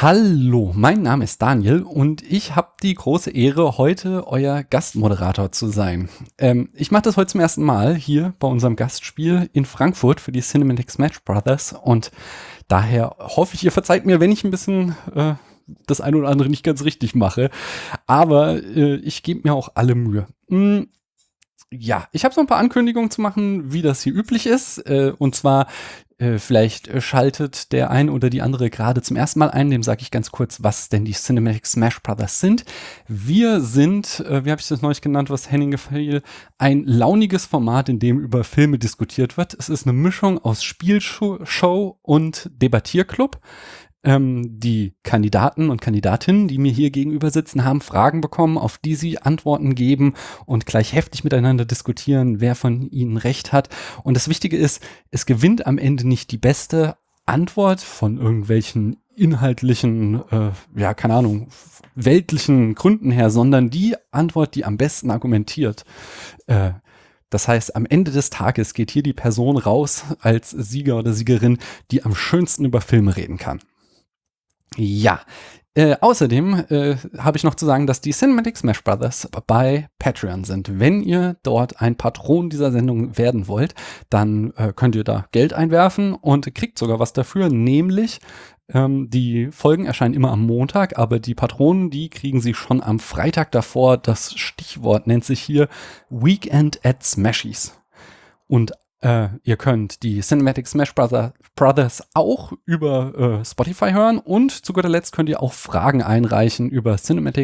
Hallo, mein Name ist Daniel und ich habe die große Ehre, heute euer Gastmoderator zu sein. Ich mache das heute zum ersten Mal hier bei unserem Gastspiel in Frankfurt für die Cinematic Smash Brothers und daher hoffe ich, ihr verzeiht mir, wenn ich ein bisschen das eine oder andere nicht ganz richtig mache, aber ich gebe mir auch alle Mühe. Ja, ich habe so ein paar Ankündigungen zu machen, wie das hier üblich ist. Und zwar, vielleicht schaltet der ein oder die andere gerade zum ersten Mal ein. Dem sage ich ganz kurz, was denn die Cinematic Smash Brothers sind. Wir sind, wie habe ich das neulich genannt, was Henning gefiel, ein launiges Format, in dem über Filme diskutiert wird. Es ist eine Mischung aus Spielshow und Debattierclub. Die Kandidaten und Kandidatinnen, die mir hier gegenüber sitzen, haben Fragen bekommen, auf die sie Antworten geben und gleich heftig miteinander diskutieren, wer von ihnen recht hat. Und das Wichtige ist, es gewinnt am Ende nicht die beste Antwort von irgendwelchen inhaltlichen, keine Ahnung, weltlichen Gründen her, sondern die Antwort, die am besten argumentiert. Das heißt, am Ende des Tages geht hier die Person raus als Sieger oder Siegerin, die am schönsten über Filme reden kann. Ja, außerdem habe ich noch zu sagen, dass die Cinematic Smash Brothers bei Patreon sind. Wenn ihr dort ein Patron dieser Sendung werden wollt, dann könnt ihr da Geld einwerfen und kriegt sogar was dafür, nämlich die Folgen erscheinen immer am Montag, aber die Patronen, die kriegen sie schon am Freitag davor. Das Stichwort nennt sich hier Weekend at Smashies. Und ihr könnt die Cinematic Smash Brothers auch über Spotify hören und zu guter Letzt könnt ihr auch Fragen einreichen über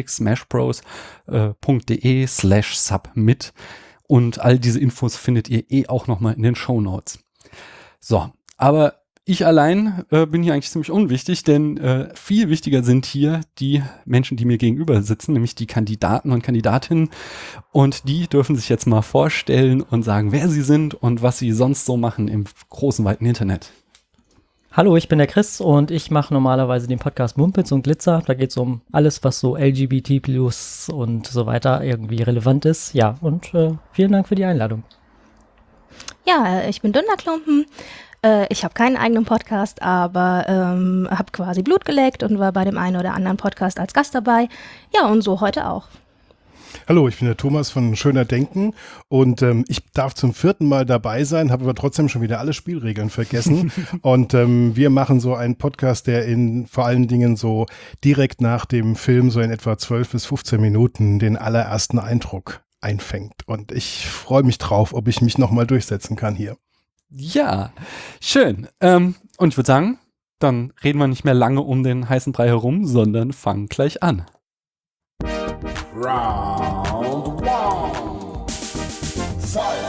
cinematic-smashbros.de/submit und all diese Infos findet ihr auch nochmal in den Shownotes. So, aber ich allein bin hier eigentlich ziemlich unwichtig, denn viel wichtiger sind hier die Menschen, die mir gegenüber sitzen, nämlich die Kandidaten und Kandidatinnen. Und die dürfen sich jetzt mal vorstellen und sagen, wer sie sind und was sie sonst so machen im großen, weiten Internet. Hallo, ich bin der Chris und ich mache normalerweise den Podcast Mumpitz und Glitzer. Da geht es um alles, was so LGBT+ und so weiter irgendwie relevant ist. Ja, und vielen Dank für die Einladung. Ja, ich bin Dünnerklumpen. Ich habe keinen eigenen Podcast, aber habe quasi Blut geleckt und war bei dem einen oder anderen Podcast als Gast dabei. Ja, und so heute auch. Hallo, ich bin der Thomas von Schöner Denken und ich darf zum 4. Mal dabei sein, habe aber trotzdem schon wieder alle Spielregeln vergessen. Und wir machen so einen Podcast, der vor allen Dingen so direkt nach dem Film so in etwa 12 bis 15 Minuten den allerersten Eindruck einfängt. Und ich freue mich drauf, ob ich mich nochmal durchsetzen kann hier. Ja, schön. Und ich würde sagen, dann reden wir nicht mehr lange um den heißen Brei herum, sondern fangen gleich an. Round 1. Fight!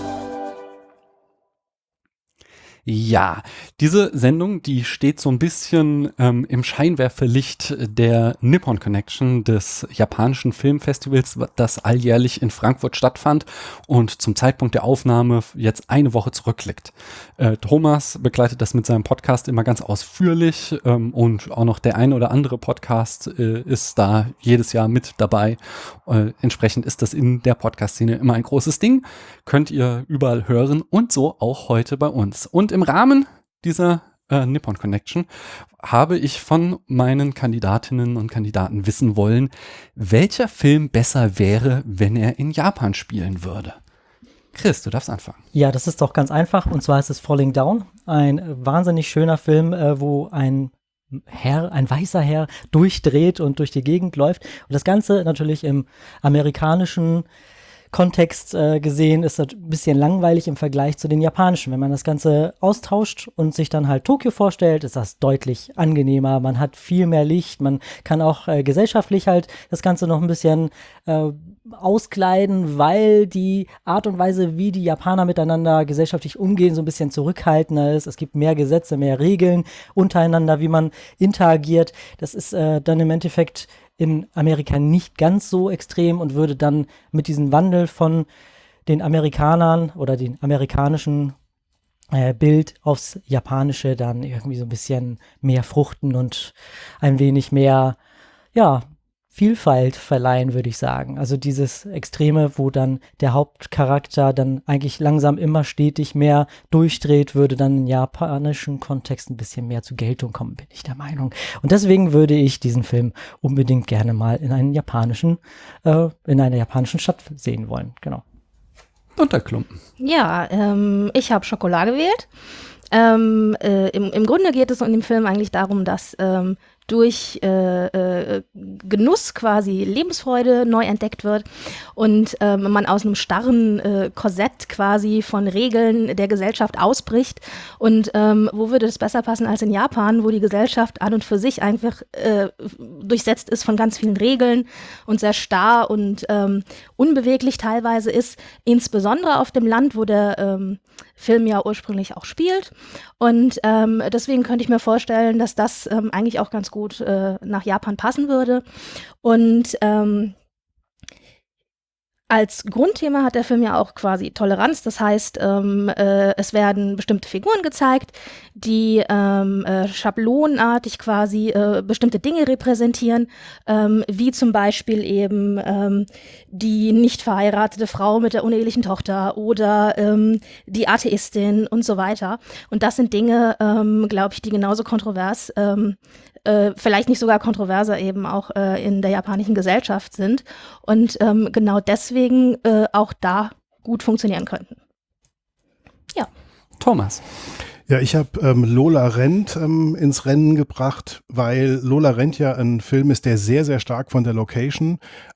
Ja, diese Sendung, die steht so ein bisschen im Scheinwerferlicht der Nippon Connection, des japanischen Filmfestivals, das alljährlich in Frankfurt stattfand und zum Zeitpunkt der Aufnahme jetzt eine Woche zurückliegt. Thomas begleitet das mit seinem Podcast immer ganz ausführlich und auch noch der ein oder andere Podcast ist da jedes Jahr mit dabei. Entsprechend ist das in der Podcast-Szene immer ein großes Ding. Könnt ihr überall hören und so auch heute bei uns. Und im Rahmen dieser Nippon Connection habe ich von meinen Kandidatinnen und Kandidaten wissen wollen, welcher Film besser wäre, wenn er in Japan spielen würde. Chris, du darfst anfangen. Ja, das ist doch ganz einfach und zwar ist es Falling Down, ein wahnsinnig schöner Film, wo ein weißer Herr durchdreht und durch die Gegend läuft und das Ganze natürlich im amerikanischen Kontext gesehen ist das ein bisschen langweilig im Vergleich zu den japanischen. Wenn man das Ganze austauscht und sich dann halt Tokio vorstellt, ist das deutlich angenehmer. Man hat viel mehr Licht, man kann auch gesellschaftlich halt das Ganze noch ein bisschen auskleiden, weil die Art und Weise, wie die Japaner miteinander gesellschaftlich umgehen, so ein bisschen zurückhaltender ist. Es gibt mehr Gesetze, mehr Regeln untereinander, wie man interagiert. Das ist dann im Endeffekt in Amerika nicht ganz so extrem und würde dann mit diesem Wandel von den Amerikanern oder den amerikanischen Bild aufs Japanische dann irgendwie so ein bisschen mehr fruchten und ein wenig mehr, ja, Vielfalt verleihen, würde ich sagen. Also dieses Extreme, wo dann der Hauptcharakter dann eigentlich langsam immer stetig mehr durchdreht, würde dann im japanischen Kontext ein bisschen mehr zur Geltung kommen, bin ich der Meinung. Und deswegen würde ich diesen Film unbedingt gerne mal in einer japanischen Stadt sehen wollen. Genau. Unterklumpen. Ja, ich habe Schokolade gewählt. Im Grunde geht es in dem Film eigentlich darum, dass durch Genuss quasi Lebensfreude neu entdeckt wird und man aus einem starren Korsett quasi von Regeln der Gesellschaft ausbricht. Und wo würde das besser passen als in Japan, wo die Gesellschaft an und für sich einfach durchsetzt ist von ganz vielen Regeln und sehr starr und unbeweglich teilweise ist, insbesondere auf dem Land, wo der Film ja ursprünglich auch spielt. Und deswegen könnte ich mir vorstellen, dass das eigentlich auch ganz gut nach Japan passen würde. Und als Grundthema hat der Film ja auch quasi Toleranz. Das heißt, es werden bestimmte Figuren gezeigt, die schablonenartig quasi bestimmte Dinge repräsentieren, wie zum Beispiel eben die nicht verheiratete Frau mit der unehelichen Tochter oder die Atheistin und so weiter. Und das sind Dinge, glaube ich, die genauso kontrovers vielleicht nicht sogar kontroverser eben auch in der japanischen Gesellschaft sind und genau deswegen auch da gut funktionieren könnten. Ja. Thomas. Ja, ich habe Lola Rent ins Rennen gebracht, weil Lola Rent ja ein Film ist, der sehr, sehr stark von der Location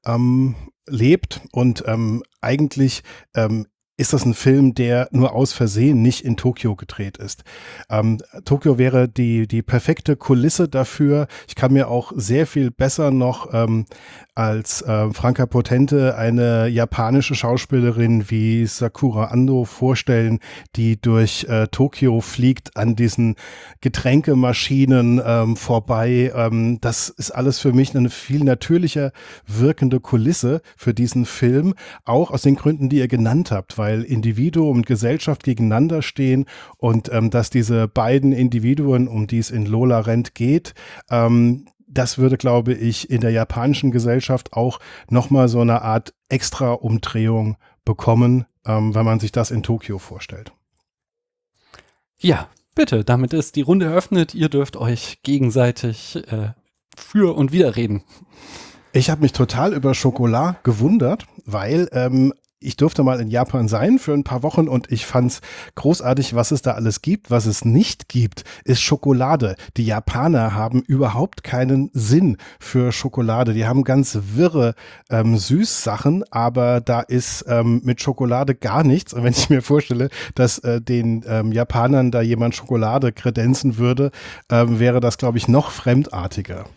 lebt und eigentlich ist das ein Film, der nur aus Versehen nicht in Tokio gedreht ist. Tokio wäre die perfekte Kulisse dafür. Ich kann mir auch sehr viel besser noch als Franka Potente eine japanische Schauspielerin wie Sakura Ando vorstellen, die durch Tokio fliegt an diesen Getränkemaschinen vorbei. Das ist alles für mich eine viel natürlicher wirkende Kulisse für diesen Film, auch aus den Gründen, die ihr genannt habt, weil Individuum und Gesellschaft gegeneinander stehen und dass diese beiden Individuen, um die es in Lola Rent geht, das würde, glaube ich, in der japanischen Gesellschaft auch nochmal so eine Art Extra-Umdrehung bekommen, wenn man sich das in Tokio vorstellt. Ja, bitte, damit ist die Runde eröffnet. Ihr dürft euch gegenseitig für und wider reden. Ich habe mich total über Schokolade gewundert, weil ich durfte mal in Japan sein für ein paar Wochen und ich fand's großartig, was es da alles gibt. Was es nicht gibt, ist Schokolade. Die Japaner haben überhaupt keinen Sinn für Schokolade. Die haben ganz wirre Süßsachen, aber da ist mit Schokolade gar nichts. Und wenn ich mir vorstelle, dass den Japanern da jemand Schokolade kredenzen würde, wäre das, glaube ich, noch fremdartiger.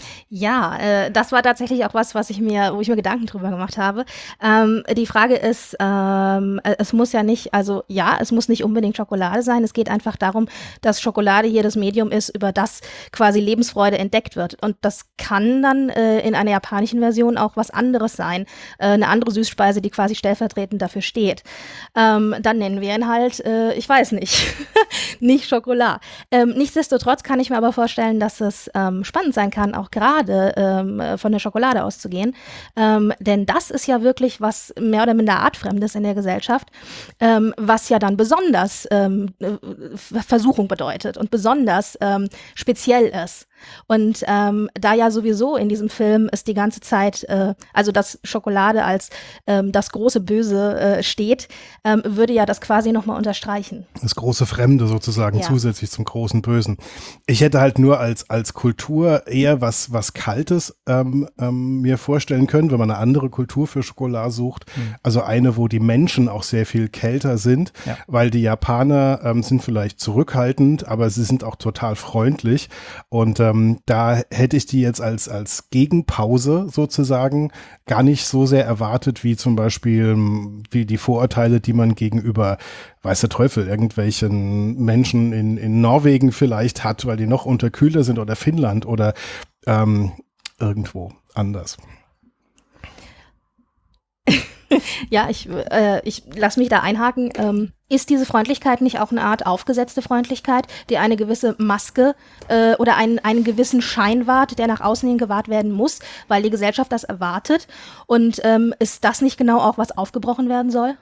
Ja, das war tatsächlich auch wo ich mir Gedanken drüber gemacht habe. Die Frage ist, es muss ja nicht, also ja, es muss nicht unbedingt Schokolade sein. Es geht einfach darum, dass Schokolade hier das Medium ist, über das quasi Lebensfreude entdeckt wird. Und das kann dann in einer japanischen Version auch was anderes sein. Eine andere Süßspeise, die quasi stellvertretend dafür steht. Dann nennen wir ihn halt, ich weiß nicht, nicht Schokolade. Nichtsdestotrotz kann ich mir aber vorstellen, dass es spannend sein kann, auch gerade von der Schokolade auszugehen. Denn das ist ja wirklich was mehr oder minder Artfremdes in der Gesellschaft, was ja dann besonders Versuchung bedeutet und besonders speziell ist. Und da ja sowieso in diesem Film ist die ganze Zeit, also dass Schokolade als das große Böse steht, würde ja das quasi nochmal unterstreichen. Das große Fremde sozusagen, zusätzlich zum großen Bösen. Ich hätte halt nur als Kultur eher was Kaltes mir vorstellen können, wenn man eine andere Kultur für Schokolade sucht. Also eine, wo die Menschen auch sehr viel kälter sind, weil die Japaner sind vielleicht zurückhaltend, aber sie sind auch total freundlich und da hätte ich die jetzt als Gegenpause sozusagen gar nicht so sehr erwartet, wie zum Beispiel wie die Vorurteile, die man gegenüber, weiß der Teufel, irgendwelchen Menschen in Norwegen vielleicht hat, weil die noch unterkühler sind oder Finnland oder irgendwo anders. Ja, ich lasse mich da einhaken. Ist diese Freundlichkeit nicht auch eine Art aufgesetzte Freundlichkeit, die eine gewisse Maske oder einen gewissen Schein wahrt, der nach außen hin gewahrt werden muss, weil die Gesellschaft das erwartet? Und ist das nicht genau auch, was aufgebrochen werden soll?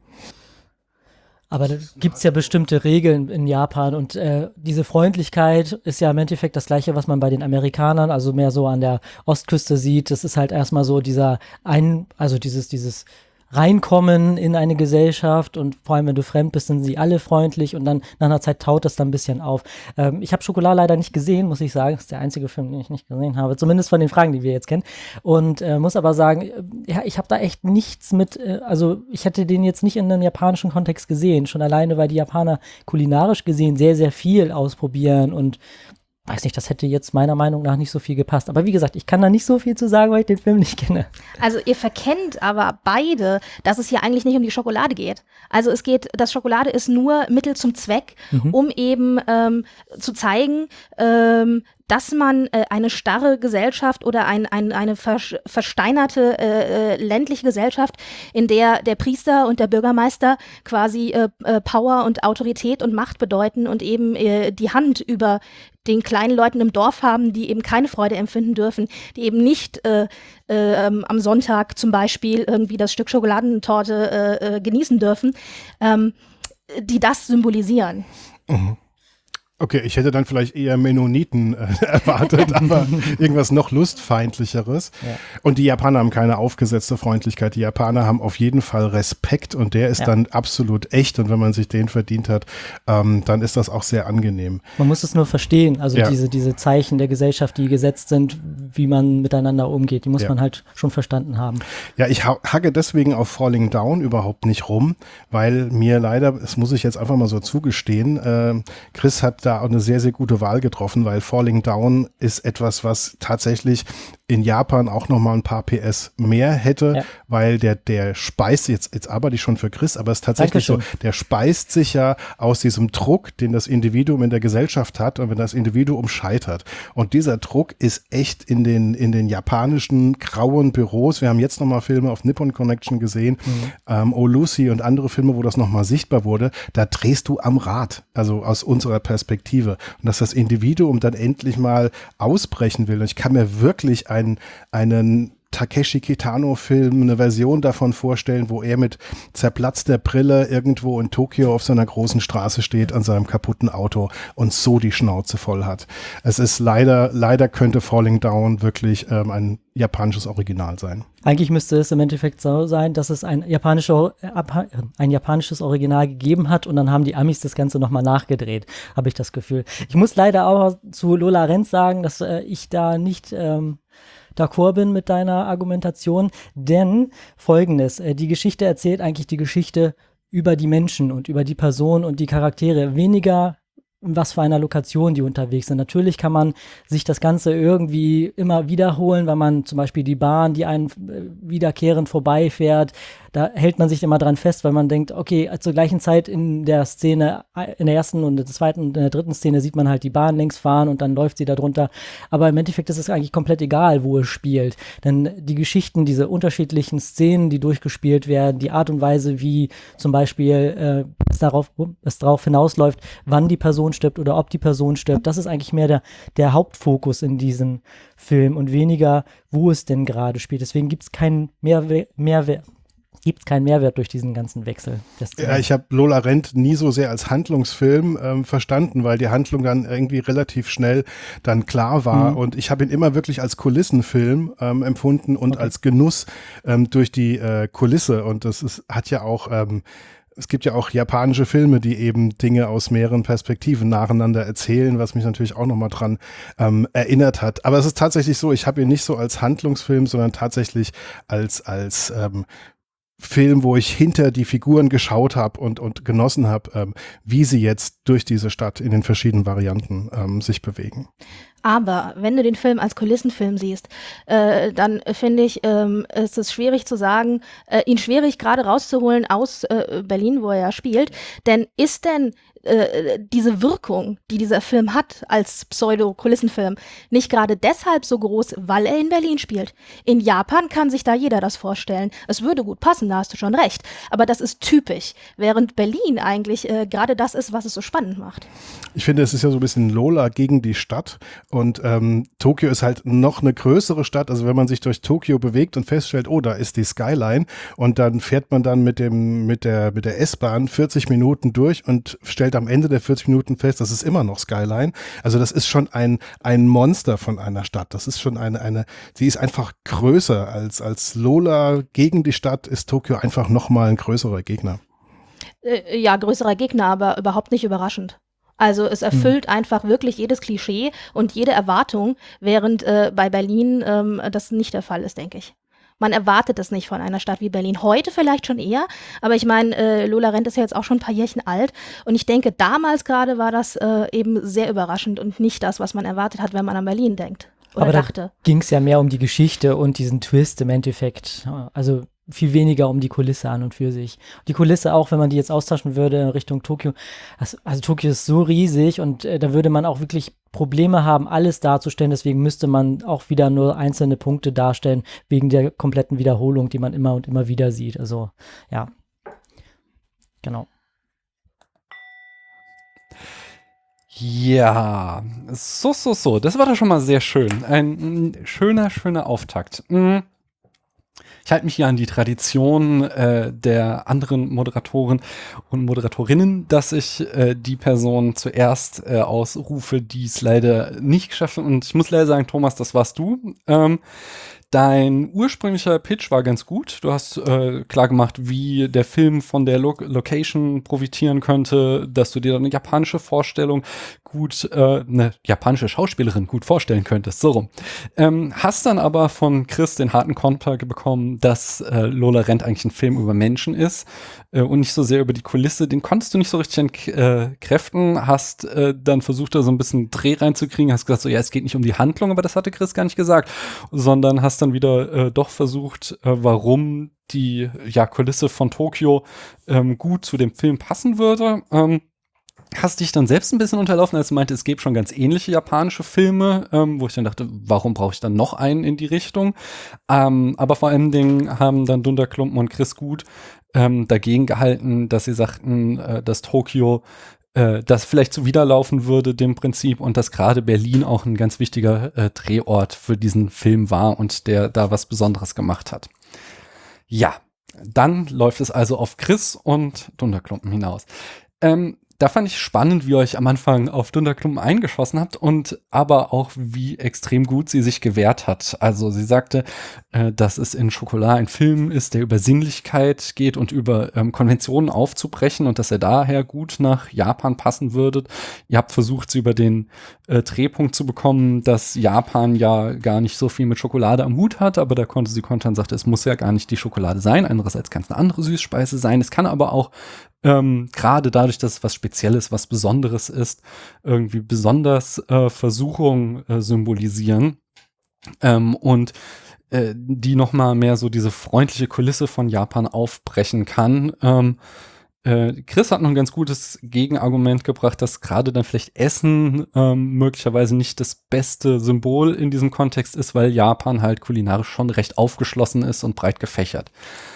Aber da gibt's ja bestimmte Regeln in Japan und diese Freundlichkeit ist ja im Endeffekt das Gleiche, was man bei den Amerikanern, also mehr so an der Ostküste sieht. Das ist halt erstmal so dieses Reinkommen in eine Gesellschaft und vor allem, wenn du fremd bist, sind sie alle freundlich und dann nach einer Zeit taut das dann ein bisschen auf. Ich habe Schokolade leider nicht gesehen, muss ich sagen. Das ist der einzige Film, den ich nicht gesehen habe, zumindest von den Fragen, die wir jetzt kennen. Und muss aber sagen, ja, ich habe da echt nichts mit, also ich hätte den jetzt nicht in einem japanischen Kontext gesehen, schon alleine, weil die Japaner kulinarisch gesehen sehr, sehr viel ausprobieren und weiß nicht, das hätte jetzt meiner Meinung nach nicht so viel gepasst. Aber wie gesagt, ich kann da nicht so viel zu sagen, weil ich den Film nicht kenne. Also ihr verkennt aber beide, dass es hier eigentlich nicht um die Schokolade geht. Also das Schokolade ist nur Mittel zum Zweck, um eben zu zeigen, dass man eine starre Gesellschaft oder eine versteinerte ländliche Gesellschaft, in der der Priester und der Bürgermeister quasi Power und Autorität und Macht bedeuten und eben die Hand über den kleinen Leuten im Dorf haben, die eben keine Freude empfinden dürfen, die eben nicht am Sonntag zum Beispiel irgendwie das Stück Schokoladentorte genießen dürfen, die das symbolisieren. Mhm. Okay, ich hätte dann vielleicht eher Mennoniten erwartet, aber irgendwas noch Lustfeindlicheres. Ja. Und die Japaner haben keine aufgesetzte Freundlichkeit. Die Japaner haben auf jeden Fall Respekt und der ist dann absolut echt. Und wenn man sich den verdient hat, dann ist das auch sehr angenehm. Man muss es nur verstehen, also diese Zeichen der Gesellschaft, die gesetzt sind, wie man miteinander umgeht, die muss man halt schon verstanden haben. Ja, ich hacke deswegen auf Falling Down überhaupt nicht rum, weil mir leider, das muss ich jetzt einfach mal so zugestehen, Chris hat da auch eine sehr, sehr gute Wahl getroffen, weil Falling Down ist etwas, was tatsächlich in Japan auch nochmal ein paar PS mehr hätte, weil der speist, jetzt arbeite ich schon für Chris, aber es ist tatsächlich so, der speist sich ja aus diesem Druck, den das Individuum in der Gesellschaft hat und wenn das Individuum scheitert. Und dieser Druck ist echt in den japanischen grauen Büros. Wir haben jetzt nochmal Filme auf Nippon Connection gesehen, Oh Lucy und andere Filme, wo das nochmal sichtbar wurde. Da drehst du am Rad, also aus unserer Perspektive. Und dass das Individuum dann endlich mal ausbrechen will. Und ich kann mir wirklich einen Takeshi Kitano-Film, eine Version davon vorstellen, wo er mit zerplatzter Brille irgendwo in Tokio auf seiner großen Straße steht an seinem kaputten Auto und so die Schnauze voll hat. Es ist leider könnte Falling Down wirklich ein japanisches Original sein. Eigentlich müsste es im Endeffekt so sein, dass es ein japanisches Original gegeben hat und dann haben die Amis das Ganze nochmal nachgedreht, habe ich das Gefühl. Ich muss leider auch zu Lola Renz sagen, dass ich da nicht d'accord bin mit deiner Argumentation, denn Folgendes, die Geschichte erzählt eigentlich die Geschichte über die Menschen und über die Person und die Charaktere, weniger was für einer Lokation die unterwegs sind. Natürlich kann man sich das Ganze irgendwie immer wiederholen, weil man zum Beispiel die Bahn, die einen wiederkehrend vorbeifährt, da hält man sich immer dran fest, weil man denkt, okay, zur gleichen Zeit in der Szene, in der ersten und der zweiten und in der dritten Szene sieht man halt die Bahn längs fahren und dann läuft sie da drunter. Aber im Endeffekt ist es eigentlich komplett egal, wo es spielt. Denn die Geschichten, diese unterschiedlichen Szenen, die durchgespielt werden, die Art und Weise, wie zum Beispiel es darauf hinausläuft, wann die Person stirbt oder ob die Person stirbt, das ist eigentlich mehr der Hauptfokus in diesem Film und weniger, wo es denn gerade spielt. Deswegen gibt es keinen Mehrwert durch diesen ganzen Wechsel. Ja, ich habe Lola Rent nie so sehr als Handlungsfilm verstanden, weil die Handlung dann irgendwie relativ schnell dann klar war und ich habe ihn immer wirklich als Kulissenfilm empfunden und als Genuss durch die Kulisse und hat ja auch es gibt ja auch japanische Filme, die eben Dinge aus mehreren Perspektiven nacheinander erzählen, was mich natürlich auch nochmal dran erinnert hat. Aber es ist tatsächlich so, ich habe ihn nicht so als Handlungsfilm, sondern tatsächlich als Film, wo ich hinter die Figuren geschaut habe und genossen habe, wie sie jetzt durch diese Stadt in den verschiedenen Varianten sich bewegen. Aber wenn du den Film als Kulissenfilm siehst, dann finde ich, ist es schwierig zu sagen, ihn schwierig gerade rauszuholen aus Berlin, wo er ja spielt. Denn ist denn diese Wirkung, die dieser Film hat als Pseudo-Kulissenfilm, nicht gerade deshalb so groß, weil er in Berlin spielt? In Japan kann sich da jeder das vorstellen. Es würde gut passen, da hast du schon recht. Aber das ist typisch, während Berlin eigentlich gerade das ist, was es so spannend macht. Ich finde, es ist ja so ein bisschen Lola gegen die Stadt und Tokio ist halt noch eine größere Stadt. Also wenn man sich durch Tokio bewegt und feststellt, oh, da ist die Skyline und dann fährt man dann mit der S-Bahn 40 Minuten durch und stellt am Ende der 40 Minuten fest, das ist immer noch Skyline. Also das ist schon ein Monster von einer Stadt. Das ist schon die ist einfach größer als Lola gegen die Stadt, ist Tokio einfach nochmal ein größerer Gegner. Ja, größerer Gegner, aber überhaupt nicht überraschend. Also es erfüllt einfach wirklich jedes Klischee und jede Erwartung, während bei Berlin das nicht der Fall ist, denke ich. Man erwartet es nicht von einer Stadt wie Berlin. Heute vielleicht schon eher, aber ich meine, Lola Rent ist ja jetzt auch schon ein paar Jährchen alt und ich denke, damals gerade war das eben sehr überraschend und nicht das, was man erwartet hat, wenn man an Berlin denkt oder aber dachte. Da ging es ja mehr um die Geschichte und diesen Twist im Endeffekt. Also viel weniger um die Kulisse an und für sich. Die Kulisse auch, wenn man die jetzt austauschen würde in Richtung Tokio. Also Tokio ist so riesig und da würde man auch wirklich Probleme haben, alles darzustellen. Deswegen müsste man auch wieder nur einzelne Punkte darstellen, wegen der kompletten Wiederholung, die man immer und immer wieder sieht. Also, ja. Genau. Ja, so. Das war doch schon mal sehr schön. Ein schöner Auftakt. Ich halte mich hier an die Tradition der anderen Moderatoren und Moderatorinnen, dass ich die Person zuerst ausrufe, die es leider nicht geschafft hat. Und ich muss leider sagen, Thomas, das warst du. Dein ursprünglicher Pitch war ganz gut. Du hast klar gemacht, wie der Film von der Location profitieren könnte, dass du dir dann eine japanische Vorstellung eine japanische Schauspielerin gut vorstellen könntest. So rum. Hast dann aber von Chris den harten Konter bekommen, dass Lola Rent eigentlich ein Film über Menschen ist und nicht so sehr über die Kulisse. Den konntest du nicht so richtig entkräften. Hast dann versucht, da so ein bisschen Dreh reinzukriegen. Hast gesagt, so ja, es geht nicht um die Handlung, aber das hatte Chris gar nicht gesagt, sondern hast dann wieder doch versucht, warum die Kulisse von Tokio gut zu dem Film passen würde. Hast dich dann selbst ein bisschen unterlaufen, als du meinte, es gäbe schon ganz ähnliche japanische Filme, wo ich dann dachte, warum brauche ich dann noch einen in die Richtung? Aber vor allen Dingen haben dann Dunderklumpen und Chris Gut dagegen gehalten, dass sie sagten, dass Tokio das vielleicht zuwiderlaufen würde dem Prinzip und dass gerade Berlin auch ein ganz wichtiger Drehort für diesen Film war und der da was Besonderes gemacht hat. Ja, dann läuft es also auf Chris und Dunderklumpen hinaus. Da fand ich spannend, wie ihr euch am Anfang auf Dunderklumpen eingeschossen habt und aber auch, wie extrem gut sie sich gewehrt hat. Also sie sagte, dass es in Schokolade ein Film ist, der über Sinnlichkeit geht und über Konventionen aufzubrechen und dass er daher gut nach Japan passen würde. Ihr habt versucht, sie über den Drehpunkt zu bekommen, dass Japan ja gar nicht so viel mit Schokolade am Hut hat, aber da konnte sie kontern und sagte, es muss ja gar nicht die Schokolade sein. Andererseits kann es eine andere Süßspeise sein. Es kann aber auch gerade dadurch, dass es was Spezielles, was Besonderes ist, irgendwie besonders Versuchung symbolisieren und die noch mal mehr so diese freundliche Kulisse von Japan aufbrechen kann. Chris hat noch ein ganz gutes Gegenargument gebracht, dass gerade dann vielleicht Essen möglicherweise nicht das beste Symbol in diesem Kontext ist, weil Japan halt kulinarisch schon recht aufgeschlossen ist und breit gefächert.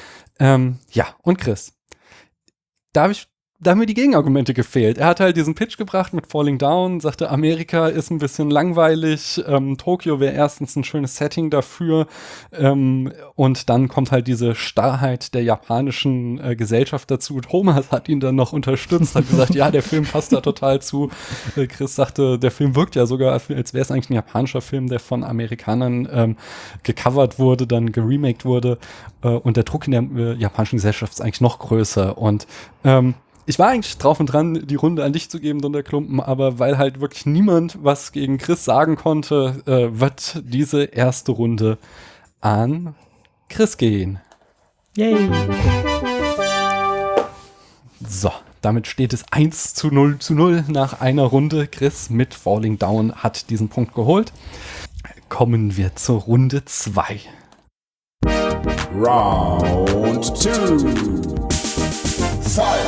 Und Chris, da haben mir die Gegenargumente gefehlt. Er hat halt diesen Pitch gebracht mit Falling Down, sagte, Amerika ist ein bisschen langweilig, Tokio wäre erstens ein schönes Setting dafür und dann kommt halt diese Starrheit der japanischen Gesellschaft dazu. Thomas hat ihn dann noch unterstützt, hat gesagt, ja, der Film passt da total zu. Chris sagte, der Film wirkt ja sogar, als wäre es eigentlich ein japanischer Film, der von Amerikanern gecovert wurde, dann geremaked wurde und der Druck in der japanischen Gesellschaft ist eigentlich noch größer und ich war eigentlich drauf und dran, die Runde an dich zu geben, Dunderklumpen, aber weil halt wirklich niemand was gegen Chris sagen konnte, wird diese erste Runde an Chris gehen. Yay! So, Damit steht es 1:0 nach einer Runde. Chris mit Falling Down hat diesen Punkt geholt. Kommen wir zur Runde 2. Round 2. Fight!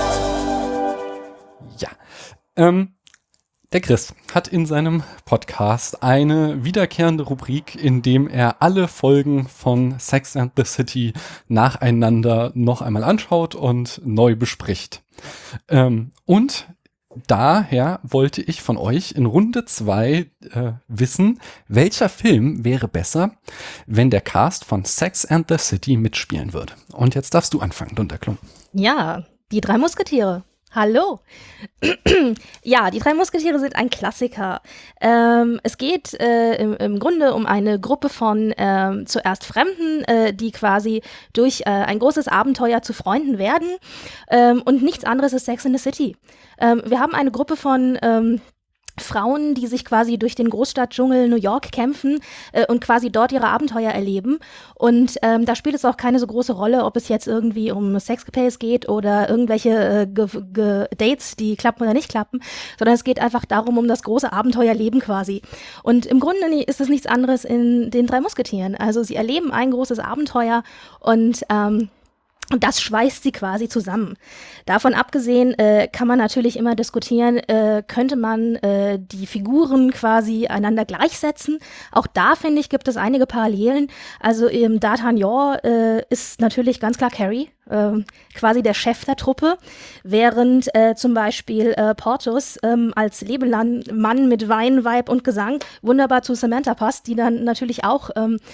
Ja, der Chris hat in seinem Podcast eine wiederkehrende Rubrik, in dem er alle Folgen von Sex and the City nacheinander noch einmal anschaut und neu bespricht. Und daher wollte ich von euch in Runde 2 wissen, welcher Film wäre besser, wenn der Cast von Sex and the City mitspielen würde. Und jetzt darfst du anfangen, Dunderklumpen. Ja, die 3 Musketiere. Hallo. Ja, die 3 Musketiere sind ein Klassiker. Es geht im Grunde um eine Gruppe von zuerst Fremden, die quasi durch ein großes Abenteuer zu Freunden werden. Und nichts anderes ist Sex in the City. Wir haben eine Gruppe von Frauen, die sich quasi durch den Großstadtdschungel New York kämpfen und quasi dort ihre Abenteuer erleben. Und da spielt es auch keine so große Rolle, ob es jetzt irgendwie um Sexcapades geht oder irgendwelche Dates, die klappen oder nicht klappen, sondern es geht einfach darum, um das große Abenteuerleben quasi. Und im Grunde ist es nichts anderes in den 3 Musketieren. Also sie erleben ein großes Abenteuer und das schweißt sie quasi zusammen. Davon abgesehen kann man natürlich immer diskutieren, könnte man die Figuren quasi einander gleichsetzen. Auch da, finde ich, gibt es einige Parallelen. Also im D'Artagnan ist natürlich ganz klar Carrie, quasi der Chef der Truppe, während zum Beispiel Porthos als Lebemann mit Wein, Weib und Gesang wunderbar zu Samantha passt, die dann natürlich auch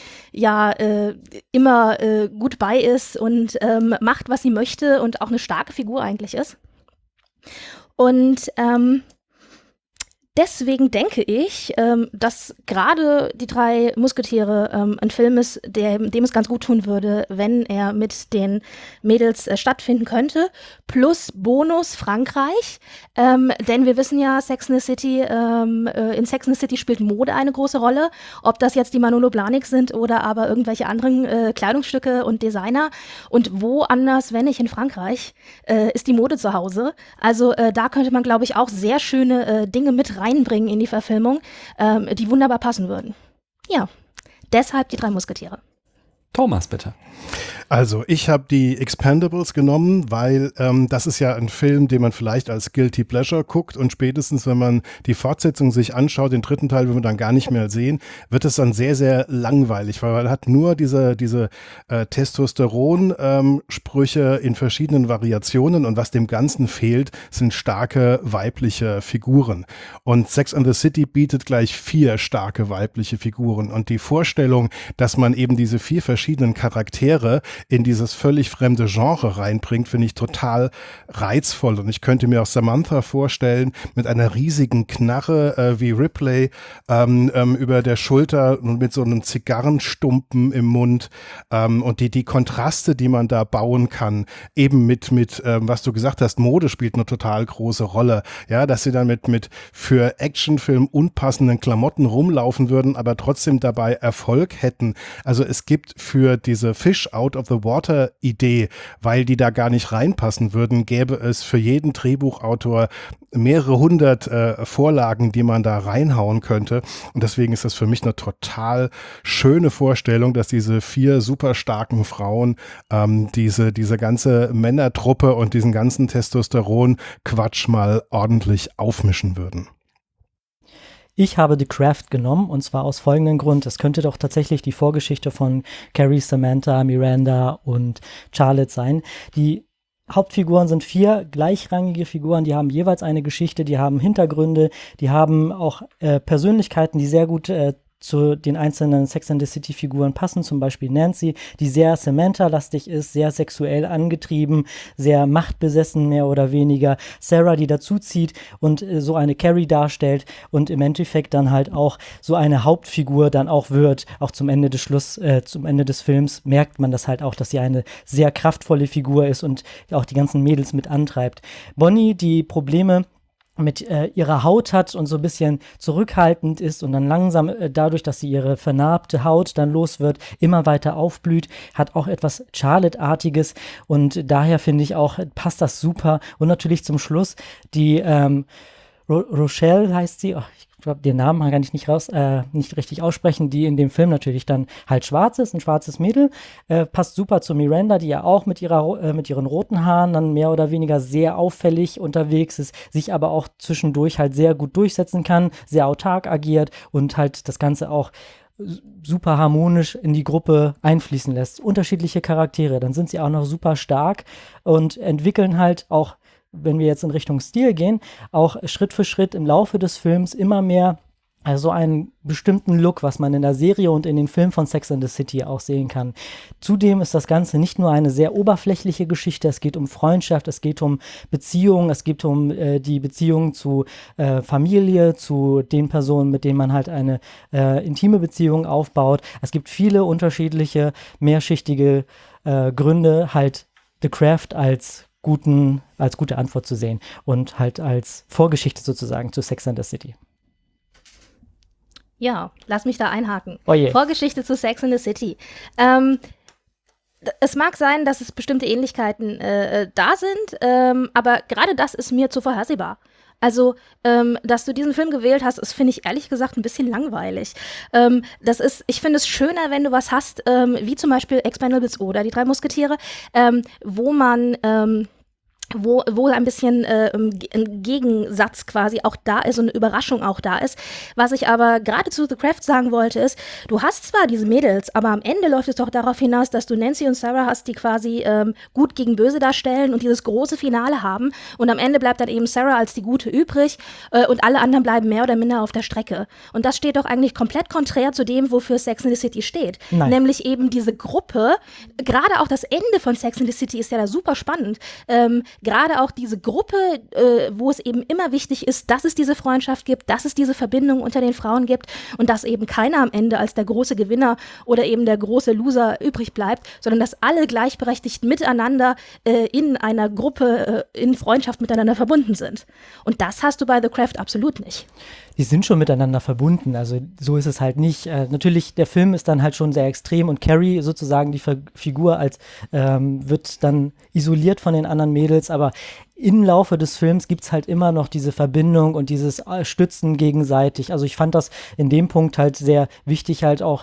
immer gut bei ist und macht, was sie möchte und auch eine starke Figur eigentlich ist. Und deswegen denke ich, dass gerade die 3 Musketiere ein Film ist, dem es ganz gut tun würde, wenn er mit den Mädels stattfinden könnte. Plus Bonus Frankreich, denn wir wissen ja, Sex in the City, in Sex in the City spielt Mode eine große Rolle. Ob das jetzt die Manolo Blahnik sind oder aber irgendwelche anderen Kleidungsstücke und Designer. Und wo anders, wenn nicht in Frankreich, ist die Mode zu Hause. Also da könnte man, glaube ich, auch sehr schöne Dinge mit reinbringen in die Verfilmung, die wunderbar passen würden. Ja, deshalb die 3 Musketiere. Thomas, bitte. Also ich habe die Expendables genommen, weil das ist ja ein Film, den man vielleicht als Guilty Pleasure guckt und spätestens, wenn man die Fortsetzung sich anschaut, den 3. Teil will man dann gar nicht mehr sehen, wird es dann sehr, sehr langweilig, weil man hat nur diese Testosteron-Sprüche in verschiedenen Variationen und was dem Ganzen fehlt, sind starke weibliche Figuren. Und Sex and the City bietet gleich 4 starke weibliche Figuren und die Vorstellung, dass man eben diese 4 verschiedenen Charaktere in dieses völlig fremde Genre reinbringt, finde ich total reizvoll. Und ich könnte mir auch Samantha vorstellen, mit einer riesigen Knarre wie Ripley über der Schulter und mit so einem Zigarrenstumpen im Mund. Und die Kontraste, die man da bauen kann, eben mit was du gesagt hast, Mode spielt eine total große Rolle. Ja, dass sie dann mit für Actionfilm unpassenden Klamotten rumlaufen würden, aber trotzdem dabei Erfolg hätten. Also es gibt für diese Fish out of the water Idee, weil die da gar nicht reinpassen würden, gäbe es für jeden Drehbuchautor mehrere hundert Vorlagen, die man da reinhauen könnte. Und deswegen ist das für mich eine total schöne Vorstellung, dass diese 4 super starken Frauen diese ganze Männertruppe und diesen ganzen Testosteron-Quatsch mal ordentlich aufmischen würden. Ich habe The Craft genommen und zwar aus folgendem Grund. Es könnte doch tatsächlich die Vorgeschichte von Carrie, Samantha, Miranda und Charlotte sein. Die Hauptfiguren sind 4 gleichrangige Figuren, die haben jeweils eine Geschichte, die haben Hintergründe, die haben auch Persönlichkeiten, die sehr gut zu den einzelnen Sex and the City Figuren passen, zum Beispiel Nancy, die sehr Samantha-lastig ist, sehr sexuell angetrieben, sehr machtbesessen mehr oder weniger, Sarah, die dazuzieht und so eine Carrie darstellt und im Endeffekt dann halt auch so eine Hauptfigur dann auch wird, auch zum Ende des Films merkt man das halt auch, dass sie eine sehr kraftvolle Figur ist und auch die ganzen Mädels mit antreibt. Bonnie, die Probleme mit ihrer Haut hat und so ein bisschen zurückhaltend ist und dann langsam dadurch, dass sie ihre vernarbte Haut dann los wird, immer weiter aufblüht, hat auch etwas Charlotte-artiges und daher finde ich auch, passt das super. Und natürlich zum Schluss die Rochelle heißt sie, ich glaube, den Namen kann ich nicht richtig aussprechen, die in dem Film natürlich dann halt schwarz ist, ein schwarzes Mädel, passt super zu Miranda, die ja auch mit ihren roten Haaren dann mehr oder weniger sehr auffällig unterwegs ist, sich aber auch zwischendurch halt sehr gut durchsetzen kann, sehr autark agiert und halt das Ganze auch super harmonisch in die Gruppe einfließen lässt. Unterschiedliche Charaktere, dann sind sie auch noch super stark und entwickeln halt auch, wenn wir jetzt in Richtung Stil gehen, auch Schritt für Schritt im Laufe des Films immer mehr so einen bestimmten Look, was man in der Serie und in den Filmen von Sex and the City auch sehen kann. Zudem ist das Ganze nicht nur eine sehr oberflächliche Geschichte, es geht um Freundschaft, es geht um Beziehungen, es geht um die Beziehung zu Familie, zu den Personen, mit denen man halt eine intime Beziehung aufbaut. Es gibt viele unterschiedliche, mehrschichtige Gründe, halt The Craft als gute Antwort zu sehen und halt als Vorgeschichte sozusagen zu Sex and the City. Ja, lass mich da einhaken. Oh je. Vorgeschichte zu Sex and the City. Es mag sein, dass es bestimmte Ähnlichkeiten da sind, aber gerade das ist mir zu vorhersehbar. Also, dass du diesen Film gewählt hast, ist, finde ich ehrlich gesagt ein bisschen langweilig. Ich finde es schöner, wenn du was hast, wie zum Beispiel Expendables oder die 3 Musketiere, wo man wo ein bisschen ein Gegensatz quasi auch da ist und eine Überraschung auch da ist. Was ich aber gerade zu The Craft sagen wollte ist, du hast zwar diese Mädels, aber am Ende läuft es doch darauf hinaus, dass du Nancy und Sarah hast, die quasi gut gegen böse darstellen und dieses große Finale haben und am Ende bleibt dann eben Sarah als die Gute übrig und alle anderen bleiben mehr oder minder auf der Strecke. Und das steht doch eigentlich komplett konträr zu dem, wofür Sex and the City steht. Nein. Nämlich eben diese Gruppe, gerade auch das Ende von Sex and the City ist ja da super spannend, gerade auch diese Gruppe, wo es eben immer wichtig ist, dass es diese Freundschaft gibt, dass es diese Verbindung unter den Frauen gibt und dass eben keiner am Ende als der große Gewinner oder eben der große Loser übrig bleibt, sondern dass alle gleichberechtigt miteinander in einer Gruppe in Freundschaft miteinander verbunden sind. Und das hast du bei The Craft absolut nicht. Die sind schon miteinander verbunden, also so ist es halt nicht. Natürlich, der Film ist dann halt schon sehr extrem und Carrie sozusagen die Figur wird dann isoliert von den anderen Mädels, aber im Laufe des Films gibt es halt immer noch diese Verbindung und dieses Stützen gegenseitig. Also ich fand das in dem Punkt halt sehr wichtig halt auch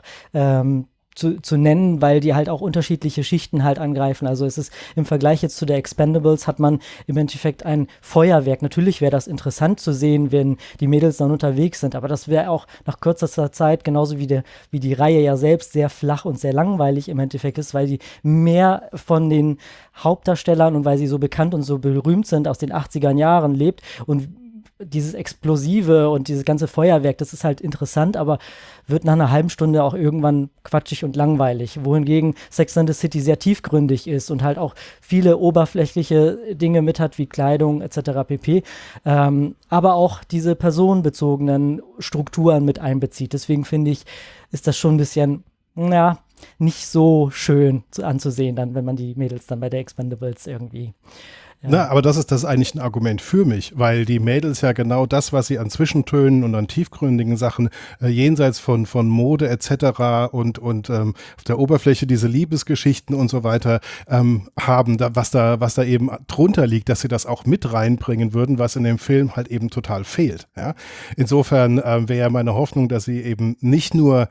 zu nennen, weil die halt auch unterschiedliche Schichten halt angreifen. Also es ist im Vergleich jetzt zu der Expendables hat man im Endeffekt ein Feuerwerk. Natürlich wäre das interessant zu sehen, wenn die Mädels dann unterwegs sind, aber das wäre auch nach kürzester Zeit, genauso wie die Reihe ja selbst, sehr flach und sehr langweilig im Endeffekt ist, weil die mehr von den Hauptdarstellern und weil sie so bekannt und so berühmt sind aus den 80er Jahren lebt und dieses Explosive und dieses ganze Feuerwerk, das ist halt interessant, aber wird nach einer halben Stunde auch irgendwann quatschig und langweilig. Wohingegen Sex and the City sehr tiefgründig ist und halt auch viele oberflächliche Dinge mit hat, wie Kleidung etc. pp. Aber auch diese personenbezogenen Strukturen mit einbezieht. Deswegen finde ich, ist das schon ein bisschen, nicht so schön anzusehen, dann, wenn man die Mädels dann bei der Expendables irgendwie Na, aber das ist eigentlich ein Argument für mich, weil die Mädels ja genau das, was sie an Zwischentönen und an tiefgründigen Sachen jenseits von Mode etc. und auf der Oberfläche diese Liebesgeschichten und so weiter haben, was da eben drunter liegt, dass sie das auch mit reinbringen würden, was in dem Film halt eben total fehlt. Ja? Insofern wäre ja meine Hoffnung, dass sie eben nicht nur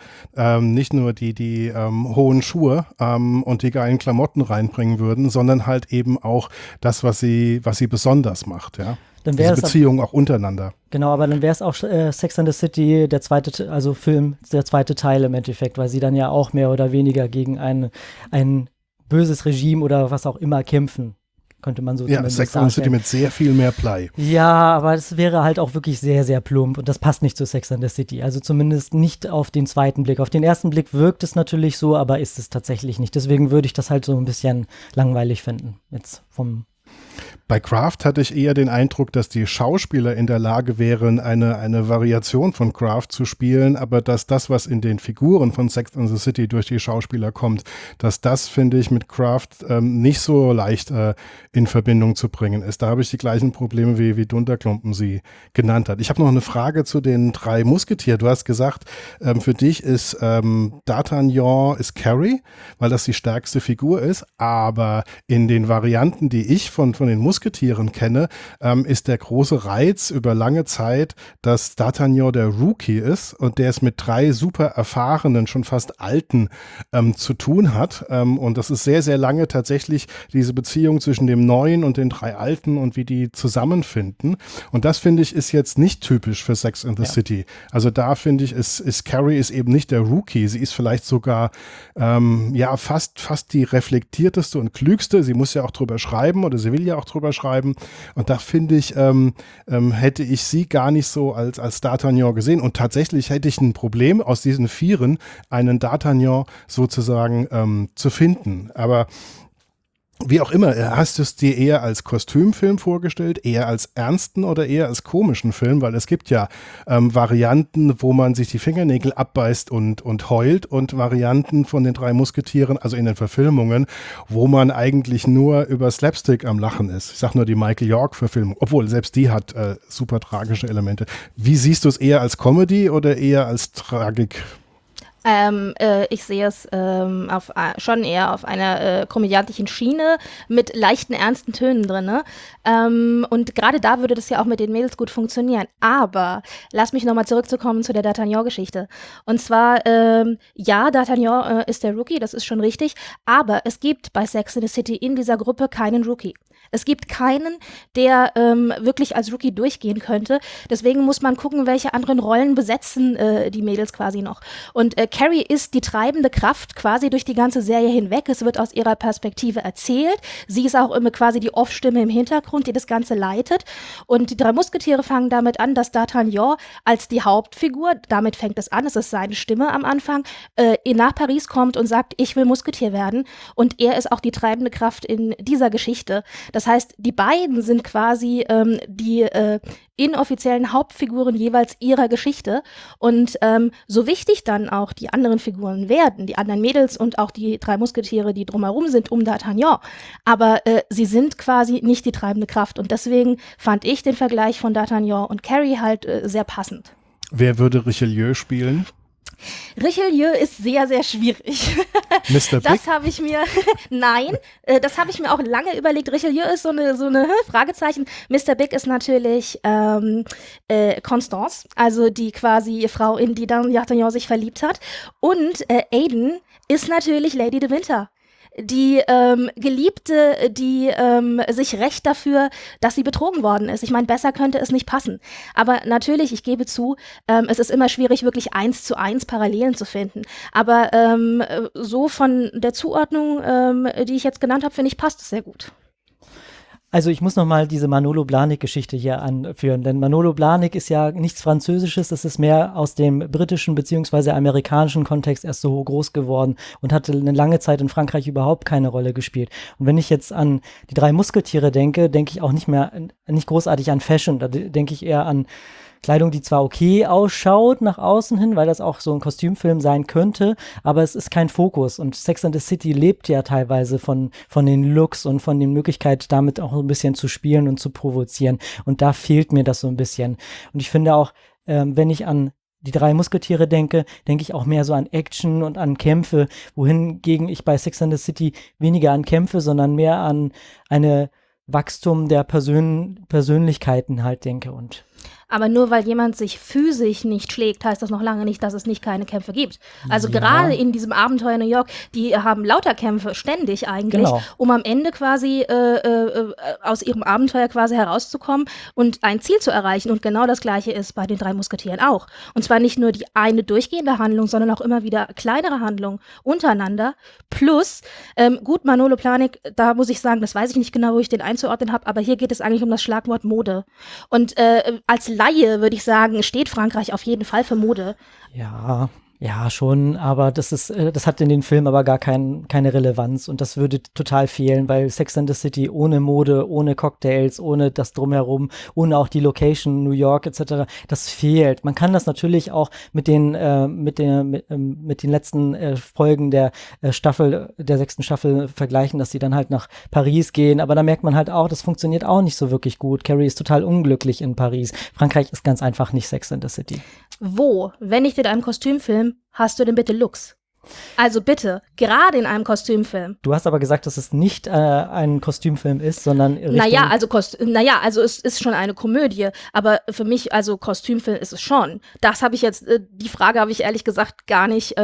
die hohen Schuhe und die geilen Klamotten reinbringen würden, sondern halt eben auch das, was sie besonders macht, ja. Dann diese Beziehungen auch untereinander. Genau, aber dann wäre es auch Sex and the City, der zweite Teil im Endeffekt, weil sie dann ja auch mehr oder weniger gegen ein böses Regime oder was auch immer kämpfen, könnte man so zumindest Sex and the City mit sehr viel mehr Blei. Ja, aber es wäre halt auch wirklich sehr, sehr plump und das passt nicht zu Sex and the City. Also zumindest nicht auf den zweiten Blick. Auf den ersten Blick wirkt es natürlich so, aber ist es tatsächlich nicht. Deswegen würde ich das halt so ein bisschen langweilig finden. Jetzt Bei Craft hatte ich eher den Eindruck, dass die Schauspieler in der Lage wären, eine Variation von Craft zu spielen, aber dass das, was in den Figuren von Sex and the City durch die Schauspieler kommt, dass das, finde ich, mit Craft nicht so leicht in Verbindung zu bringen ist. Da habe ich die gleichen Probleme, wie Dunderklumpen sie genannt hat. Ich habe noch eine Frage zu den 3 Musketier. Du hast gesagt, für dich ist D'Artagnan ist Carrie, weil das die stärkste Figur ist, aber in den Varianten, die ich von den Musketieren kenne, ist der große Reiz über lange Zeit, dass D'Artagnan der Rookie ist und der es mit 3 super erfahrenen, schon fast Alten zu tun hat. Und das ist sehr, sehr lange tatsächlich diese Beziehung zwischen dem Neuen und den 3 Alten und wie die zusammenfinden. Und das, finde ich, ist jetzt nicht typisch für Sex and the City. Also da, finde ich, ist Carrie ist eben nicht der Rookie. Sie ist vielleicht sogar fast die reflektierteste und klügste. Sie muss ja auch drüber schreiben oder sie will ja auch drüber schreiben. Und da, finde ich, hätte ich sie gar nicht so als D'Artagnan gesehen. Und tatsächlich hätte ich ein Problem, aus diesen 4 einen D'Artagnan sozusagen zu finden. Aber wie auch immer, hast du es dir eher als Kostümfilm vorgestellt, eher als ernsten oder eher als komischen Film? Weil es gibt ja Varianten, wo man sich die Fingernägel abbeißt und heult und Varianten von den 3 Musketieren, also in den Verfilmungen, wo man eigentlich nur über Slapstick am Lachen ist. Ich sag nur die Michael York-Verfilmung, obwohl selbst die hat super tragische Elemente. Wie siehst du es, eher als Comedy oder eher als Tragik? Ich sehe es schon eher auf einer komödiantischen Schiene mit leichten, ernsten Tönen drin. Ne? Und gerade da würde das ja auch mit den Mädels gut funktionieren. Aber lass mich nochmal zurückzukommen zu der D'Artagnan-Geschichte. Und zwar, D'Artagnan ist der Rookie, das ist schon richtig. Aber es gibt bei Sex and the City in dieser Gruppe keinen Rookie. Es gibt keinen, der wirklich als Rookie durchgehen könnte. Deswegen muss man gucken, welche anderen Rollen besetzen die Mädels quasi noch. Und Carrie ist die treibende Kraft quasi durch die ganze Serie hinweg. Es wird aus ihrer Perspektive erzählt. Sie ist auch immer quasi die Off-Stimme im Hintergrund, die das Ganze leitet. Und die 3 Musketiere fangen damit an, dass D'Artagnan als die Hauptfigur, damit fängt es an, es ist seine Stimme am Anfang, nach Paris kommt und sagt, ich will Musketier werden. Und er ist auch die treibende Kraft in dieser Geschichte. Das heißt, die beiden sind quasi die inoffiziellen Hauptfiguren jeweils ihrer Geschichte. Und so wichtig dann auch die anderen Figuren werden, die anderen Mädels und auch die 3 Musketiere, die drumherum sind um D'Artagnan. Aber sie sind quasi nicht die treibende Kraft. Und deswegen fand ich den Vergleich von D'Artagnan und Carrie halt sehr passend. Wer würde Richelieu spielen? Richelieu ist sehr, sehr schwierig. Mr. Big? Das habe ich mir, nein, das habe ich mir auch lange überlegt. Richelieu ist so eine Fragezeichen. Mr. Big ist natürlich Constance, also die quasi Frau, in die dann D'Artagnan sich verliebt hat. Und Aiden ist natürlich Lady de Winter. Die Geliebte, die sich rächt dafür, dass sie betrogen worden ist. Ich meine, besser könnte es nicht passen. Aber natürlich, ich gebe zu, es ist immer schwierig, wirklich 1:1 Parallelen zu finden. Aber so von der Zuordnung, die ich jetzt genannt habe, finde ich, passt es sehr gut. Also ich muss nochmal diese Manolo Blahnik-Geschichte hier anführen, denn Manolo Blahnik ist ja nichts Französisches, es ist mehr aus dem britischen bzw. amerikanischen Kontext erst so groß geworden und hatte eine lange Zeit in Frankreich überhaupt keine Rolle gespielt. Und wenn ich jetzt an die 3 Musketiere denke, denke ich auch nicht großartig an Fashion, da denke ich eher an Kleidung, die zwar okay ausschaut nach außen hin, weil das auch so ein Kostümfilm sein könnte, aber es ist kein Fokus. Und Sex and the City lebt ja teilweise von den Looks und von der Möglichkeit, damit auch ein bisschen zu spielen und zu provozieren. Und da fehlt mir das so ein bisschen. Und ich finde auch, wenn ich an die 3 Musketiere denke ich auch mehr so an Action und an Kämpfe, wohingegen ich bei Sex and the City weniger an Kämpfe, sondern mehr an eine Wachstum der Persönlichkeiten halt denke. Und Aber nur weil jemand sich physisch nicht schlägt, heißt das noch lange nicht, dass es nicht keine Kämpfe gibt. Also gerade in diesem Abenteuer New York, die haben lauter Kämpfe, ständig eigentlich, um am Ende quasi aus ihrem Abenteuer quasi herauszukommen und ein Ziel zu erreichen. Und genau das Gleiche ist bei den 3 Musketieren auch. Und zwar nicht nur die eine durchgehende Handlung, sondern auch immer wieder kleinere Handlungen untereinander. Plus, gut, Manolo Blahnik, da muss ich sagen, das weiß ich nicht genau, wo ich den einzuordnen habe, aber hier geht es eigentlich um das Schlagwort Mode. Und als Laie würde ich sagen, steht Frankreich auf jeden Fall für Mode. Ja. Ja, schon, aber das hat in den Film aber gar keine Relevanz und das würde total fehlen, weil Sex and the City ohne Mode, ohne Cocktails, ohne das Drumherum, ohne auch die Location, New York etc., das fehlt. Man kann das natürlich auch mit den letzten Folgen der Staffel, der 6. Staffel vergleichen, dass sie dann halt nach Paris gehen, aber da merkt man halt auch, das funktioniert auch nicht so wirklich gut. Carrie ist total unglücklich in Paris. Frankreich ist ganz einfach nicht Sex and the City. Wo, wenn nicht in einem Kostümfilm, hast du denn bitte Looks? Also bitte, gerade in einem Kostümfilm. Du hast aber gesagt, dass es nicht ein Kostümfilm ist, sondern Naja, also es ist schon eine Komödie, aber für mich, also Kostümfilm ist es schon. Das habe ich jetzt, die Frage habe ich ehrlich gesagt gar nicht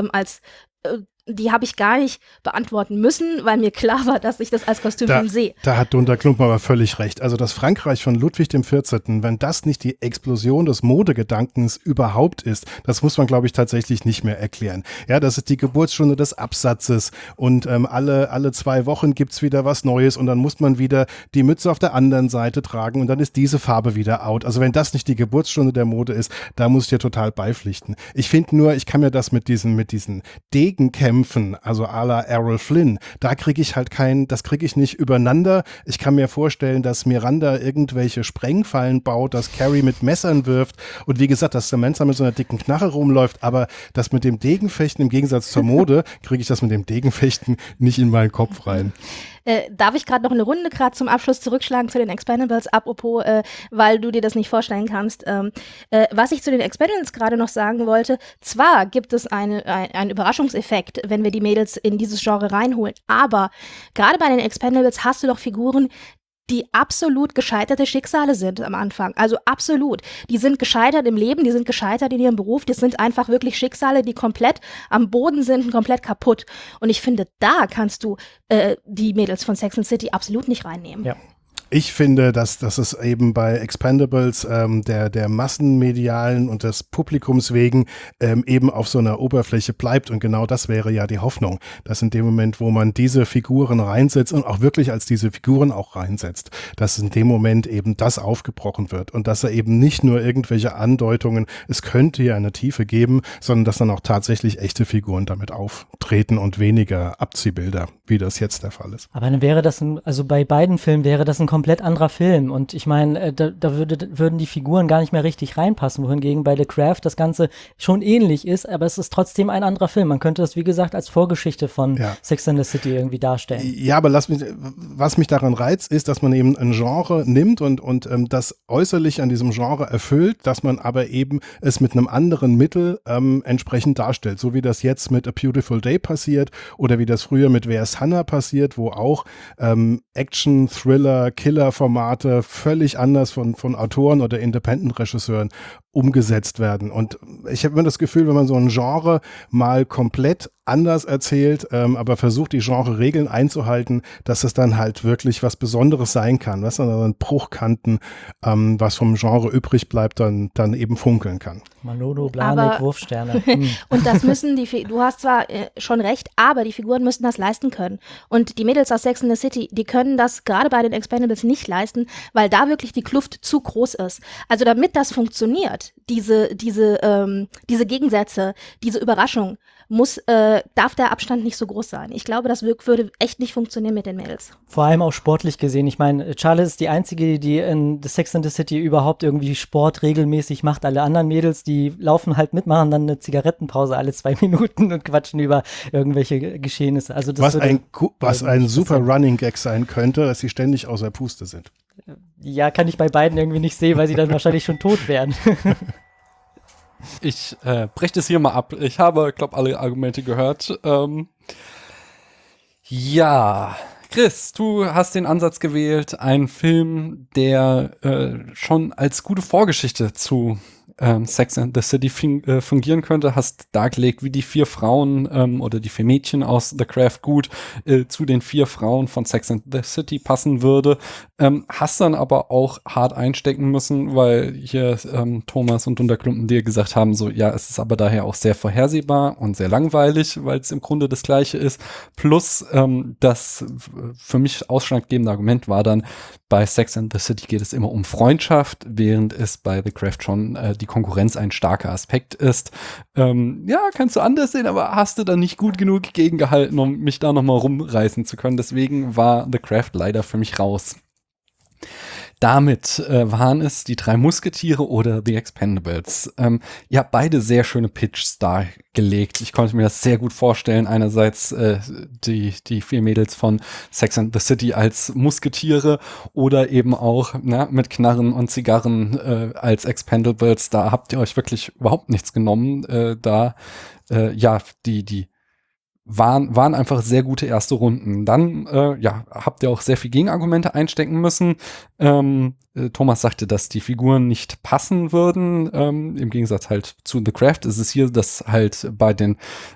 die habe ich gar nicht beantworten müssen, weil mir klar war, dass ich das als Kostümfilm sehe. Da hat Dunda Klumpen aber völlig recht. Also das Frankreich von Ludwig XIV., wenn das nicht die Explosion des Modegedankens überhaupt ist, das muss man, glaube ich, tatsächlich nicht mehr erklären. Ja, das ist die Geburtsstunde des Absatzes und alle 2 Wochen gibt's wieder was Neues und dann muss man wieder die Mütze auf der anderen Seite tragen und dann ist diese Farbe wieder out. Also wenn das nicht die Geburtsstunde der Mode ist, da muss ich dir total beipflichten. Ich finde nur, ich kann mir das mit diesen Degenkämpfen, also à la Errol Flynn, da kriege ich halt das kriege ich nicht übereinander. Ich kann mir vorstellen, dass Miranda irgendwelche Sprengfallen baut, dass Carrie mit Messern wirft und wie gesagt, dass Samantha mit so einer dicken Knarre rumläuft, aber das mit dem Degenfechten im Gegensatz zur Mode, kriege ich das mit dem Degenfechten nicht in meinen Kopf rein. Darf ich gerade noch eine Runde zum Abschluss zurückschlagen zu den Expendables, apropos, weil du dir das nicht vorstellen kannst. Was ich zu den Expendables gerade noch sagen wollte, zwar gibt es einen Überraschungseffekt, wenn wir die Mädels in dieses Genre reinholen, aber gerade bei den Expendables hast du doch Figuren, die absolut gescheiterte Schicksale sind am Anfang. Also absolut. Die sind gescheitert im Leben, die sind gescheitert in ihrem Beruf, das sind einfach wirklich Schicksale, die komplett am Boden sind und komplett kaputt. Und ich finde, da kannst du die Mädels von Sex and the City absolut nicht reinnehmen. Ja. Ich finde, dass es eben bei Expendables der massenmedialen und des Publikums wegen eben auf so einer Oberfläche bleibt und genau das wäre ja die Hoffnung, dass in dem Moment, wo man diese Figuren reinsetzt und auch wirklich als diese Figuren auch reinsetzt, dass in dem Moment eben das aufgebrochen wird und dass er eben nicht nur irgendwelche Andeutungen, es könnte ja eine Tiefe geben, sondern dass dann auch tatsächlich echte Figuren damit auftreten und weniger Abziehbilder, wie das jetzt der Fall ist. Aber dann wäre das, also bei beiden Filmen wäre das ein komplett anderer Film und ich meine, da würden die Figuren gar nicht mehr richtig reinpassen, wohingegen bei The Craft das Ganze schon ähnlich ist, aber es ist trotzdem ein anderer Film. Man könnte das, wie gesagt, als Vorgeschichte von Sex and the City irgendwie darstellen. Ja, aber was mich daran reizt, ist, dass man eben ein Genre nimmt und das äußerlich an diesem Genre erfüllt, dass man aber eben es mit einem anderen Mittel entsprechend darstellt, so wie das jetzt mit A Beautiful Day passiert oder wie das früher mit Wer ist Hannah passiert, wo auch Action, Thriller, Killer-Formate völlig anders von Autoren oder Independent-Regisseuren umgesetzt werden. Und ich habe immer das Gefühl, wenn man so ein Genre mal komplett anders erzählt, aber versucht, die Genre-Regeln einzuhalten, dass es dann halt wirklich was Besonderes sein kann, was dann Bruchkanten, was vom Genre übrig bleibt, dann eben funkeln kann. Malodo, Blanik, Wurfsterne. Und das müssen du hast zwar schon recht, aber die Figuren müssen das leisten können. Und die Mädels aus Sex and the City, die können das gerade bei den Expendables nicht leisten, weil da wirklich die Kluft zu groß ist. Also damit das funktioniert, diese Gegensätze, diese Überraschung, darf der Abstand nicht so groß sein. Ich glaube, das würde echt nicht funktionieren mit den Mädels. Vor allem auch sportlich gesehen. Ich meine, Charlotte ist die Einzige, die in The Sex and the City überhaupt irgendwie Sport regelmäßig macht. Alle anderen Mädels, die laufen halt mit, machen dann eine Zigarettenpause alle 2 Minuten und quatschen über irgendwelche Geschehnisse. Also das was ein super Running Gag sein könnte, dass sie ständig außer Puste sind. Ja, kann ich bei beiden irgendwie nicht sehen, weil sie dann wahrscheinlich schon tot wären. Ich breche das hier mal ab. Ich habe, glaube alle Argumente gehört. Ja, Chris, du hast den Ansatz gewählt, einen Film, der schon als gute Vorgeschichte zu Sex and the City fungieren könnte, hast dargelegt, wie die 4 Frauen oder die 4 Mädchen aus The Craft gut zu den 4 Frauen von Sex and the City passen würde. Hast dann aber auch hart einstecken müssen, weil hier Thomas und Dunderklumpen dir gesagt haben, so ja, es ist aber daher auch sehr vorhersehbar und sehr langweilig, weil es im Grunde das Gleiche ist. Plus das für mich ausschlaggebende Argument war dann, bei Sex and the City geht es immer um Freundschaft, während es bei The Craft schon die Konkurrenz ein starker Aspekt ist. Ja, kannst du anders sehen, aber hast du da nicht gut genug gegengehalten, um mich da nochmal rumreißen zu können. Deswegen war The Craft leider für mich raus. Damit waren es die 3 Musketiere oder The Expendables. Ihr habt beide sehr schöne Pitches dargelegt. Ich konnte mir das sehr gut vorstellen. Einerseits die 4 Mädels von Sex and the City als Musketiere oder eben auch mit Knarren und Zigarren als Expendables. Da habt ihr euch wirklich überhaupt nichts genommen. Die waren einfach sehr gute erste Runden. Dann habt ihr auch sehr viel Gegenargumente einstecken müssen. Thomas sagte, dass die Figuren nicht passen würden. Im Gegensatz halt zu The Craft ist es hier, dass halt bei den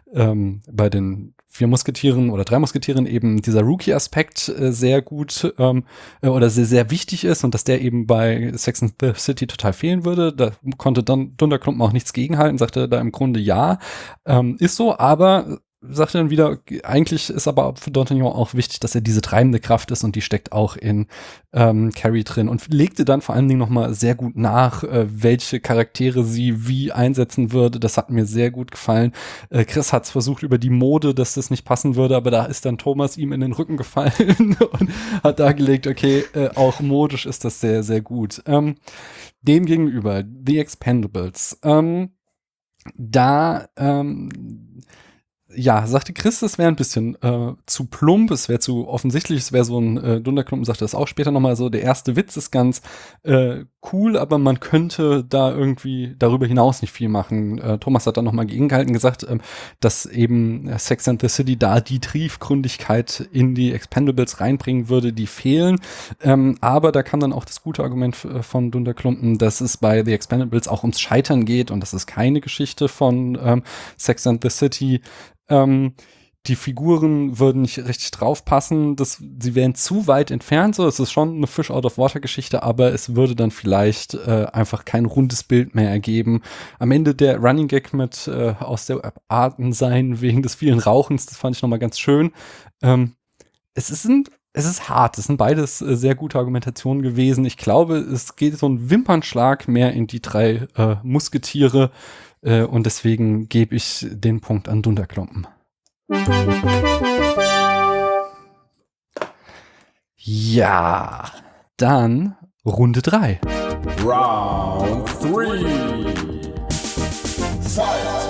4 Musketieren oder 3 Musketieren eben dieser Rookie-Aspekt sehr gut oder sehr, sehr wichtig ist und dass der eben bei Sex and the City total fehlen würde. Da konnte dann Dunderklumpen auch nichts gegenhalten, sagte da im Grunde ja. Ist so, aber sagte dann wieder, eigentlich ist aber für D'Artagnan auch wichtig, dass er diese treibende Kraft ist und die steckt auch in Carrie drin und legte dann vor allen Dingen nochmal sehr gut nach, welche Charaktere sie wie einsetzen würde. Das hat mir sehr gut gefallen. Chris hat es versucht über die Mode, dass das nicht passen würde, aber da ist dann Thomas ihm in den Rücken gefallen und hat dargelegt, okay, auch modisch ist das sehr, sehr gut. Demgegenüber The Expendables. Sagte Chris, es wäre ein bisschen zu plump, es wäre zu offensichtlich, es wäre so ein Dunderklumpen, sagte das auch später nochmal so, der erste Witz ist ganz cool, aber man könnte da irgendwie darüber hinaus nicht viel machen. Thomas hat dann nochmal gegengehalten, gesagt, dass eben Sex and the City da die Triefgründigkeit in die Expendables reinbringen würde, die fehlen, aber da kam dann auch das gute Argument von Dunderklumpen, dass es bei The Expendables auch ums Scheitern geht und das ist keine Geschichte von Sex and the City. Die Figuren würden nicht richtig draufpassen, sie wären zu weit entfernt, so, es ist schon eine Fish-out-of-water-Geschichte, aber es würde dann vielleicht einfach kein rundes Bild mehr ergeben. Am Ende der Running Gag mit aus der Atem sein wegen des vielen Rauchens, das fand ich nochmal ganz schön. Es ist hart, es sind beides sehr gute Argumentationen gewesen. Ich glaube, es geht so ein Wimpernschlag mehr in die 3 Musketiere, und deswegen gebe ich den Punkt an Dunderklumpen. Ja, dann Runde 3. Round 3. Fight!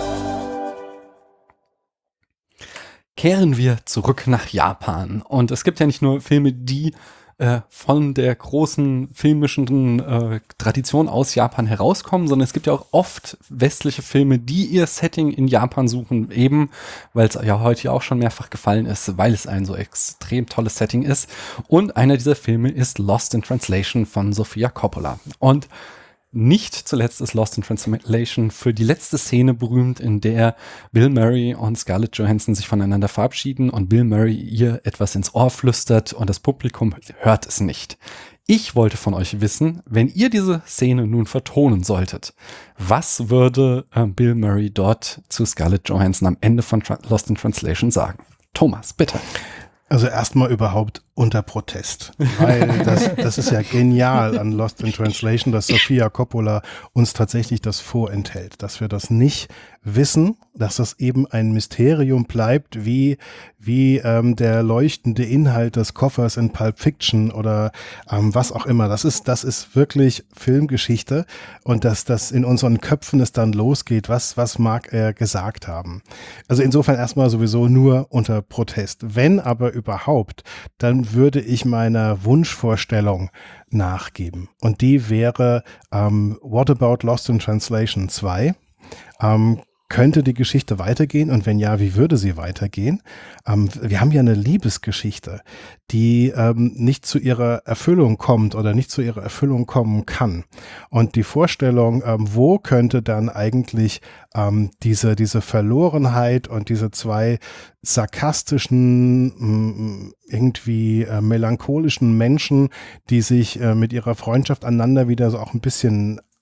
Kehren wir zurück nach Japan. Und es gibt ja nicht nur Filme, die von der großen filmischen Tradition aus Japan herauskommen, sondern es gibt ja auch oft westliche Filme, die ihr Setting in Japan suchen, eben, weil es ja heute auch schon mehrfach gefallen ist, weil es ein so extrem tolles Setting ist. Und einer dieser Filme ist Lost in Translation von Sofia Coppola. Und nicht zuletzt ist Lost in Translation für die letzte Szene berühmt, in der Bill Murray und Scarlett Johansson sich voneinander verabschieden und Bill Murray ihr etwas ins Ohr flüstert und das Publikum hört es nicht. Ich wollte von euch wissen, wenn ihr diese Szene nun vertonen solltet, was würde Bill Murray dort zu Scarlett Johansson am Ende von Lost in Translation sagen? Thomas, bitte. Also erstmal überhaupt unter Protest, weil das ist ja genial an Lost in Translation, dass Sofia Coppola uns tatsächlich das vorenthält, dass wir das nicht wissen, dass das eben ein Mysterium bleibt, wie der leuchtende Inhalt des Koffers in Pulp Fiction oder was auch immer. Das ist wirklich Filmgeschichte und dass das in unseren Köpfen es dann losgeht, was mag er gesagt haben. Also insofern erstmal sowieso nur unter Protest. Wenn aber überhaupt, dann würde ich meiner Wunschvorstellung nachgeben. Und die wäre What About Lost in Translation 2? Könnte die Geschichte weitergehen und wenn ja, wie würde sie weitergehen? Wir haben ja eine Liebesgeschichte, die nicht zu ihrer Erfüllung kommt oder nicht zu ihrer Erfüllung kommen kann. Und die Vorstellung, wo könnte dann eigentlich diese Verlorenheit und diese 2 sarkastischen, irgendwie melancholischen Menschen, die sich mit ihrer Freundschaft aneinander wieder so auch ein bisschen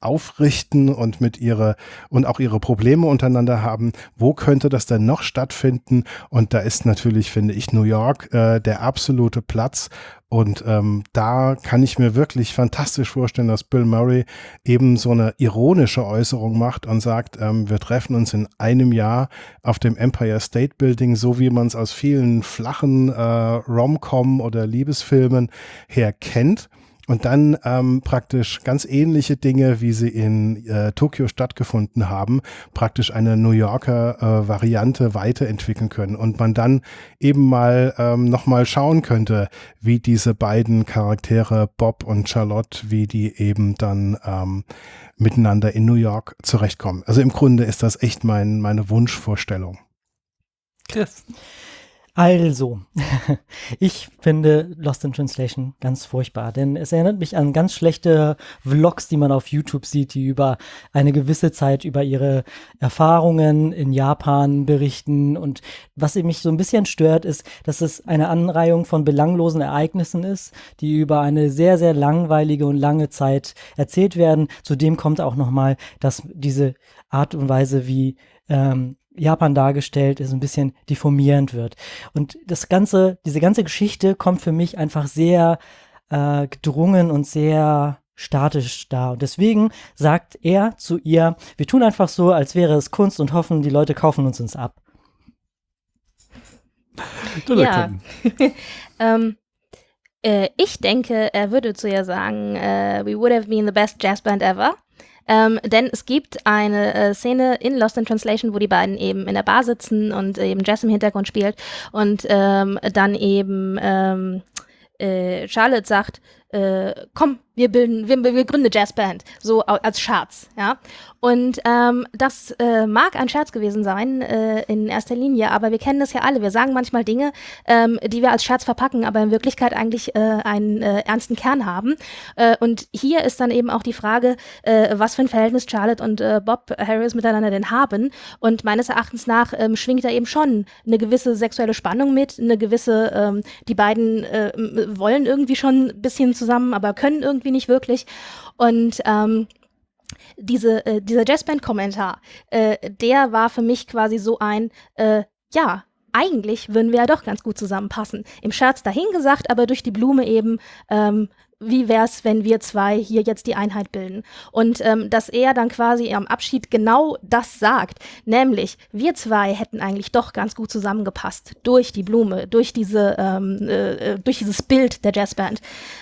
aufrichten und und auch ihre Probleme untereinander haben. Wo könnte das denn noch stattfinden? Und da ist natürlich, finde ich, New York der absolute Platz. Und da kann ich mir wirklich fantastisch vorstellen, dass Bill Murray eben so eine ironische Äußerung macht und sagt, wir treffen uns in einem Jahr auf dem Empire State Building, so wie man es aus vielen flachen Rom-Com oder Liebesfilmen her kennt. Und dann praktisch ganz ähnliche Dinge, wie sie in Tokio stattgefunden haben, praktisch eine New Yorker Variante weiterentwickeln können. Und man dann eben mal nochmal schauen könnte, wie diese beiden Charaktere, Bob und Charlotte, wie die eben dann miteinander in New York zurechtkommen. Also im Grunde ist das echt meine Wunschvorstellung. Chris. Also, ich finde Lost in Translation ganz furchtbar, denn es erinnert mich an ganz schlechte Vlogs, die man auf YouTube sieht, die über eine gewisse Zeit über ihre Erfahrungen in Japan berichten. Und was mich so ein bisschen stört, ist, dass es eine Anreihung von belanglosen Ereignissen ist, die über eine sehr, sehr langweilige und lange Zeit erzählt werden. Zudem kommt auch nochmal, dass diese Art und Weise, wie Japan dargestellt ist, ein bisschen diffamierend wird. Und diese ganze Geschichte kommt für mich einfach sehr gedrungen und sehr statisch dar. Und deswegen sagt er zu ihr, wir tun einfach so, als wäre es Kunst und hoffen, die Leute kaufen uns ab. Ja. Ich denke, er würde zu ihr sagen, we would have been the best jazz band ever. Denn es gibt eine Szene in Lost in Translation, wo die beiden eben in der Bar sitzen und eben Jazz im Hintergrund spielt und dann eben Charlotte sagt, komm, wir gründen eine Jazzband, so als Scherz, ja. Und das mag ein Scherz gewesen sein in erster Linie, aber wir kennen das ja alle. Wir sagen manchmal Dinge, die wir als Scherz verpacken, aber in Wirklichkeit eigentlich einen ernsten Kern haben. Und hier ist dann eben auch die Frage, was für ein Verhältnis Charlotte und Bob Harris miteinander denn haben. Und meines Erachtens nach schwingt da eben schon eine gewisse sexuelle Spannung mit, eine gewisse, die beiden wollen irgendwie schon ein bisschen zusammen, aber können irgendwie nicht wirklich. Und dieser Jazzband-Kommentar, der war für mich quasi so ein, ja, eigentlich würden wir ja doch ganz gut zusammenpassen. Im Scherz dahingesagt, aber durch die Blume eben, wie wär's, wenn wir zwei hier jetzt die Einheit bilden? Und dass er dann quasi am Abschied genau das sagt, nämlich wir zwei hätten eigentlich doch ganz gut zusammengepasst durch die Blume, durch dieses Bild der Jazzband.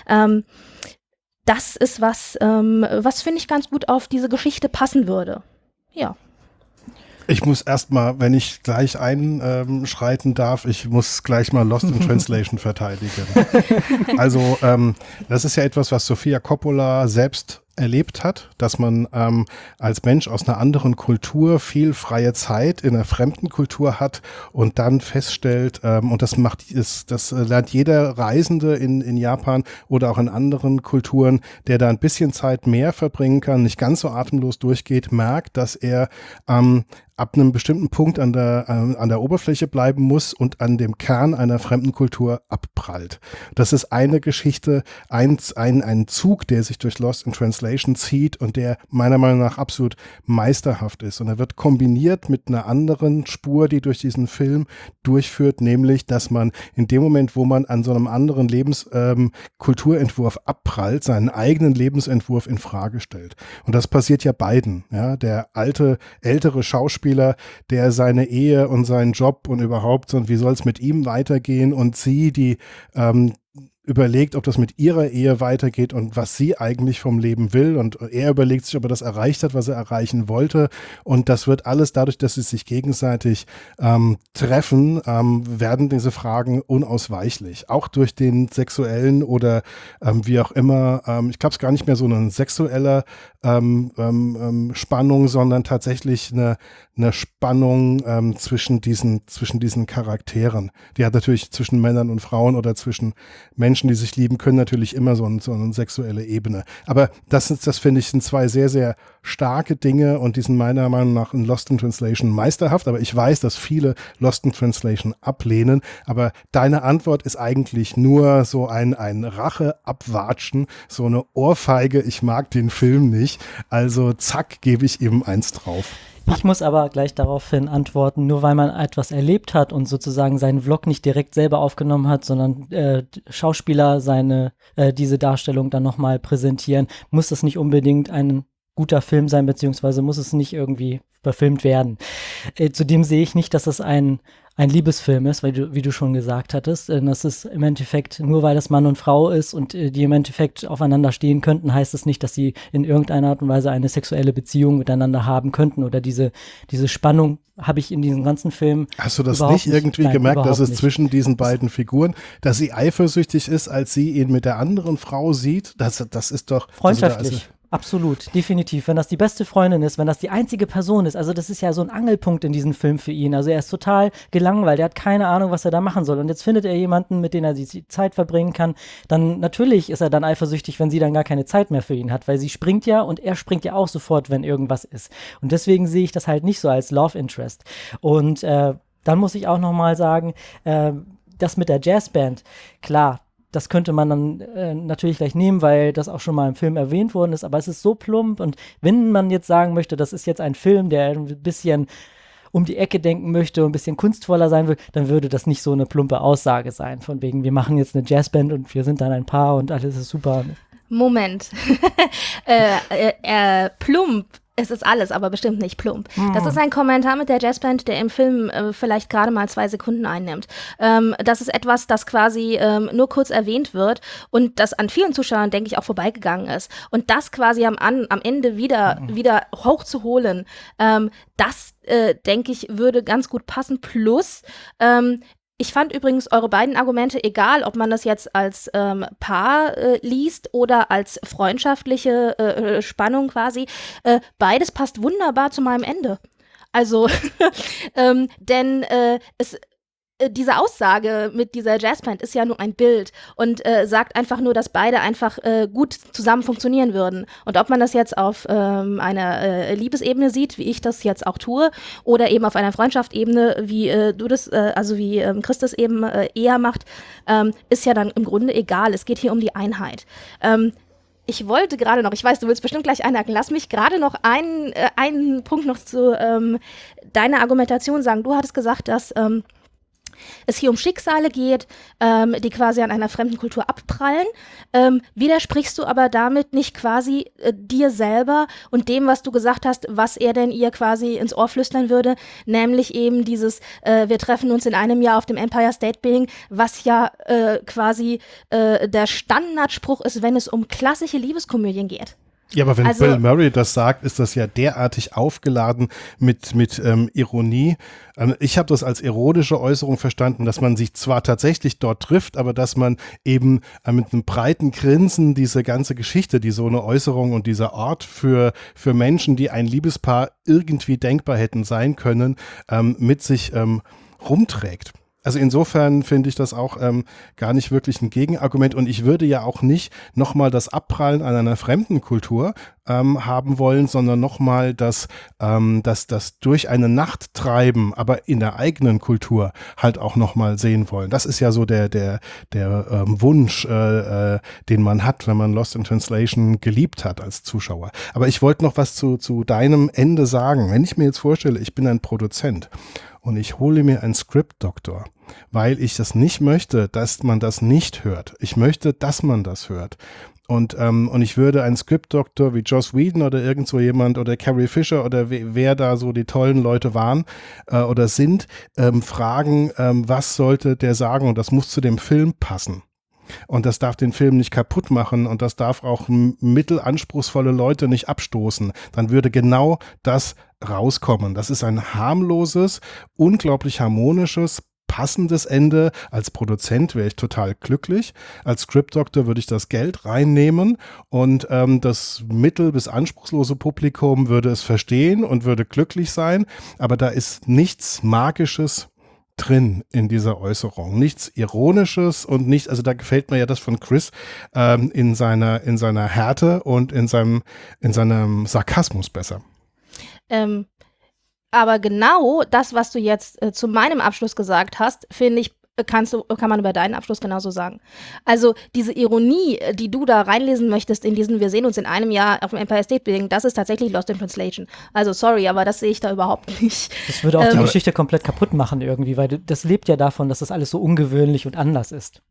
Das ist was finde ich ganz gut auf diese Geschichte passen würde. Ja. Ich muss erstmal, wenn ich gleich einschreiten darf, ich muss gleich mal Lost in Translation verteidigen. Also das ist ja etwas, was Sofia Coppola selbst erlebt hat, dass man als Mensch aus einer anderen Kultur viel freie Zeit in einer fremden Kultur hat und dann feststellt, und das lernt jeder Reisende in Japan oder auch in anderen Kulturen, der da ein bisschen Zeit mehr verbringen kann, nicht ganz so atemlos durchgeht, merkt, dass er ab einem bestimmten Punkt an der Oberfläche bleiben muss und an dem Kern einer fremden Kultur abprallt. Das ist eine Geschichte, ein Zug, der sich durch Lost in Translation zieht und der meiner Meinung nach absolut meisterhaft ist. Und er wird kombiniert mit einer anderen Spur, die durch diesen Film durchführt, nämlich, dass man in dem Moment, wo man an so einem anderen Kulturentwurf abprallt, seinen eigenen Lebensentwurf in Frage stellt. Und das passiert ja beiden. Ja? Der ältere Schauspieler, der seine Ehe und seinen Job und überhaupt, und wie soll es mit ihm weitergehen, und sie, die überlegt, ob das mit ihrer Ehe weitergeht und was sie eigentlich vom Leben will, und er überlegt sich, ob er das erreicht hat, was er erreichen wollte, und das wird alles dadurch, dass sie sich gegenseitig treffen, werden diese Fragen unausweichlich, auch durch den sexuellen oder wie auch immer, ich glaube es gar nicht mehr so eine sexuelle Spannung, sondern tatsächlich eine Spannung zwischen diesen Charakteren. Die hat natürlich zwischen Männern und Frauen oder zwischen Menschen Menschen, die sich lieben, können natürlich immer so eine sexuelle Ebene. Aber das finde ich, sind zwei sehr, sehr starke Dinge und die sind meiner Meinung nach in Lost in Translation meisterhaft. Aber ich weiß, dass viele Lost in Translation ablehnen. Aber deine Antwort ist eigentlich nur so ein Rache-Abwatschen, so eine Ohrfeige, ich mag den Film nicht. Also zack, gebe ich ihm 1 drauf. Ich muss aber gleich daraufhin antworten, nur weil man etwas erlebt hat und sozusagen seinen Vlog nicht direkt selber aufgenommen hat, sondern Schauspieler diese Darstellung dann nochmal präsentieren, muss das nicht unbedingt ein guter Film sein, beziehungsweise muss es nicht irgendwie verfilmt werden. Zudem sehe ich nicht, dass es ein Liebesfilm ist, wie du schon gesagt hattest. Das ist im Endeffekt, nur weil das Mann und Frau ist und die im Endeffekt aufeinander stehen könnten, heißt es nicht, dass sie in irgendeiner Art und Weise eine sexuelle Beziehung miteinander haben könnten oder diese Spannung habe ich in diesem ganzen Film. Hast du das nicht irgendwie gemerkt, dass es zwischen diesen beiden Figuren, dass sie eifersüchtig ist, als sie ihn mit der anderen Frau sieht? Das ist doch freundschaftlich. Absolut, definitiv. Wenn das die beste Freundin ist, wenn das die einzige Person ist, also das ist ja so ein Angelpunkt in diesem Film für ihn. Also er ist total gelangweilt, er hat keine Ahnung, was er da machen soll. Und jetzt findet er jemanden, mit dem er die Zeit verbringen kann. Dann natürlich ist er dann eifersüchtig, wenn sie dann gar keine Zeit mehr für ihn hat, weil sie springt ja und er springt ja auch sofort, wenn irgendwas ist. Und deswegen sehe ich das halt nicht so als Love Interest. Und dann muss ich auch nochmal sagen, das mit der Jazzband, klar, das könnte man dann natürlich gleich nehmen, weil das auch schon mal im Film erwähnt worden ist, aber es ist so plump und wenn man jetzt sagen möchte, das ist jetzt ein Film, der ein bisschen um die Ecke denken möchte und ein bisschen kunstvoller sein will, dann würde das nicht so eine plumpe Aussage sein, von wegen, wir machen jetzt eine Jazzband und wir sind dann ein Paar und alles ist super. Moment. Plump. Es ist alles, aber bestimmt nicht plump. Das ist ein Kommentar mit der Jazzband, der im Film vielleicht gerade mal 2 Sekunden einnimmt. Das ist etwas, das quasi nur kurz erwähnt wird und das an vielen Zuschauern, denke ich, auch vorbeigegangen ist. Und das quasi am Ende wieder hochzuholen, das, denke ich, würde ganz gut passen. Plus, ich fand übrigens eure beiden Argumente, egal ob man das jetzt als Paar liest oder als freundschaftliche Spannung quasi, beides passt wunderbar zu meinem Ende. Also, denn diese Aussage mit dieser Jazzband ist ja nur ein Bild und sagt einfach nur, dass beide einfach gut zusammen funktionieren würden. Und ob man das jetzt auf einer Liebesebene sieht, wie ich das jetzt auch tue, oder eben auf einer Freundschaftsebene, wie du das, also wie Chris das eben eher macht, ist ja dann im Grunde egal. Es geht hier um die Einheit. Ich wollte gerade noch, ich weiß, du willst bestimmt gleich einhaken, lass mich gerade noch einen Punkt noch zu deiner Argumentation sagen. Du hattest gesagt, dass es hier um Schicksale geht, die quasi an einer fremden Kultur abprallen. Widersprichst du aber damit nicht quasi dir selber und dem, was du gesagt hast, was er denn ihr quasi ins Ohr flüstern würde, nämlich eben dieses, wir treffen uns in einem Jahr auf dem Empire State Building, was ja quasi der Standardspruch ist, wenn es um klassische Liebeskomödien geht. Ja, aber wenn Bill Murray das sagt, ist das ja derartig aufgeladen mit Ironie. Ich habe das als ironische Äußerung verstanden, dass man sich zwar tatsächlich dort trifft, aber dass man eben mit einem breiten Grinsen diese ganze Geschichte, die so eine Äußerung und dieser Ort für Menschen, die ein Liebespaar irgendwie denkbar hätten sein können, mit sich rumträgt. Also insofern finde ich das auch gar nicht wirklich ein Gegenargument und ich würde ja auch nicht nochmal das Abprallen an einer fremden Kultur haben wollen, sondern nochmal das durch eine Nacht treiben, aber in der eigenen Kultur halt auch nochmal sehen wollen. Das ist ja so der Wunsch, den man hat, wenn man Lost in Translation geliebt hat als Zuschauer. Aber ich wollte noch was zu deinem Ende sagen. Wenn ich mir jetzt vorstelle, ich bin ein Produzent und ich hole mir einen Script-Doktor, weil ich das nicht möchte, dass man das nicht hört. Ich möchte, dass man das hört. Und ich würde einen Script-Doktor wie Joss Whedon oder irgend so jemand oder Carrie Fisher oder wer da so die tollen Leute waren oder sind, fragen, was sollte der sagen? Und das muss zu dem Film passen. Und das darf den Film nicht kaputt machen und das darf auch mittelanspruchsvolle Leute nicht abstoßen. Dann würde genau das rauskommen. Das ist ein harmloses, unglaublich harmonisches, passendes Ende. Als Produzent wäre ich total glücklich. Als Script-Doktor würde ich das Geld reinnehmen und das mittel- bis anspruchslose Publikum würde es verstehen und würde glücklich sein. Aber da ist nichts Magisches drin in dieser Äußerung. Nichts Ironisches und nicht, also da gefällt mir ja das von Chris in seiner Härte und in seinem Sarkasmus besser. Aber genau das, was du jetzt zu meinem Abschluss gesagt hast, finde ich, kann man über deinen Abschluss genauso sagen. Also diese Ironie, die du da reinlesen möchtest in diesen, wir sehen uns in einem Jahr auf dem Empire State Building, das ist tatsächlich Lost in Translation. Also sorry, aber das sehe ich da überhaupt nicht. Das würde auch die Geschichte komplett kaputt machen irgendwie, weil das lebt ja davon, dass das alles so ungewöhnlich und anders ist.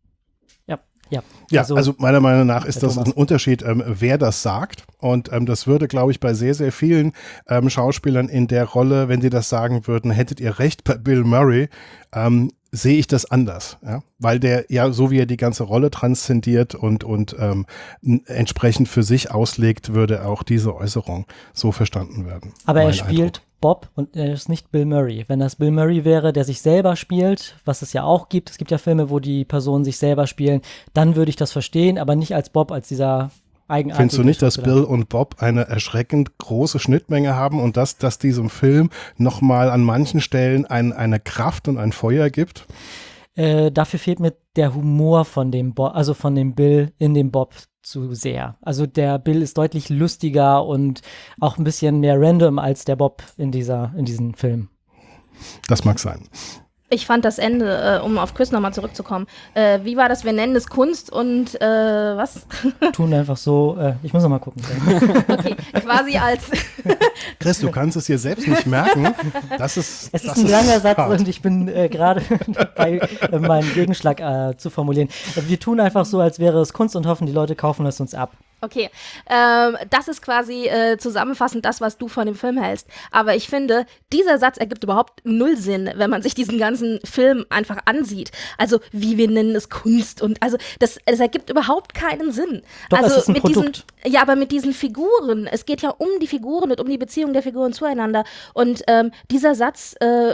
Ja, also meiner Meinung nach ist das ein Unterschied, wer das sagt. Und das würde, glaube ich, bei sehr, sehr vielen Schauspielern in der Rolle, wenn sie das sagen würden, hättet ihr recht, bei Bill Murray, sehe ich das anders. Ja? Weil der ja, so wie er die ganze Rolle transzendiert und entsprechend für sich auslegt, würde auch diese Äußerung so verstanden werden. Aber er spielt Bob und er ist nicht Bill Murray. Wenn das Bill Murray wäre, der sich selber spielt, was es ja auch gibt, es gibt ja Filme, wo die Personen sich selber spielen, dann würde ich das verstehen, aber nicht als Bob, als dieser eigenartige. Findest du nicht, dass Bill und Bob eine erschreckend große Schnittmenge haben und dass diesem Film nochmal an manchen Stellen eine Kraft und ein Feuer gibt? Dafür fehlt mir der Humor von dem Bob, also von dem Bill in dem Bob zu sehr. Also der Bill ist deutlich lustiger und auch ein bisschen mehr random als der Bob in diesem Film. Das mag sein. Ich fand das Ende, um auf Chris nochmal zurückzukommen, wie war das, wir nennen es Kunst und was? Tun einfach so, ich muss noch mal gucken. Okay, quasi als Chris, du kannst es dir selbst nicht merken. Es ist ein langer Satz und ich bin gerade dabei, meinen Gegenschlag zu formulieren. Wir tun einfach so, als wäre es Kunst und hoffen, die Leute kaufen es uns ab. Okay, das ist quasi zusammenfassend das, was du von dem Film hältst. Aber ich finde, dieser Satz ergibt überhaupt null Sinn, wenn man sich diesen ganzen Film einfach ansieht. Also, wie wir nennen es Kunst und also, es ergibt überhaupt keinen Sinn. Doch, also, es ist ein Produkt. Aber mit diesen Figuren, es geht ja um die Figuren und um die Beziehung der Figuren zueinander. Und dieser Satz,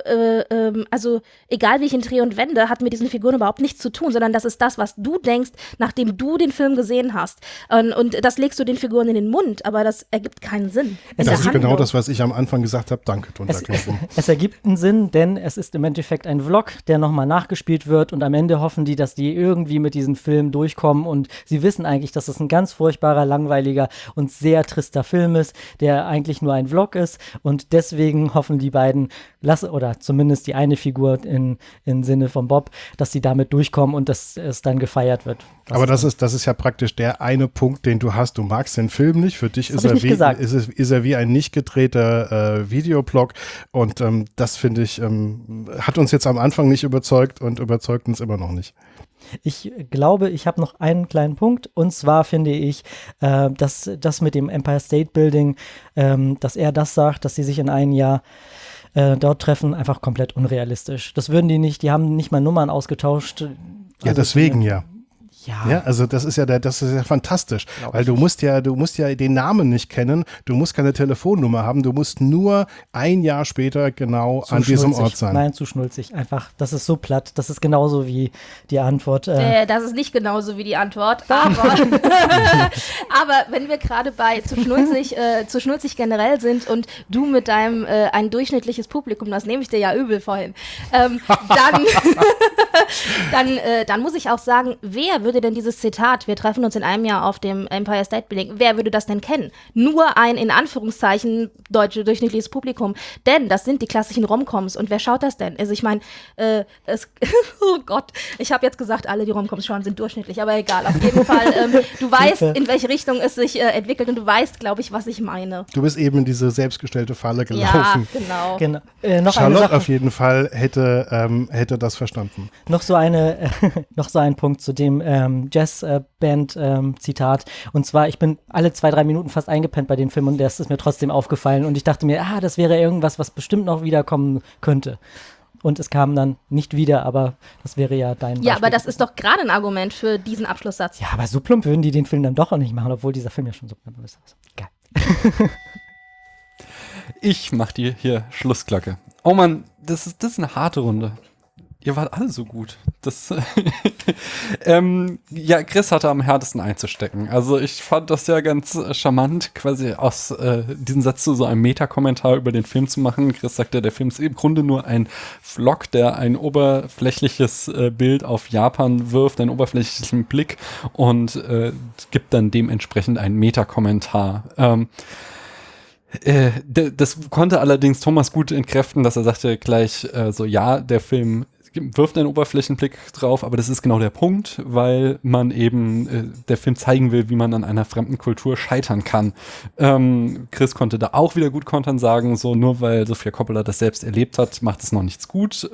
also, egal wie ich ihn drehe und wende, hat mit diesen Figuren überhaupt nichts zu tun, sondern das ist das, was du denkst, nachdem du den Film gesehen hast. Und das legst du den Figuren in den Mund, aber das ergibt keinen Sinn. Das ist genau das, was ich am Anfang gesagt habe. Danke, Dunderklumpen. Es ergibt einen Sinn, denn es ist im Endeffekt ein Vlog, der nochmal nachgespielt wird und am Ende hoffen die, dass die irgendwie mit diesem Film durchkommen und sie wissen eigentlich, dass es ein ganz furchtbarer, langweiliger und sehr trister Film ist, der eigentlich nur ein Vlog ist und deswegen hoffen die beiden, oder zumindest die eine Figur im Sinne von Bob, dass sie damit durchkommen und dass es dann gefeiert wird. Aber das ist ja praktisch der eine Punkt, den du hast. Du magst den Film nicht. Für dich ist er wie ein nicht gedrehter Videoblog. Und das, finde ich, hat uns jetzt am Anfang nicht überzeugt und überzeugt uns immer noch nicht. Ich glaube, ich habe noch einen kleinen Punkt. Und zwar finde ich, dass das mit dem Empire State Building, dass er das sagt, dass sie sich in einem Jahr dort treffen, einfach komplett unrealistisch. Das würden die nicht, die haben nicht mal Nummern ausgetauscht. Ja, deswegen ja. Ja, also das ist ja fantastisch, weil du musst ja den Namen nicht kennen, du musst keine Telefonnummer haben, du musst nur ein Jahr später genau an diesem Ort sein. Nein, zu schnulzig, einfach, das ist so platt, das ist genauso wie die Antwort. Das ist nicht genauso wie die Antwort, aber, aber wenn wir gerade bei zu schnulzig generell sind und du mit deinem ein durchschnittliches Publikum, das nehme ich dir ja übel vorhin, dann muss ich auch sagen, wer würde denn dieses Zitat, wir treffen uns in einem Jahr auf dem Empire State Building, wer würde das denn kennen? Nur ein, in Anführungszeichen, durchschnittliches Publikum. Denn das sind die klassischen Romcoms. Und wer schaut das denn? Also ich meine, oh Gott, ich habe jetzt gesagt, alle, die Romcoms schauen, sind durchschnittlich, aber egal. Auf jeden Fall, du weißt, in welche Richtung es sich entwickelt und du weißt, glaube ich, was ich meine. Du bist eben in diese selbstgestellte Falle gelaufen. Ja, genau. Noch Charlotte auf jeden Fall hätte das verstanden. Noch so ein Punkt zu dem Jazzband-Zitat. Und zwar, ich bin alle 2-3 Minuten fast eingepennt bei dem Film und das ist mir trotzdem aufgefallen. Und ich dachte mir, das wäre irgendwas, was bestimmt noch wiederkommen könnte. Und es kam dann nicht wieder, aber das wäre ja dein Beispiel. Ja, aber das ist doch gerade ein Argument für diesen Abschlusssatz. Ja, aber so plump würden die den Film dann doch auch nicht machen, obwohl dieser Film ja schon so plump ist. Geil. Ich mach dir hier Schlussglocke. Oh Mann, das ist eine harte Runde. Ihr wart alle so gut. das ja, Chris hatte am härtesten einzustecken. Also ich fand das ja ganz charmant, quasi aus diesem Satz zu so einem Meta-Kommentar über den Film zu machen. Chris sagte, der Film ist im Grunde nur ein Vlog, der ein oberflächliches Bild auf Japan wirft, einen oberflächlichen Blick und gibt dann dementsprechend einen Meta-Kommentar. Das konnte allerdings Thomas gut entkräften, dass er sagte gleich so, ja, der Film wirft einen Oberflächenblick drauf, aber das ist genau der Punkt, weil man eben der Film zeigen will, wie man an einer fremden Kultur scheitern kann. Chris konnte da auch wieder gut kontern, sagen, so nur weil Sofia Coppola das selbst erlebt hat, macht es noch nichts gut.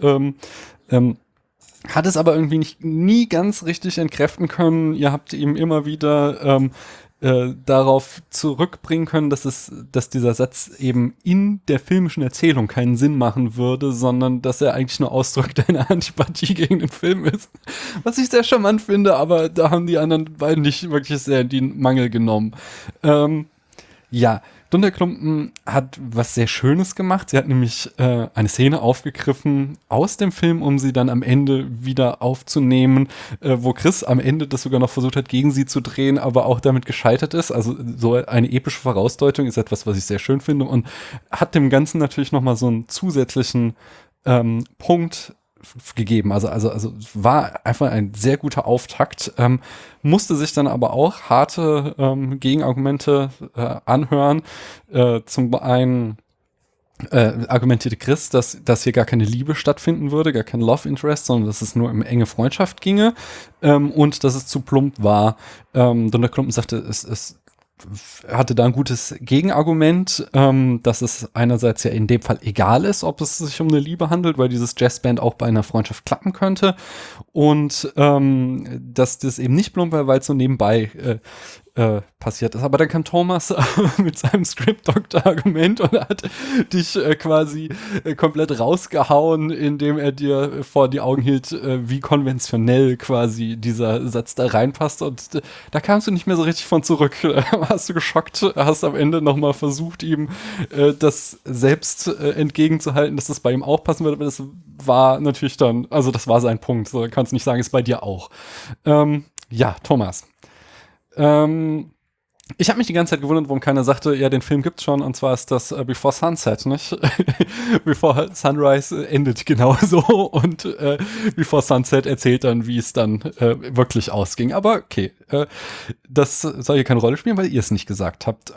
Hat es aber irgendwie nie ganz richtig entkräften können. Ihr habt ihm immer wieder darauf zurückbringen können, dass dieser Satz eben in der filmischen Erzählung keinen Sinn machen würde, sondern dass er eigentlich nur Ausdruck deiner Antipathie gegen den Film ist. Was ich sehr charmant finde, aber da haben die anderen beiden nicht wirklich sehr in den Mangel genommen. Ja, Dunderklumpen hat was sehr Schönes gemacht. Sie hat nämlich eine Szene aufgegriffen aus dem Film, um sie dann am Ende wieder aufzunehmen, wo Chris am Ende das sogar noch versucht hat, gegen sie zu drehen, aber auch damit gescheitert ist. Also so eine epische Vorausdeutung ist etwas, was ich sehr schön finde und hat dem Ganzen natürlich nochmal so einen zusätzlichen Punkt gegeben. Also war einfach ein sehr guter Auftakt. Musste sich dann aber auch harte Gegenargumente anhören. Zum einen argumentierte Chris, dass hier gar keine Liebe stattfinden würde, gar kein Love Interest, sondern dass es nur um enge Freundschaft ginge und dass es zu plump war. Dunderklumpen sagte, es hatte da ein gutes Gegenargument, dass es einerseits ja in dem Fall egal ist, ob es sich um eine Liebe handelt, weil dieses Jazzband auch bei einer Freundschaft klappen könnte und dass das eben nicht plump war, weil es so nebenbei passiert ist. Aber dann kam Thomas mit seinem Script-Doctor-Argument und hat dich quasi komplett rausgehauen, indem er dir vor die Augen hielt, wie konventionell quasi dieser Satz da reinpasst. Und da kamst du nicht mehr so richtig von zurück. Warst du geschockt, hast am Ende nochmal versucht, ihm das selbst entgegenzuhalten, dass das bei ihm auch passen würde. Aber das war natürlich dann, also das war sein Punkt. So kannst du nicht sagen, ist bei dir auch. Ja, Thomas. Ich habe mich die ganze Zeit gewundert, warum keiner sagte, ja, den Film gibt's schon, und zwar ist das Before Sunset, nicht? Before Sunrise endet genauso und Before Sunset erzählt dann, wie es dann wirklich ausging. Aber okay, das soll hier keine Rolle spielen, weil ihr es nicht gesagt habt.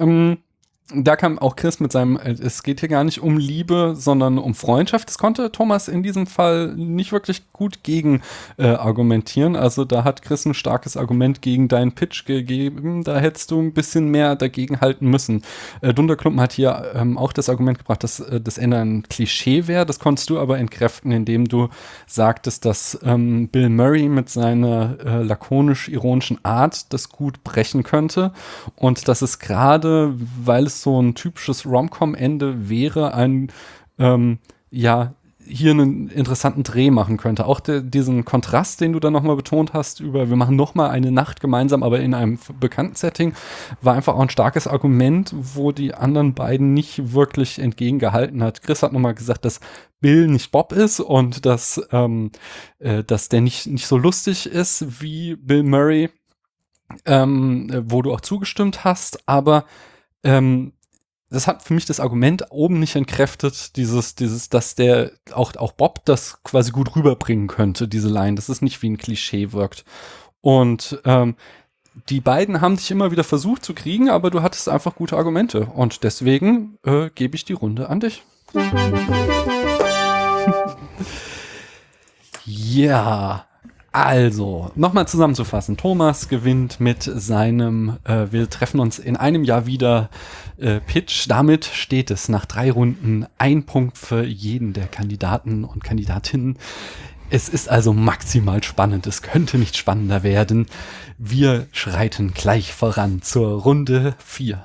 Da kam auch Chris mit seinem, es geht hier gar nicht um Liebe, sondern um Freundschaft. Das konnte Thomas in diesem Fall nicht wirklich gut gegen argumentieren. Also da hat Chris ein starkes Argument gegen deinen Pitch gegeben. Da hättest du ein bisschen mehr dagegen halten müssen. Dunderklumpen hat hier auch das Argument gebracht, dass das Ende ein Klischee wäre. Das konntest du aber entkräften, indem du sagtest, dass Bill Murray mit seiner lakonisch-ironischen Art das gut brechen könnte. Und dass es gerade, weil es so ein typisches Rom-Com-Ende wäre, hier einen interessanten Dreh machen könnte. Auch diesen Kontrast, den du dann nochmal betont hast, über wir machen nochmal eine Nacht gemeinsam, aber in einem bekannten Setting, war einfach auch ein starkes Argument, wo die anderen beiden nicht wirklich entgegengehalten hat. Chris hat nochmal gesagt, dass Bill nicht Bob ist und dass der nicht so lustig ist wie Bill Murray, wo du auch zugestimmt hast, aber das hat für mich das Argument oben nicht entkräftet, dass der auch Bob das quasi gut rüberbringen könnte, diese Line, dass es nicht wie ein Klischee wirkt. Und die beiden haben dich immer wieder versucht zu kriegen, aber du hattest einfach gute Argumente. Und deswegen gebe ich die Runde an dich. Ja. Also, nochmal zusammenzufassen. Thomas gewinnt mit seinem wir treffen uns in einem Jahr wieder Pitch. Damit steht es nach 3 Runden 1 Punkt für jeden der Kandidaten und Kandidatinnen. Es ist also maximal spannend. Es könnte nicht spannender werden. Wir schreiten gleich voran zur Runde 4.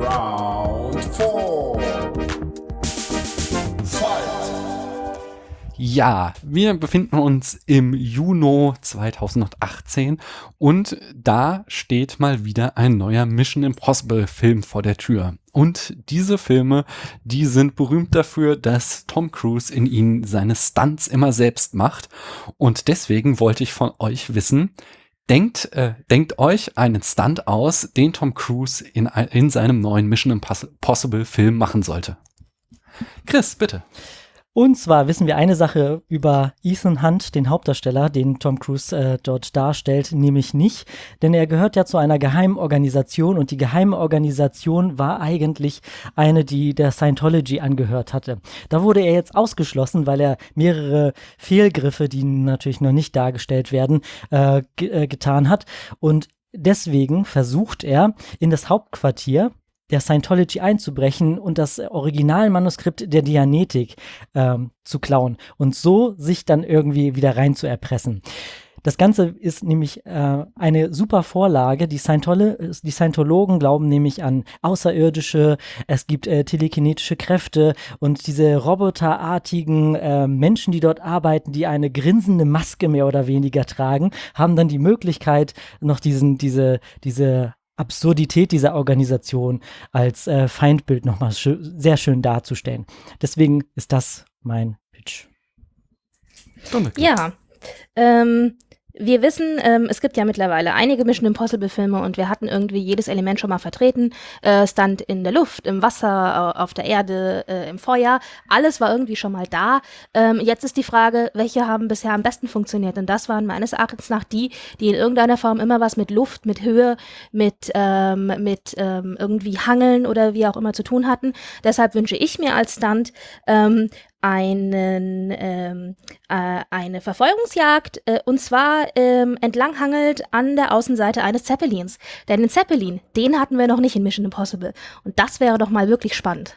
Round 4. Fight! Ja, wir befinden uns im Juni 2018 und da steht mal wieder ein neuer Mission Impossible Film vor der Tür. Und diese Filme, die sind berühmt dafür, dass Tom Cruise in ihnen seine Stunts immer selbst macht. Und deswegen wollte ich von euch wissen, denkt euch einen Stunt aus, den Tom Cruise in seinem neuen Mission Impossible Film machen sollte. Chris, bitte. Und zwar wissen wir eine Sache über Ethan Hunt, den Hauptdarsteller, den Tom Cruise dort darstellt, nämlich nicht. Denn er gehört ja zu einer geheimen Organisation und die geheime Organisation war eigentlich eine, die der Scientology angehört hatte. Da wurde er jetzt ausgeschlossen, weil er mehrere Fehlgriffe, die natürlich noch nicht dargestellt werden, getan hat. Und deswegen versucht er in das Hauptquartier der Scientology einzubrechen und das Originalmanuskript der Dianetik zu klauen und so sich dann irgendwie wieder rein zu erpressen. Das Ganze ist nämlich eine super Vorlage. Die Scientologen glauben nämlich an Außerirdische, es gibt telekinetische Kräfte und diese roboterartigen Menschen, die dort arbeiten, die eine grinsende Maske mehr oder weniger tragen, haben dann die Möglichkeit, noch diese Absurdität dieser Organisation als Feindbild nochmal sehr schön darzustellen. Deswegen ist das mein Pitch. Ja, wir wissen, es gibt ja mittlerweile einige Mission Impossible Filme und wir hatten irgendwie jedes Element schon mal vertreten. Stunt in der Luft, im Wasser, auf der Erde, im Feuer. Alles war irgendwie schon mal da. Jetzt ist die Frage, welche haben bisher am besten funktioniert? Und das waren meines Erachtens nach die in irgendeiner Form immer was mit Luft, mit Höhe, mit irgendwie Hangeln oder wie auch immer zu tun hatten. Deshalb wünsche ich mir als Stunt eine Verfolgungsjagd und zwar entlanghangelt an der Außenseite eines Zeppelins. Denn den Zeppelin, den hatten wir noch nicht in Mission Impossible. Und das wäre doch mal wirklich spannend.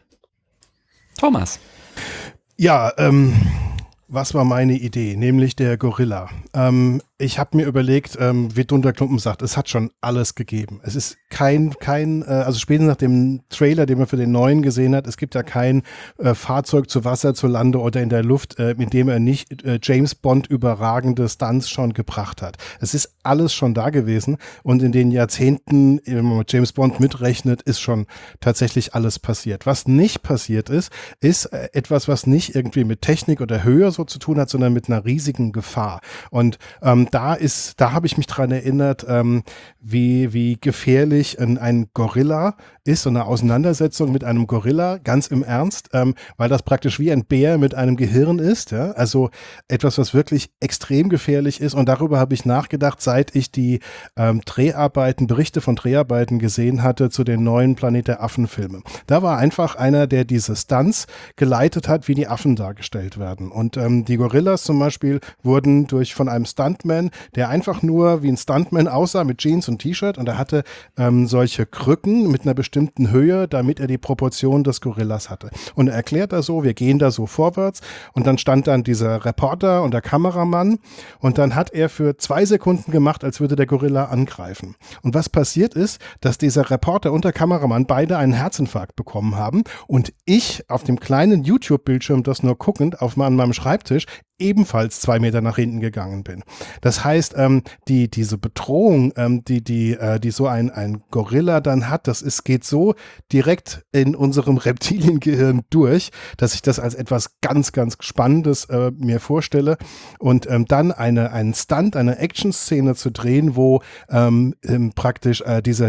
Thomas. Ja, was war meine Idee? Nämlich der Gorilla. Ich habe mir überlegt, wie Dunderklumpen sagt, es hat schon alles gegeben. Es ist also spätestens nach dem Trailer, den man für den neuen gesehen hat, es gibt ja kein Fahrzeug zu Wasser, zu Lande oder in der Luft, in dem er nicht James Bond überragende Stunts schon gebracht hat. Es ist alles schon da gewesen und in den Jahrzehnten, wenn man mit James Bond mitrechnet, ist schon tatsächlich alles passiert. Was nicht passiert ist etwas, was nicht irgendwie mit Technik oder Höhe so zu tun hat, sondern mit einer riesigen Gefahr. Und da habe ich mich dran erinnert, wie gefährlich ein Gorilla ist und eine Auseinandersetzung mit einem Gorilla, ganz im Ernst, weil das praktisch wie ein Bär mit einem Gehirn ist, ja? Also etwas, was wirklich extrem gefährlich ist und darüber habe ich nachgedacht, seit ich die Berichte von Dreharbeiten gesehen hatte zu den neuen Planet der Affen-Filmen. Da war einfach einer, der diese Stunts geleitet hat, wie die Affen dargestellt werden und die Gorillas zum Beispiel wurden von einem Stuntman, der einfach nur wie ein Stuntman aussah mit Jeans und T-Shirt und er hatte solche Krücken mit einer bestimmten Höhe, damit er die Proportion des Gorillas hatte. Und er erklärt da so, wir gehen da so vorwärts und dann stand dann dieser Reporter und der Kameramann und dann hat er für 2 Sekunden gemacht, als würde der Gorilla angreifen. Und was passiert ist, dass dieser Reporter und der Kameramann beide einen Herzinfarkt bekommen haben und ich auf dem kleinen YouTube-Bildschirm, das nur guckend an meinem Schreibtisch, ebenfalls 2 Meter nach hinten gegangen bin. Das heißt, diese Bedrohung, die so ein Gorilla dann hat, geht so direkt in unserem Reptiliengehirn durch, dass ich das als etwas ganz, ganz Spannendes mir vorstelle. Und dann einen Stunt, eine Action-Szene zu drehen, wo praktisch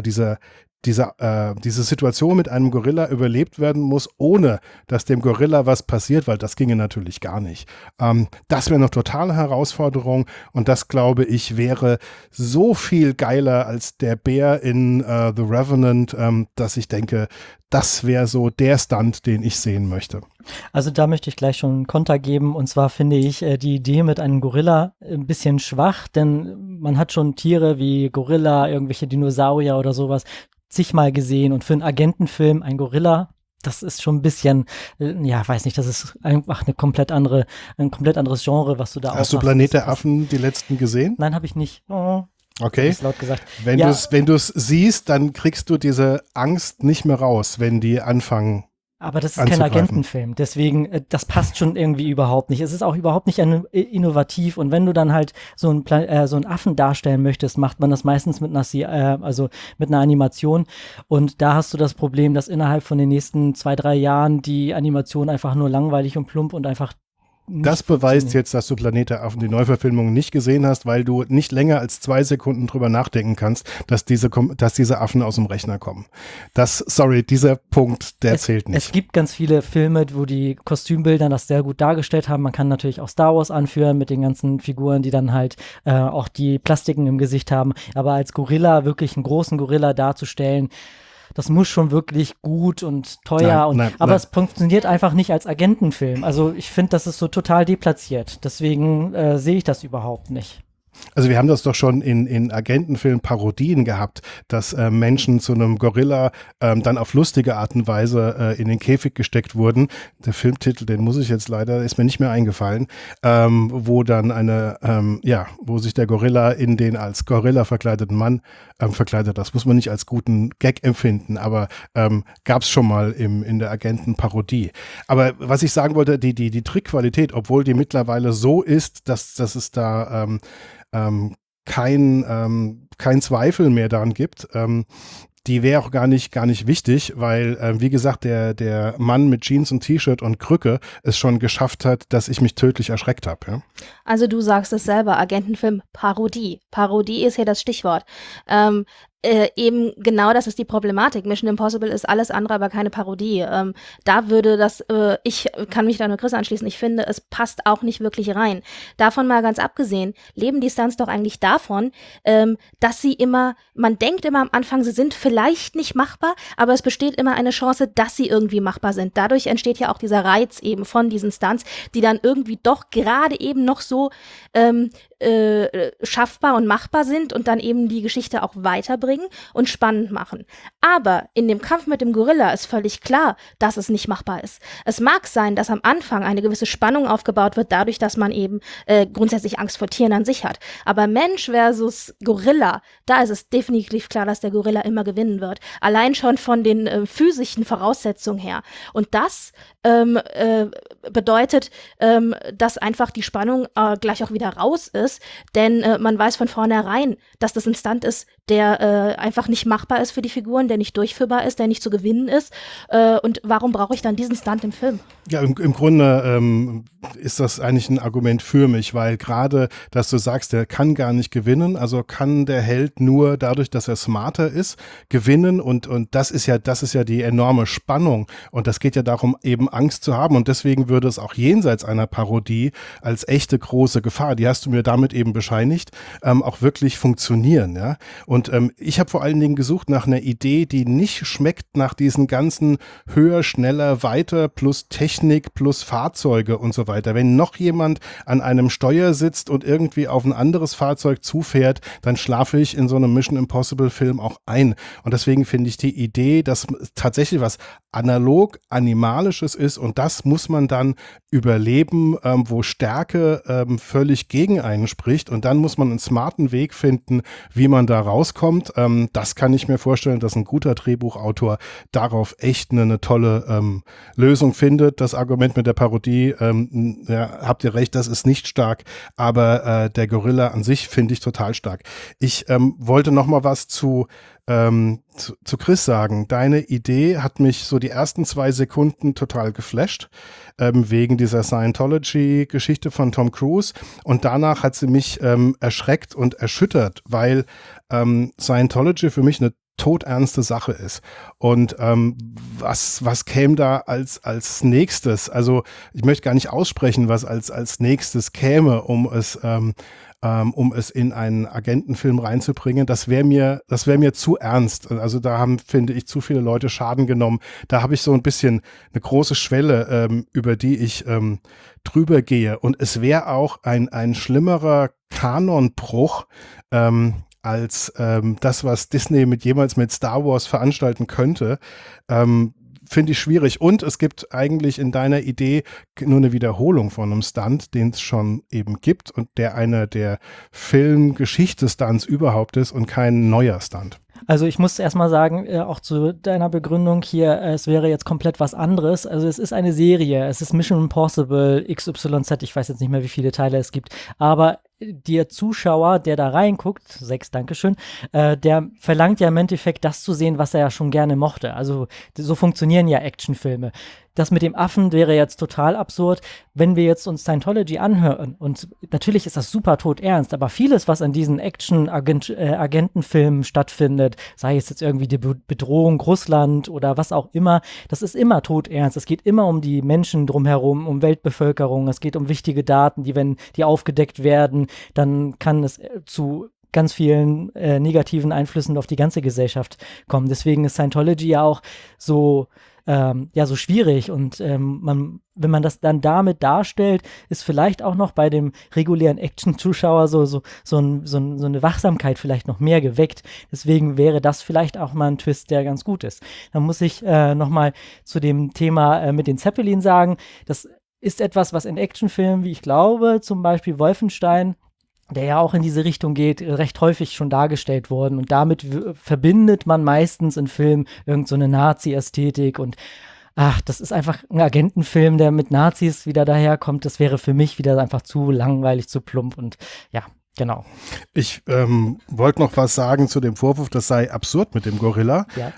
diese Situation mit einem Gorilla überlebt werden muss, ohne dass dem Gorilla was passiert, weil das ginge natürlich gar nicht. Das wäre eine totale Herausforderung und das, glaube ich, wäre so viel geiler als der Bär in The Revenant, dass ich denke, das wäre so der Stunt, den ich sehen möchte. Also da möchte ich gleich schon einen Konter geben und zwar finde ich die Idee mit einem Gorilla ein bisschen schwach, denn man hat schon Tiere wie Gorilla, irgendwelche Dinosaurier oder sowas zigmal gesehen und für einen Agentenfilm ein Gorilla, das ist schon ein bisschen, weiß nicht, das ist einfach ein komplett anderes Genre, was du da Hast du Planet der Affen die letzten gesehen? Nein, habe ich nicht. Oh. Okay. Laut gesagt. Wenn du es siehst, dann kriegst du diese Angst nicht mehr raus, wenn die anfangen Aber das ist kein Agentenfilm, deswegen, das passt schon irgendwie überhaupt nicht. Es ist auch überhaupt nicht innovativ und wenn du dann halt so einen Affen darstellen möchtest, macht man das meistens mit mit einer Animation und da hast du das Problem, dass innerhalb von den nächsten 2-3 Jahren die Animation einfach nur langweilig und plump und einfach das beweist jetzt, dass du Planet der Affen, die Neuverfilmung, nicht gesehen hast, weil du nicht länger als 2 Sekunden drüber nachdenken kannst, dass diese Affen aus dem Rechner kommen. Dieser Punkt, der zählt nicht. Es gibt ganz viele Filme, wo die Kostümbilder das sehr gut dargestellt haben. Man kann natürlich auch Star Wars anführen mit den ganzen Figuren, die dann halt auch die Plastiken im Gesicht haben. Aber als Gorilla, wirklich einen großen Gorilla darzustellen, das muss schon wirklich gut und teuer aber es funktioniert einfach nicht als Agentenfilm. Also ich finde, das ist so total deplatziert. Deswegen sehe ich das überhaupt nicht. Also wir haben das doch schon in Agentenfilmen Parodien gehabt, dass Menschen zu einem Gorilla dann auf lustige Art und Weise in den Käfig gesteckt wurden. Der Filmtitel, den muss ich jetzt leider, ist mir nicht mehr eingefallen, wo dann wo sich der Gorilla in den als Gorilla verkleideten Mann verkleidet. Das muss man nicht als guten Gag empfinden, aber gab es schon mal in der Agentenparodie. Aber was ich sagen wollte, die Trickqualität, obwohl die mittlerweile so ist, dass es da kein Zweifel mehr daran gibt. Die wäre auch gar nicht wichtig, weil, wie gesagt, der Mann mit Jeans und T-Shirt und Krücke es schon geschafft hat, dass ich mich tödlich erschreckt habe. Ja? Also du sagst es selber, Agentenfilm Parodie. Parodie ist hier das Stichwort. Eben genau das ist die Problematik. Mission Impossible ist alles andere, aber keine Parodie. Da würde ich kann mich da nur Chris anschließen, ich finde, es passt auch nicht wirklich rein. Davon mal ganz abgesehen, leben die Stunts doch eigentlich davon, dass man denkt immer am Anfang, sie sind vielleicht nicht machbar, aber es besteht immer eine Chance, dass sie irgendwie machbar sind. Dadurch entsteht ja auch dieser Reiz eben von diesen Stunts, die dann irgendwie doch gerade eben noch so schaffbar und machbar sind und dann eben die Geschichte auch weiterbringen und spannend machen. Aber in dem Kampf mit dem Gorilla ist völlig klar, dass es nicht machbar ist. Es mag sein, dass am Anfang eine gewisse Spannung aufgebaut wird, dadurch, dass man eben grundsätzlich Angst vor Tieren an sich hat. Aber Mensch versus Gorilla, da ist es definitiv klar, dass der Gorilla immer gewinnen wird. Allein schon von den physischen Voraussetzungen her. Und das bedeutet, dass einfach die Spannung gleich auch wieder raus ist, denn man weiß von vornherein, dass das ein Stunt ist, der einfach nicht machbar ist für die Figuren, der nicht durchführbar ist, der nicht zu gewinnen ist. Und warum brauche ich dann diesen Stunt im Film? Ja, im Grunde ist das eigentlich ein Argument für mich, weil gerade, dass du sagst, der kann gar nicht gewinnen, also kann der Held nur dadurch, dass er smarter ist, gewinnen und das ist ja die enorme Spannung und das geht ja darum, eben Angst zu haben und deswegen würde es auch jenseits einer Parodie als echte große Gefahr, die hast du mir damit eben bescheinigt, auch wirklich funktionieren, ja. Und ich habe vor allen Dingen gesucht nach einer Idee, die nicht schmeckt nach diesen ganzen höher, schneller, weiter plus Technik plus Fahrzeuge und so weiter. Wenn noch jemand an einem Steuer sitzt und irgendwie auf ein anderes Fahrzeug zufährt, dann schlafe ich in so einem Mission Impossible Film auch ein. Und deswegen finde ich die Idee, dass tatsächlich was analog Animalisches ist und das muss man dann überleben, wo Stärke völlig gegen einen spricht und dann muss man einen smarten Weg finden, wie man da rauskommt. Das kann ich mir vorstellen, dass ein guter Drehbuchautor darauf echt eine tolle Lösung findet. Das Argument mit der Parodie, habt ihr recht, das ist nicht stark, aber der Gorilla an sich finde ich total stark. Ich wollte noch mal was zu Chris sagen. Deine Idee hat mich so die ersten 2 Sekunden total geflasht, wegen dieser Scientology-Geschichte von Tom Cruise. Und danach hat sie mich erschreckt und erschüttert, weil Scientology für mich eine todernste Sache ist. Und was käme da als nächstes? Also ich möchte gar nicht aussprechen, was als nächstes käme, um es in einen Agentenfilm reinzubringen. Das wäre mir zu ernst. Also da haben, finde ich, zu viele Leute Schaden genommen. Da habe ich so ein bisschen eine große Schwelle, über die ich drüber gehe. Und es wäre auch ein schlimmerer Kanonbruch, als das, was Disney jemals mit Star Wars veranstalten könnte, finde ich schwierig. Und es gibt eigentlich in deiner Idee nur eine Wiederholung von einem Stunt, den es schon eben gibt und der einer der Filmgeschichte-Stunts überhaupt ist und kein neuer Stunt. Also ich muss erstmal sagen, auch zu deiner Begründung hier, es wäre jetzt komplett was anderes. Also es ist eine Serie, es ist Mission Impossible XYZ, ich weiß jetzt nicht mehr, wie viele Teile es gibt, aber der Zuschauer, der da reinguckt, 6, Dankeschön, der verlangt ja im Endeffekt das zu sehen, was er ja schon gerne mochte. Also so funktionieren ja Actionfilme. Das mit dem Affen wäre jetzt total absurd, wenn wir jetzt uns Scientology anhören. Und natürlich ist das super todernst, aber vieles, was an diesen Agentenfilmen stattfindet, sei es jetzt irgendwie die Bedrohung Russland oder was auch immer, das ist immer todernst. Es geht immer um die Menschen drumherum, um Weltbevölkerung, es geht um wichtige Daten, wenn die aufgedeckt werden, dann kann es zu ganz vielen negativen Einflüssen auf die ganze Gesellschaft kommen. Deswegen ist Scientology ja auch so so schwierig und wenn man das dann damit darstellt, ist vielleicht auch noch bei dem regulären Action-Zuschauer so eine Wachsamkeit vielleicht noch mehr geweckt. Deswegen wäre das vielleicht auch mal ein Twist, der ganz gut ist. Dann muss ich nochmal zu dem Thema mit den Zeppelin sagen, das ist etwas, was in Actionfilmen, wie ich glaube, zum Beispiel Wolfenstein, der ja auch in diese Richtung geht, recht häufig schon dargestellt worden. Und damit verbindet man meistens in Filmen irgend so eine Nazi-Ästhetik und das ist einfach ein Agentenfilm, der mit Nazis wieder daherkommt. Das wäre für mich wieder einfach zu langweilig, zu plump und ja, genau. Ich wollte noch was sagen zu dem Vorwurf, das sei absurd mit dem Gorilla. Ja.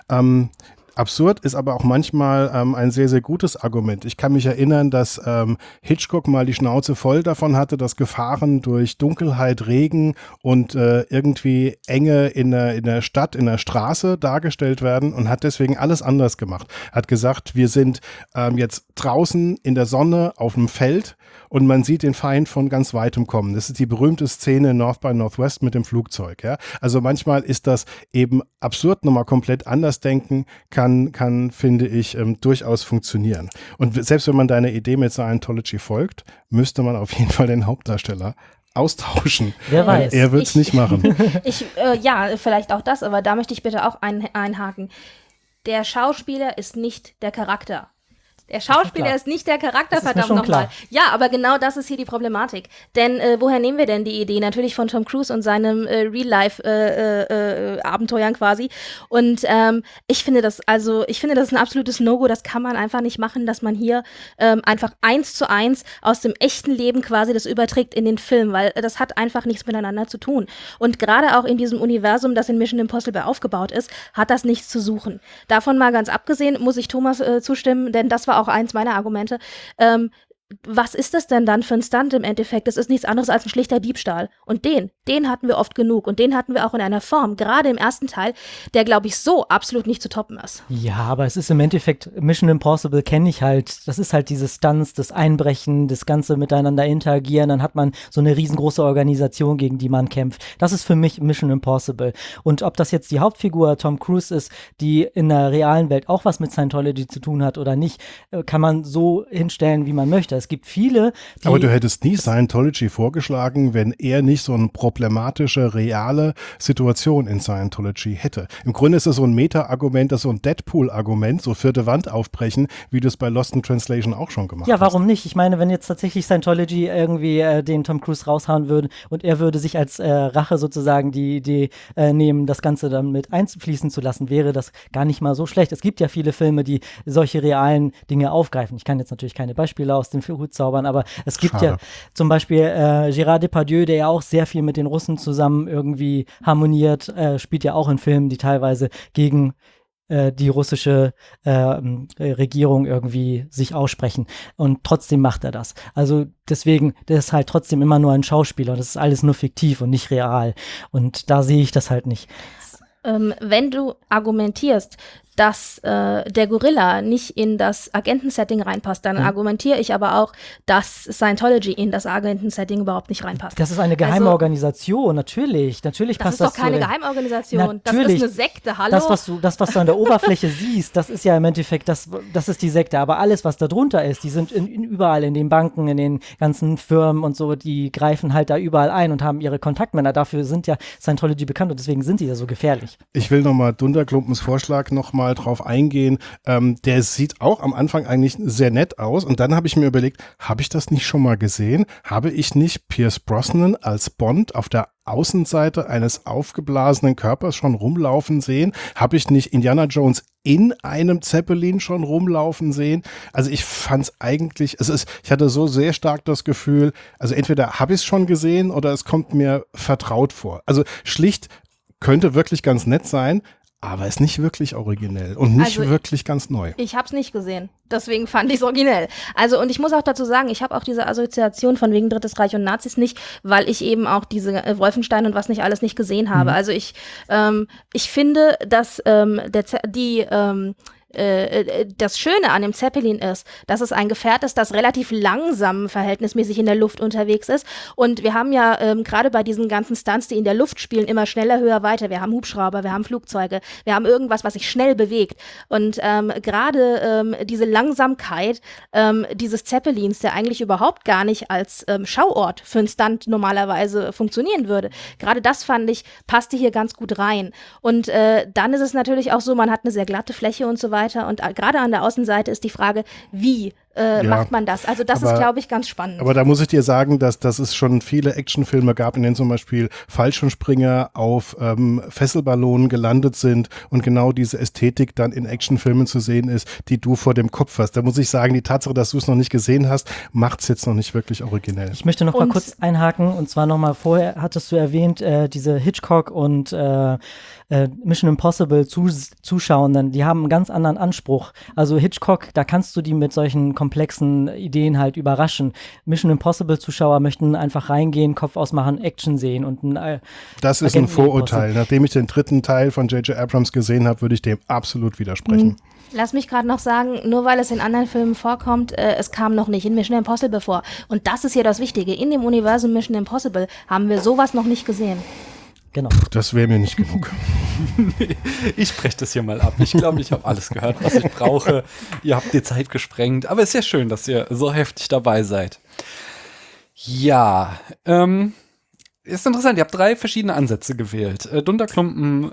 Absurd ist aber auch manchmal ein sehr, sehr gutes Argument. Ich kann mich erinnern, dass Hitchcock mal die Schnauze voll davon hatte, dass Gefahren durch Dunkelheit, Regen und irgendwie Enge in der Stadt, in der Straße dargestellt werden und hat deswegen alles anders gemacht. Hat gesagt, wir sind jetzt draußen in der Sonne auf dem Feld und man sieht den Feind von ganz weitem kommen. Das ist die berühmte Szene in North by Northwest mit dem Flugzeug. Ja? Also manchmal ist das eben absurd, nochmal komplett anders denken, kann finde ich, durchaus funktionieren. Und selbst wenn man deiner Idee mit Scientology folgt, müsste man auf jeden Fall den Hauptdarsteller austauschen. Wer weiß. Er wird es nicht machen. Ja, vielleicht auch das, aber da möchte ich bitte auch einhaken. Der Schauspieler ist nicht der Charakter. Der Schauspieler ist nicht der Charakter, verdammt nochmal. Ja, aber genau das ist hier die Problematik. Denn woher nehmen wir denn die Idee? Natürlich von Tom Cruise und seinem Real-Life-Abenteuern quasi. Und ich finde das ein absolutes No-Go. Das kann man einfach nicht machen, dass man hier einfach 1:1 aus dem echten Leben quasi das überträgt in den Film, weil das hat einfach nichts miteinander zu tun. Und gerade auch in diesem Universum, das in Mission Impossible aufgebaut ist, hat das nichts zu suchen. Davon mal ganz abgesehen, muss ich Thomas zustimmen, denn das war auch eins meiner Argumente. Was ist das denn dann für ein Stunt im Endeffekt? Das ist nichts anderes als ein schlichter Diebstahl. Und den hatten wir oft genug. Und den hatten wir auch in einer Form, gerade im ersten Teil, der, glaube ich, so absolut nicht zu toppen ist. Ja, aber es ist im Endeffekt, Mission Impossible kenne ich halt, das ist halt diese Stunts, das Einbrechen, das Ganze miteinander interagieren, dann hat man so eine riesengroße Organisation, gegen die man kämpft. Das ist für mich Mission Impossible. Und ob das jetzt die Hauptfigur Tom Cruise ist, die in der realen Welt auch was mit Scientology zu tun hat oder nicht, kann man so hinstellen, wie man möchte. Es gibt viele, die... Aber du hättest nie Scientology vorgeschlagen, wenn er nicht so eine problematische, reale Situation in Scientology hätte. Im Grunde ist das so ein Meta-Argument, das ist so ein Deadpool-Argument, so vierte Wand aufbrechen, wie du es bei Lost in Translation auch schon gemacht hast. Ja, warum nicht? Ich meine, wenn jetzt tatsächlich Scientology irgendwie den Tom Cruise raushauen würde und er würde sich als Rache sozusagen die Idee nehmen, das Ganze dann mit einfließen zu lassen, wäre das gar nicht mal so schlecht. Es gibt ja viele Filme, die solche realen Dinge aufgreifen. Ich kann jetzt natürlich keine Beispiele aus dem Hut zaubern, aber es gibt ja zum Beispiel Gérard Depardieu, der ja auch sehr viel mit den Russen zusammen irgendwie harmoniert, spielt ja auch in Filmen, die teilweise gegen die russische Regierung irgendwie sich aussprechen. Und trotzdem macht er das. Also deswegen, der ist halt trotzdem immer nur ein Schauspieler. Das ist alles nur fiktiv und nicht real. Und da sehe ich das halt nicht. Wenn du argumentierst, dass der Gorilla nicht in das Agentensetting reinpasst, dann argumentiere ich aber auch, dass Scientology in das Agentensetting überhaupt nicht reinpasst. Das ist eine geheime Organisation, natürlich passt das. Das ist doch keine Geheimorganisation, das ist eine Sekte, hallo? Das, was du an der Oberfläche siehst, das ist ja im Endeffekt, das ist die Sekte, aber alles, was da drunter ist, die sind überall in den Banken, in den ganzen Firmen und so, die greifen halt da überall ein und haben ihre Kontaktmänner, dafür sind ja Scientology bekannt und deswegen sind die ja so gefährlich. Ich will nochmal Dunderklumpens Vorschlag nochmal mal drauf eingehen. Der sieht auch am Anfang eigentlich sehr nett aus und dann habe ich mir überlegt, habe ich das nicht schon mal gesehen? Habe ich nicht Pierce Brosnan als Bond auf der Außenseite eines aufgeblasenen Körpers schon rumlaufen sehen? Habe ich nicht Indiana Jones in einem Zeppelin schon rumlaufen sehen? Also ich fand es eigentlich, ich hatte so sehr stark das Gefühl, also entweder habe ich es schon gesehen oder es kommt mir vertraut vor. Also schlicht könnte wirklich ganz nett sein, aber ist nicht wirklich originell und nicht wirklich ganz neu. Ich habe es nicht gesehen, deswegen fand ich es originell. Also und ich muss auch dazu sagen, ich habe auch diese Assoziation von wegen Drittes Reich und Nazis nicht, weil ich eben auch diese Wolfenstein und was nicht alles nicht gesehen habe. Also ich finde, dass das Schöne an dem Zeppelin ist, dass es ein Gefährt ist, das relativ langsam verhältnismäßig in der Luft unterwegs ist. Und wir haben ja gerade bei diesen ganzen Stunts, die in der Luft spielen, immer schneller, höher, weiter. Wir haben Hubschrauber, wir haben Flugzeuge, wir haben irgendwas, was sich schnell bewegt. Und gerade diese Langsamkeit dieses Zeppelins, der eigentlich überhaupt gar nicht als Schauort für einen Stunt normalerweise funktionieren würde, gerade das fand ich, passte hier ganz gut rein. Und dann ist es natürlich auch so, man hat eine sehr glatte Fläche und so weiter. Und gerade an der Außenseite ist die Frage, wie macht man das? Also das ist, glaube ich, ganz spannend. Aber da muss ich dir sagen, dass es schon viele Actionfilme gab, in denen zum Beispiel Fallschirmspringer auf Fesselballonen gelandet sind und genau diese Ästhetik dann in Actionfilmen zu sehen ist, die du vor dem Kopf hast. Da muss ich sagen, die Tatsache, dass du es noch nicht gesehen hast, macht es jetzt noch nicht wirklich originell. Ich möchte noch mal kurz einhaken, und zwar noch mal vorher hattest du erwähnt, diese Hitchcock und Mission Impossible Zuschauenden, die haben einen ganz anderen Anspruch. Also Hitchcock, da kannst du die mit solchen komplexen Ideen halt überraschen. Mission Impossible Zuschauer möchten einfach reingehen, Kopf ausmachen, Action sehen und das ist ein Vorurteil. Nachdem ich den dritten Teil von J.J. Abrams gesehen habe, würde ich dem absolut widersprechen. Lass mich gerade noch sagen, nur weil es in anderen Filmen vorkommt, es kam noch nicht in Mission Impossible vor. Und das ist hier das Wichtige. In dem Universum Mission Impossible haben wir sowas noch nicht gesehen. Genau. Das wäre mir nicht genug. Ich breche das hier mal ab. Ich glaube, ich habe alles gehört, was ich brauche. Ihr habt die Zeit gesprengt. Aber es ist ja schön, dass ihr so heftig dabei seid. Ja, ist interessant. Ihr habt 3 verschiedene Ansätze gewählt. Dunderklumpen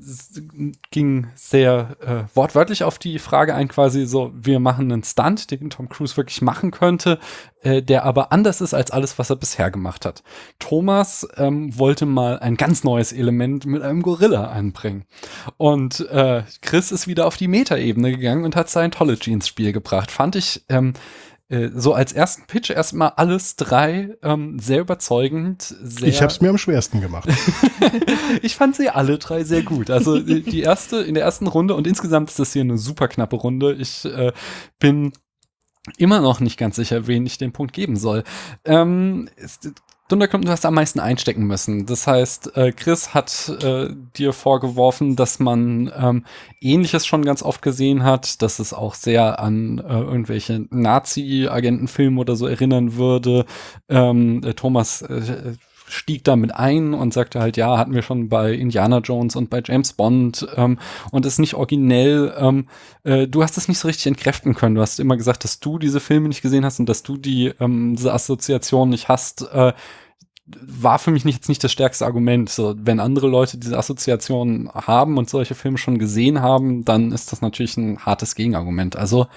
ging sehr wortwörtlich auf die Frage ein, quasi so, wir machen einen Stunt, den Tom Cruise wirklich machen könnte, der aber anders ist als alles, was er bisher gemacht hat. Thomas wollte mal ein ganz neues Element mit einem Gorilla einbringen. Und Chris ist wieder auf die Metaebene gegangen und hat Scientology ins Spiel gebracht. Fand ich so als ersten Pitch erstmal alles 3 sehr überzeugend. Ich habe es mir am schwersten gemacht. Ich fand sie alle 3 sehr gut. Also in der ersten Runde, und insgesamt ist das hier eine super knappe Runde. Ich bin immer noch nicht ganz sicher, wen ich den Punkt geben soll. Dunderklumpen, du hast am meisten einstecken müssen. Das heißt, Chris hat dir vorgeworfen, dass man Ähnliches schon ganz oft gesehen hat, dass es auch sehr an irgendwelche Nazi-Agentenfilme oder so erinnern würde. Thomas stieg damit ein und sagte halt, ja, hatten wir schon bei Indiana Jones und bei James Bond und ist nicht originell. Du hast es nicht so richtig entkräften können. Du hast immer gesagt, dass du diese Filme nicht gesehen hast und dass du diese Assoziation nicht hast. War für mich jetzt nicht das stärkste Argument. So, wenn andere Leute diese Assoziation haben und solche Filme schon gesehen haben, dann ist das natürlich ein hartes Gegenargument. Also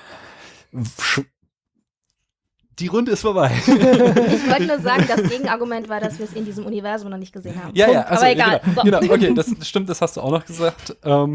die Runde ist vorbei. Ich wollte nur sagen, das Gegenargument war, dass wir es in diesem Universum noch nicht gesehen haben. Ja, Punkt. ja, also, aber egal. Genau, okay, das stimmt, das hast du auch noch gesagt.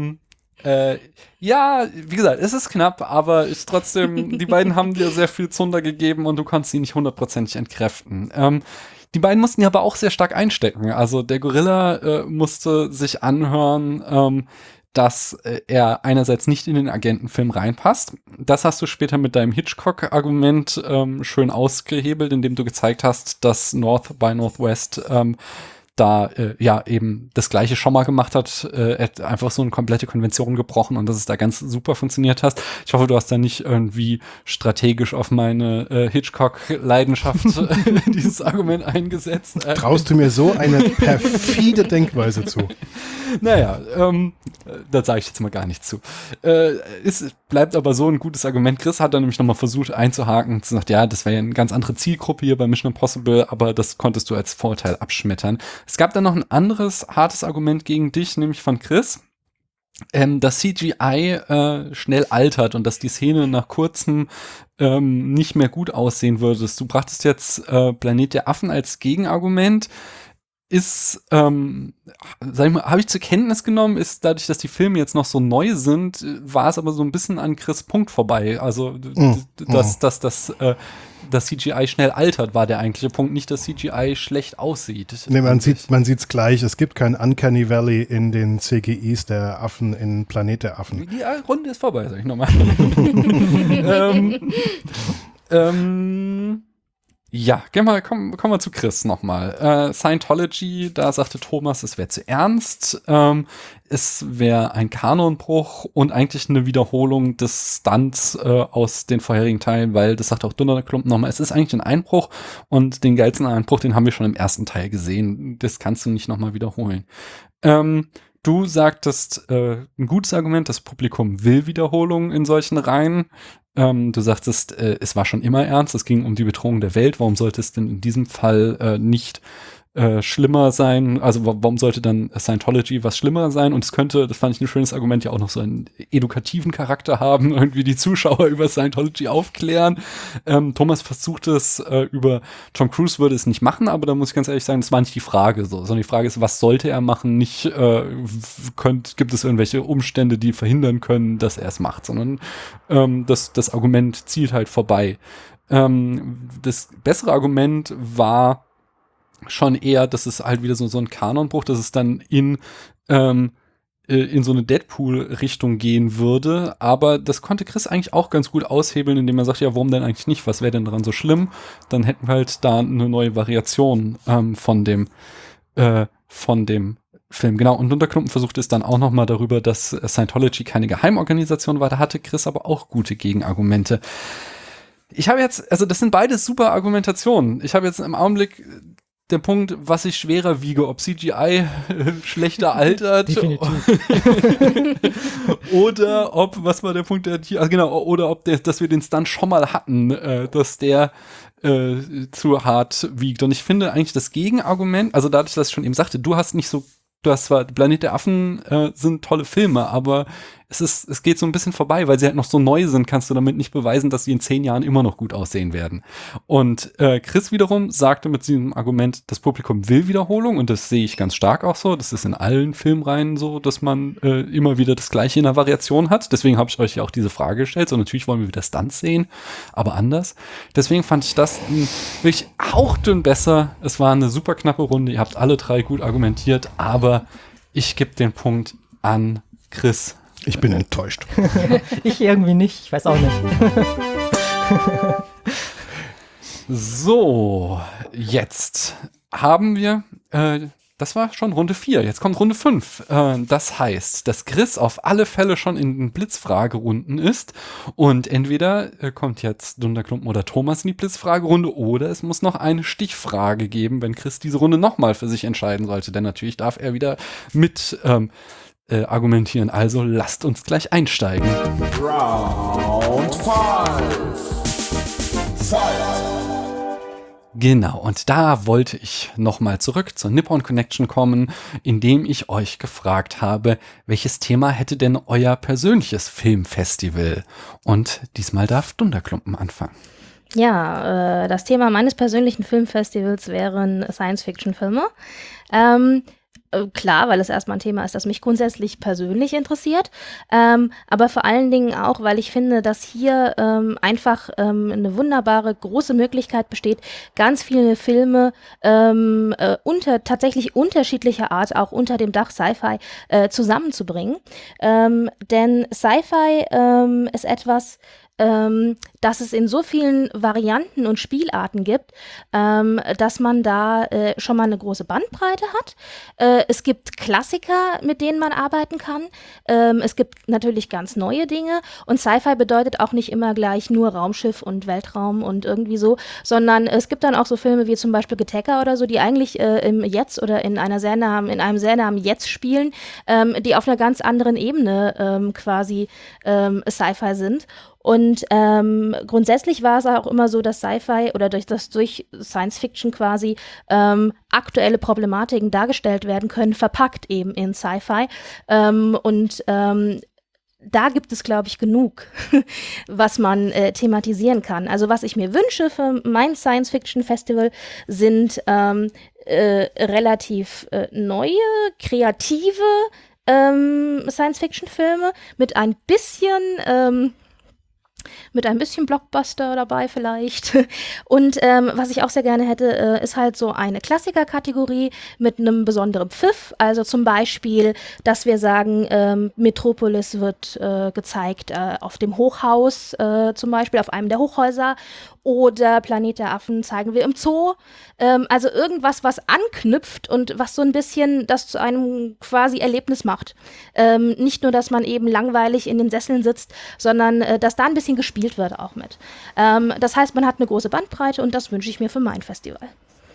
Ja, wie gesagt, es ist knapp, aber ist trotzdem, die beiden haben dir sehr viel Zunder gegeben und du konntest sie nicht 100% entkräften. Die beiden mussten ja aber auch sehr stark einstecken. Also der Gorilla musste sich anhören, dass er einerseits nicht in den Agentenfilm reinpasst. Das hast du später mit deinem Hitchcock-Argument schön ausgehebelt, indem du gezeigt hast, dass North by Northwest da ja eben das Gleiche schon mal gemacht hat, einfach so eine komplette Konvention gebrochen und dass es da ganz super funktioniert hat. Ich hoffe, du hast da nicht irgendwie strategisch auf meine Hitchcock-Leidenschaft dieses Argument eingesetzt. Traust du mir so eine perfide Denkweise zu? Naja, da sage ich jetzt mal gar nichts zu. Es bleibt aber so ein gutes Argument. Chris hat dann nämlich nochmal versucht einzuhaken und gesagt, ja, das wäre ja eine ganz andere Zielgruppe hier bei Mission Impossible, aber das konntest du als Vorteil abschmettern. Es gab dann noch ein anderes hartes Argument gegen dich, nämlich von Chris. dass CGI schnell altert und dass die Szene nach kurzem nicht mehr gut aussehen würde. Du brachtest jetzt Planet der Affen als Gegenargument. Ist, sag ich mal, habe ich zur Kenntnis genommen, ist dadurch, dass die Filme jetzt noch so neu sind, war es aber so ein bisschen an Chris' Punkt vorbei. Also, dass das CGI schnell altert, war der eigentliche Punkt. Nicht, dass CGI schlecht aussieht. Nee, man sieht's gleich. Es gibt kein Uncanny Valley in den CGIs der Affen in Planet der Affen. Die Runde ist vorbei, sag ich nochmal. Ja, kommen wir zu Chris nochmal. Scientology, da sagte Thomas, es wäre zu ernst. Es wäre ein Kanonbruch und eigentlich eine Wiederholung des Stunts aus den vorherigen Teilen, weil, das sagt auch Dunderklumpen nochmal, es ist eigentlich ein Einbruch und den geilsten Einbruch, den haben wir schon im ersten Teil gesehen. Das kannst du nicht nochmal wiederholen. Du sagtest, ein gutes Argument, das Publikum will Wiederholungen in solchen Reihen. Du sagtest, es war schon immer ernst, es ging um die Bedrohung der Welt. Warum sollte es denn in diesem Fall nicht schlimmer sein? Also warum sollte dann Scientology was schlimmer sein? Und es könnte, das fand ich ein schönes Argument, ja auch noch so einen edukativen Charakter haben, irgendwie die Zuschauer über Scientology aufklären. Thomas versucht es über Tom Cruise würde es nicht machen, aber da muss ich ganz ehrlich sagen, das war nicht die Frage so, sondern die Frage ist, was sollte er machen? Nicht gibt es irgendwelche Umstände, die verhindern können, dass er es macht, sondern das Argument zielt halt vorbei. Das bessere Argument war schon eher, dass es halt wieder so ein Kanonbruch, dass es dann in so eine Deadpool-Richtung gehen würde, aber das konnte Chris eigentlich auch ganz gut aushebeln, indem er sagt, ja, warum denn eigentlich nicht, was wäre denn daran so schlimm? Dann hätten wir halt da eine neue Variation von dem Film, genau. Und Dunderklumpen versucht es dann auch nochmal darüber, dass Scientology keine Geheimorganisation war, da hatte Chris aber auch gute Gegenargumente. Ich habe jetzt, also das sind beides super Argumentationen. Ich habe jetzt im Augenblick der Punkt, was ich schwerer wiege, ob CGI schlechter altert. Definitiv. Oder ob, was war der Punkt, oder ob dass wir den Stunt schon mal hatten, dass der zu hart wiegt. Und ich finde eigentlich das Gegenargument, also dadurch, dass ich schon eben sagte, du hast zwar Planet der Affen sind tolle Filme, aber es geht so ein bisschen vorbei, weil sie halt noch so neu sind, kannst du damit nicht beweisen, dass sie in 10 Jahren immer noch gut aussehen werden. Und Chris wiederum sagte mit diesem Argument, das Publikum will Wiederholung und das sehe ich ganz stark auch so. Das ist in allen Filmreihen so, dass man immer wieder das Gleiche in der Variation hat. Deswegen habe ich euch ja auch diese Frage gestellt. So, natürlich wollen wir wieder Stunts sehen, aber anders. Deswegen fand ich das wirklich hauchdünn besser. Es war eine super knappe Runde. Ihr habt alle 3 gut argumentiert, aber ich gebe den Punkt an Chris. Ich bin enttäuscht. Ich irgendwie nicht, ich weiß auch nicht. So, jetzt haben wir, das war schon Runde 4, jetzt kommt Runde 5. Das heißt, dass Chris auf alle Fälle schon in den Blitzfragerunden ist und entweder kommt jetzt Dunderklumpen oder Thomas in die Blitzfragerunde oder es muss noch eine Stichfrage geben, wenn Chris diese Runde nochmal für sich entscheiden sollte, denn natürlich darf er wieder mit argumentieren. Also lasst uns gleich einsteigen. Round 5. Fight! Genau, und da wollte ich nochmal zurück zur Nippon Connection kommen, indem ich euch gefragt habe, welches Thema hätte denn euer persönliches Filmfestival? Und diesmal darf Dunderklumpen anfangen. Ja, das Thema meines persönlichen Filmfestivals wären Science-Fiction-Filme. Klar, weil es erstmal ein Thema ist, das mich grundsätzlich persönlich interessiert, aber vor allen Dingen auch, weil ich finde, dass hier einfach eine wunderbare, große Möglichkeit besteht, ganz viele Filme tatsächlich unterschiedlicher Art, auch unter dem Dach Sci-Fi, zusammenzubringen. Denn Sci-Fi ist etwas, dass es in so vielen Varianten und Spielarten gibt, dass man da schon mal eine große Bandbreite hat. Es gibt Klassiker, mit denen man arbeiten kann. Es gibt natürlich ganz neue Dinge und Sci-Fi bedeutet auch nicht immer gleich nur Raumschiff und Weltraum und irgendwie so, sondern es gibt dann auch so Filme wie zum Beispiel Gattaca oder so, die eigentlich im Jetzt oder in einem sehr nahen Jetzt spielen, die auf einer ganz anderen Ebene quasi Sci-Fi sind. Und grundsätzlich war es auch immer so, dass Sci-Fi oder durch Science-Fiction quasi aktuelle Problematiken dargestellt werden können, verpackt eben in Sci-Fi. Da gibt es, glaube ich, genug, was man thematisieren kann. Also was ich mir wünsche für mein Science-Fiction-Festival sind relativ neue, kreative Science-Fiction-Filme mit ein bisschen Blockbuster dabei vielleicht. Und was ich auch sehr gerne hätte, ist halt so eine Klassiker-Kategorie mit einem besonderen Pfiff. Also zum Beispiel, dass wir sagen, Metropolis wird gezeigt auf dem Hochhaus, zum Beispiel auf einem der Hochhäuser. Oder Planet der Affen zeigen wir im Zoo. Also irgendwas, was anknüpft und was so ein bisschen das zu einem quasi Erlebnis macht. Nicht nur, dass man eben langweilig in den Sesseln sitzt, sondern dass da ein bisschen gespielt wird auch mit. Das heißt, man hat eine große Bandbreite und das wünsche ich mir für mein Festival.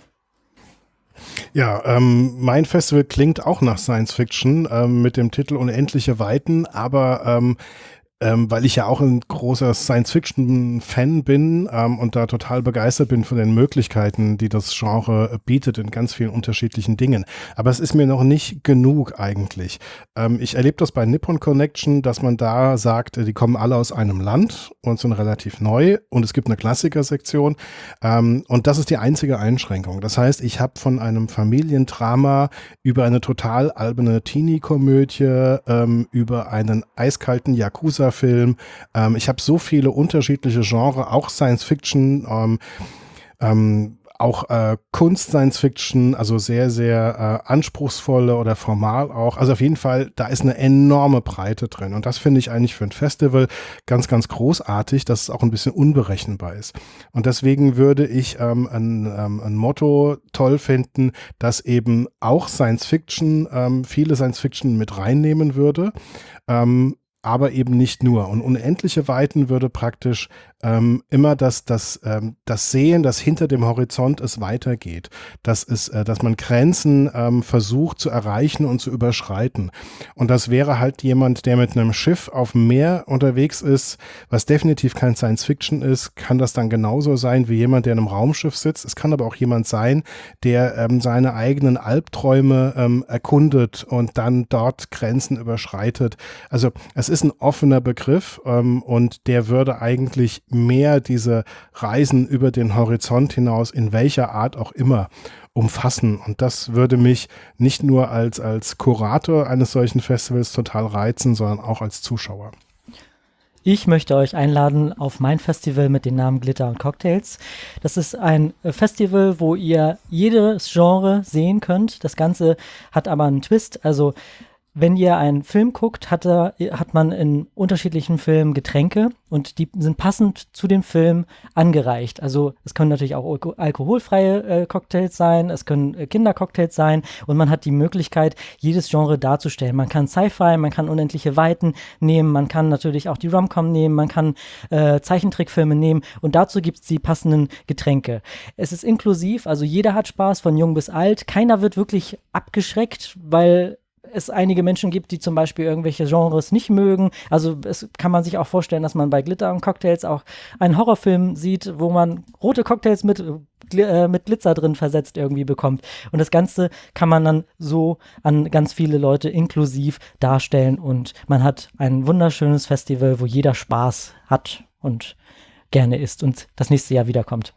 Ja, mein Festival klingt auch nach Science Fiction mit dem Titel Unendliche Weiten, aber weil ich ja auch ein großer Science-Fiction-Fan bin und da total begeistert bin von den Möglichkeiten, die das Genre bietet in ganz vielen unterschiedlichen Dingen. Aber es ist mir noch nicht genug eigentlich. Ich erlebe das bei Nippon Connection, dass man da sagt, die kommen alle aus einem Land und sind relativ neu und es gibt eine Klassiker-Sektion und das ist die einzige Einschränkung. Das heißt, ich habe von einem Familiendrama über eine total alberne Teenie-Komödie, über einen eiskalten Yakuza Film. Ich habe so viele unterschiedliche Genres, auch Science-Fiction, auch Kunst-Science-Fiction, also sehr, sehr anspruchsvolle oder formal auch. Also auf jeden Fall, da ist eine enorme Breite drin. Und das finde ich eigentlich für ein Festival ganz, ganz großartig, dass es auch ein bisschen unberechenbar ist. Und deswegen würde ich ein Motto toll finden, das eben auch Science-Fiction, viele Science-Fiction mit reinnehmen würde. Aber eben nicht nur. Und unendliche Weiten würde praktisch immer das Sehen, dass hinter dem Horizont es weitergeht. Dass man Grenzen versucht zu erreichen und zu überschreiten. Und das wäre halt jemand, der mit einem Schiff auf dem Meer unterwegs ist, was definitiv kein Science-Fiction ist, kann das dann genauso sein wie jemand, der in einem Raumschiff sitzt. Es kann aber auch jemand sein, der seine eigenen Albträume erkundet und dann dort Grenzen überschreitet. Also es ist ein offener Begriff und der würde eigentlich mehr diese Reisen über den Horizont hinaus, in welcher Art auch immer, umfassen. Und das würde mich nicht nur als Kurator eines solchen Festivals total reizen, sondern auch als Zuschauer. Ich möchte euch einladen auf mein Festival mit dem Namen Glitter und Cocktails. Das ist ein Festival, wo ihr jedes Genre sehen könnt. Das Ganze hat aber einen Twist. Also wenn ihr einen Film guckt, hat man in unterschiedlichen Filmen Getränke und die sind passend zu dem Film angereicht. Also es können natürlich auch alkoholfreie Cocktails sein, es können Kindercocktails sein und man hat die Möglichkeit, jedes Genre darzustellen. Man kann Sci-Fi, man kann Unendliche Weiten nehmen, man kann natürlich auch die Rom-Com nehmen, man kann Zeichentrickfilme nehmen und dazu gibt es die passenden Getränke. Es ist inklusiv, also jeder hat Spaß, von jung bis alt. Keiner wird wirklich abgeschreckt, weil es einige Menschen gibt, die zum Beispiel irgendwelche Genres nicht mögen. Also es kann man sich auch vorstellen, dass man bei Glitter und Cocktails auch einen Horrorfilm sieht, wo man rote Cocktails mit Glitzer drin versetzt irgendwie bekommt. Und das Ganze kann man dann so an ganz viele Leute inklusiv darstellen und man hat ein wunderschönes Festival, wo jeder Spaß hat und gerne isst und das nächste Jahr wiederkommt.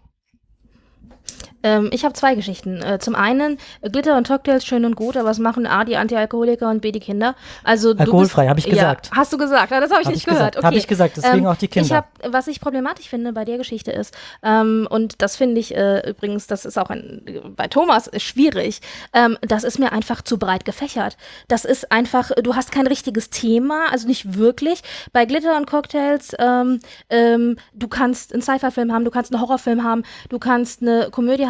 Ich habe zwei Geschichten. Zum einen, Glitter und Cocktails schön und gut, aber was machen A, die Antialkoholiker und B, die Kinder? Also alkoholfrei, habe ich gesagt. Ja, hast du gesagt? Das habe ich nicht gehört. Okay. Habe ich gesagt, deswegen auch die Kinder. Was ich problematisch finde bei der Geschichte ist, und das finde ich übrigens, das ist auch bei Thomas schwierig, das ist mir einfach zu breit gefächert. Das ist einfach, du hast kein richtiges Thema, also nicht wirklich. Bei Glitter und Cocktails, du kannst einen Sci-Fi-Film haben, du kannst einen Horrorfilm haben, du kannst eine Komödie haben,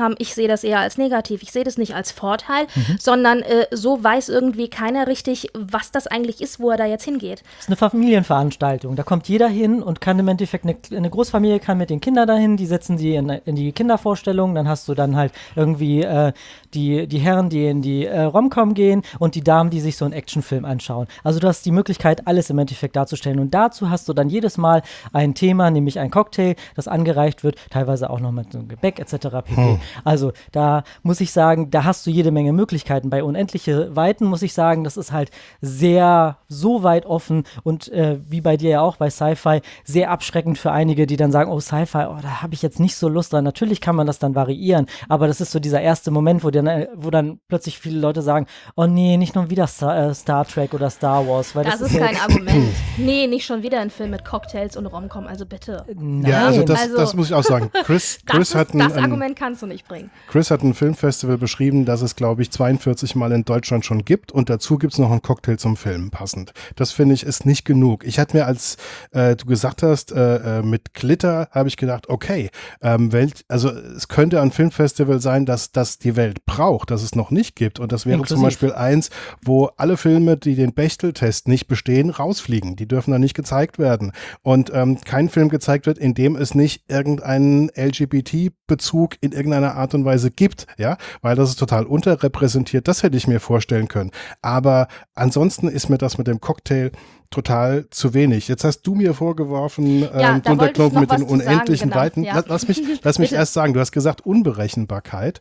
haben, ich sehe das eher als negativ, ich sehe das nicht als Vorteil, sondern so weiß irgendwie keiner richtig, was das eigentlich ist, wo er da jetzt hingeht. Das ist eine Familienveranstaltung. Da kommt jeder hin und kann im Endeffekt, eine Großfamilie kann mit den Kindern dahin, die setzen sie in die Kindervorstellung, dann hast du dann halt irgendwie die Herren, die in die Rom-Com gehen und die Damen, die sich so einen Actionfilm anschauen. Also du hast die Möglichkeit, alles im Endeffekt darzustellen und dazu hast du dann jedes Mal ein Thema, nämlich ein Cocktail, das angereicht wird, teilweise auch noch mit so einem Gebäck etc. pp. Also da muss ich sagen, da hast du jede Menge Möglichkeiten. Bei Unendliche Weiten muss ich sagen, das ist halt sehr so weit offen und wie bei dir ja auch bei Sci-Fi, sehr abschreckend für einige, die dann sagen, oh Sci-Fi, oh, da habe ich jetzt nicht so Lust dran. Natürlich kann man das dann variieren, aber das ist so dieser erste Moment, wo dann plötzlich viele Leute sagen, oh nee, nicht nur wieder Star Trek oder Star Wars. Weil Das ist kein Argument. Nee, nicht schon wieder ein Film mit Cocktails und Rom-Com, also bitte. Nein. Ja, also das muss ich auch sagen. Chris hat das Argument kannst du nicht bringen. Chris hat ein Filmfestival beschrieben, das es, glaube ich, 42 Mal in Deutschland schon gibt und dazu gibt es noch einen Cocktail zum Film passend. Das finde ich ist nicht genug. Ich hatte mir, als du gesagt hast, mit Glitter, habe ich gedacht, okay, also es könnte ein Filmfestival sein, dass das die Welt braucht, dass es noch nicht gibt und das wäre Inklusiv. zum Beispiel eins, wo alle Filme, die den Bechtel-Test nicht bestehen, rausfliegen. Die dürfen dann nicht gezeigt werden und kein Film gezeigt wird, in dem es nicht irgendeinen LGBT-Bezug in irgendeiner Art und Weise gibt, ja, weil das ist total unterrepräsentiert, das hätte ich mir vorstellen können. Aber ansonsten ist mir das mit dem Cocktail total zu wenig. Jetzt hast du mir vorgeworfen, Dunderklumpen mit den unendlichen Weiten. Ja. Lass mich erst sagen, du hast gesagt, Unberechenbarkeit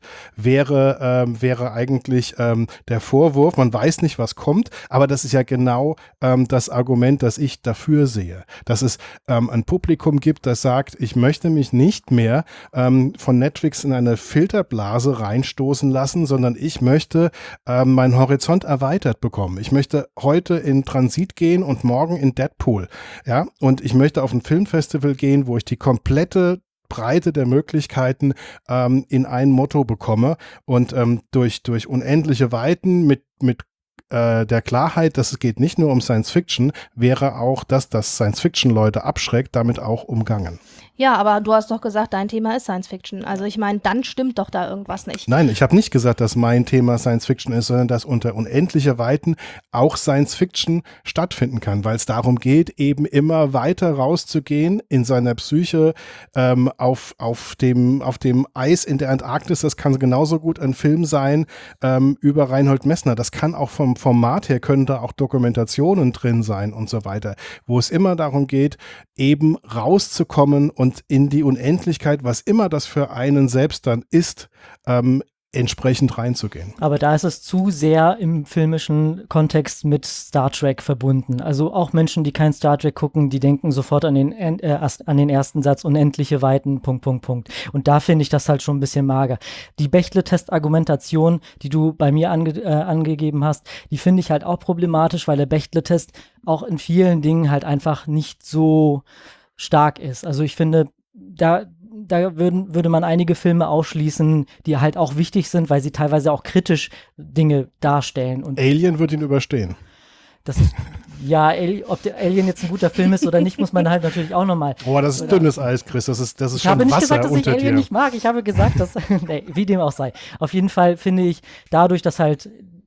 wäre eigentlich der Vorwurf, man weiß nicht, was kommt, aber das ist ja genau das Argument, das ich dafür sehe. Dass es ein Publikum gibt, das sagt, ich möchte mich nicht mehr von Netflix in eine Filterblase reinstoßen lassen, sondern ich möchte meinen Horizont erweitert bekommen. Ich möchte heute in Transit gehen und morgen in Deadpool. Ja, und ich möchte auf ein Filmfestival gehen, wo ich die komplette Breite der Möglichkeiten in ein Motto bekomme und durch unendliche Weiten mit der Klarheit, dass es geht nicht nur um Science Fiction, wäre auch, dass das Science Fiction Leute abschreckt, damit auch umgangen. Ja, aber du hast doch gesagt, dein Thema ist Science Fiction. Also ich meine, dann stimmt doch da irgendwas nicht. Nein, ich habe nicht gesagt, dass mein Thema Science Fiction ist, sondern dass unter unendliche Weiten auch Science Fiction stattfinden kann, weil es darum geht, eben immer weiter rauszugehen in seiner Psyche auf dem Eis in der Antarktis. Das kann genauso gut ein Film sein über Reinhold Messner. Das kann auch vom Format her, können da auch Dokumentationen drin sein und so weiter, wo es immer darum geht, eben rauszukommen und in die Unendlichkeit, was immer das für einen selbst dann ist, entsprechend reinzugehen. Aber da ist es zu sehr im filmischen Kontext mit Star Trek verbunden. Also auch Menschen, die kein Star Trek gucken, die denken sofort an den ersten Satz, unendliche Weiten, .. Und da finde ich das halt schon ein bisschen mager. Die Bechtle-Test-Argumentation, die du bei mir angegeben hast, die finde ich halt auch problematisch, weil der Bechtle-Test auch in vielen Dingen halt einfach nicht so stark ist. Also ich finde, da würde man einige Filme ausschließen, die halt auch wichtig sind, weil sie teilweise auch kritisch Dinge darstellen. Und Alien wird ihn überstehen. Das ist, ja, ob der Alien jetzt ein guter Film ist oder nicht, muss man halt natürlich auch nochmal. Oh, das ist dünnes Eis, Chris. Das ist schon Wasser unter dir. Ich habe nicht gesagt, dass ich Alien nicht mag. Ich habe gesagt, dass, nee, wie dem auch sei. Auf jeden Fall finde ich, dadurch, dass halt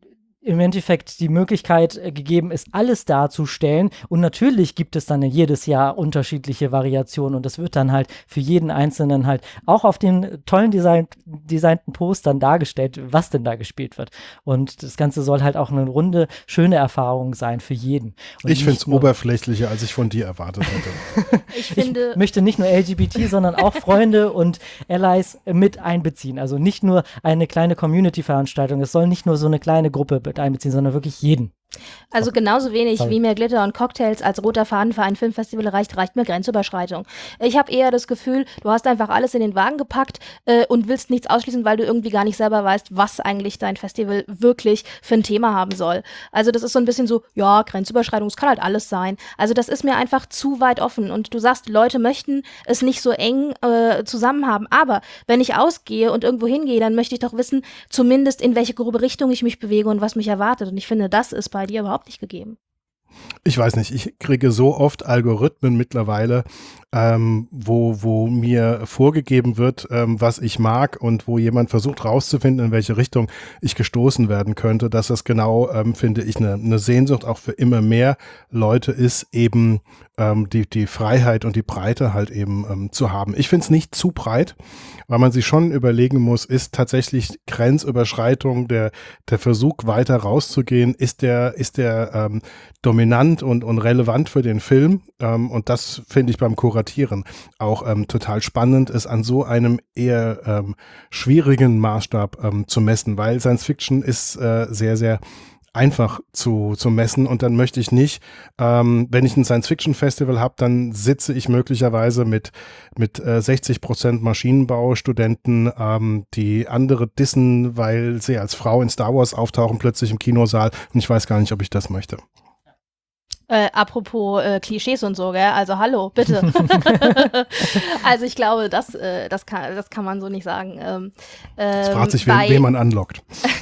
im Endeffekt die Möglichkeit gegeben ist, alles darzustellen. Und natürlich gibt es dann jedes Jahr unterschiedliche Variationen und das wird dann halt für jeden Einzelnen halt auch auf den tollen designten Postern dargestellt, was denn da gespielt wird. Und das Ganze soll halt auch eine runde, schöne Erfahrung sein für jeden. Und ich finde es oberflächlicher, als ich von dir erwartet hätte. Ich möchte nicht nur LGBT, sondern auch Freunde und Allies mit einbeziehen. Also nicht nur eine kleine Community-Veranstaltung. Es soll nicht nur so eine kleine Gruppe einbeziehen, sondern wirklich jeden. Also genauso wenig wie mir Glitter und Cocktails als roter Faden für ein Filmfestival reicht mir Grenzüberschreitung. Ich habe eher das Gefühl, du hast einfach alles in den Wagen gepackt und willst nichts ausschließen, weil du irgendwie gar nicht selber weißt, was eigentlich dein Festival wirklich für ein Thema haben soll. Also das ist so ein bisschen so, ja, Grenzüberschreitung, es kann halt alles sein. Also das ist mir einfach zu weit offen und du sagst, Leute möchten es nicht so eng zusammen haben, aber wenn ich ausgehe und irgendwo hingehe, dann möchte ich doch wissen, zumindest in welche grobe Richtung ich mich bewege und was mich erwartet und ich finde, das ist bei dir überhaupt nicht gegeben. Ich weiß nicht, ich kriege so oft Algorithmen mittlerweile wo mir vorgegeben wird, was ich mag und wo jemand versucht rauszufinden, in welche Richtung ich gestoßen werden könnte, dass das genau, finde ich, eine Sehnsucht auch für immer mehr Leute ist, eben die Freiheit und die Breite halt eben zu haben. Ich finde es nicht zu breit, weil man sich schon überlegen muss, ist tatsächlich Grenzüberschreitung, der Versuch weiter rauszugehen, ist der dominant und relevant für den Film, und das finde ich beim Kuratieren auch total spannend, ist an so einem eher schwierigen Maßstab zu messen, weil Science Fiction ist sehr, sehr einfach zu messen, und dann möchte ich nicht, wenn ich ein Science-Fiction-Festival habe, dann sitze ich möglicherweise mit 60% Maschinenbaustudenten, die andere dissen, weil sie als Frau in Star Wars auftauchen, plötzlich im Kinosaal, und ich weiß gar nicht, ob ich das möchte. Apropos Klischees und so, gell? Also hallo, bitte. Also ich glaube, das kann man so nicht sagen. Es fragt sich, wen man anlockt.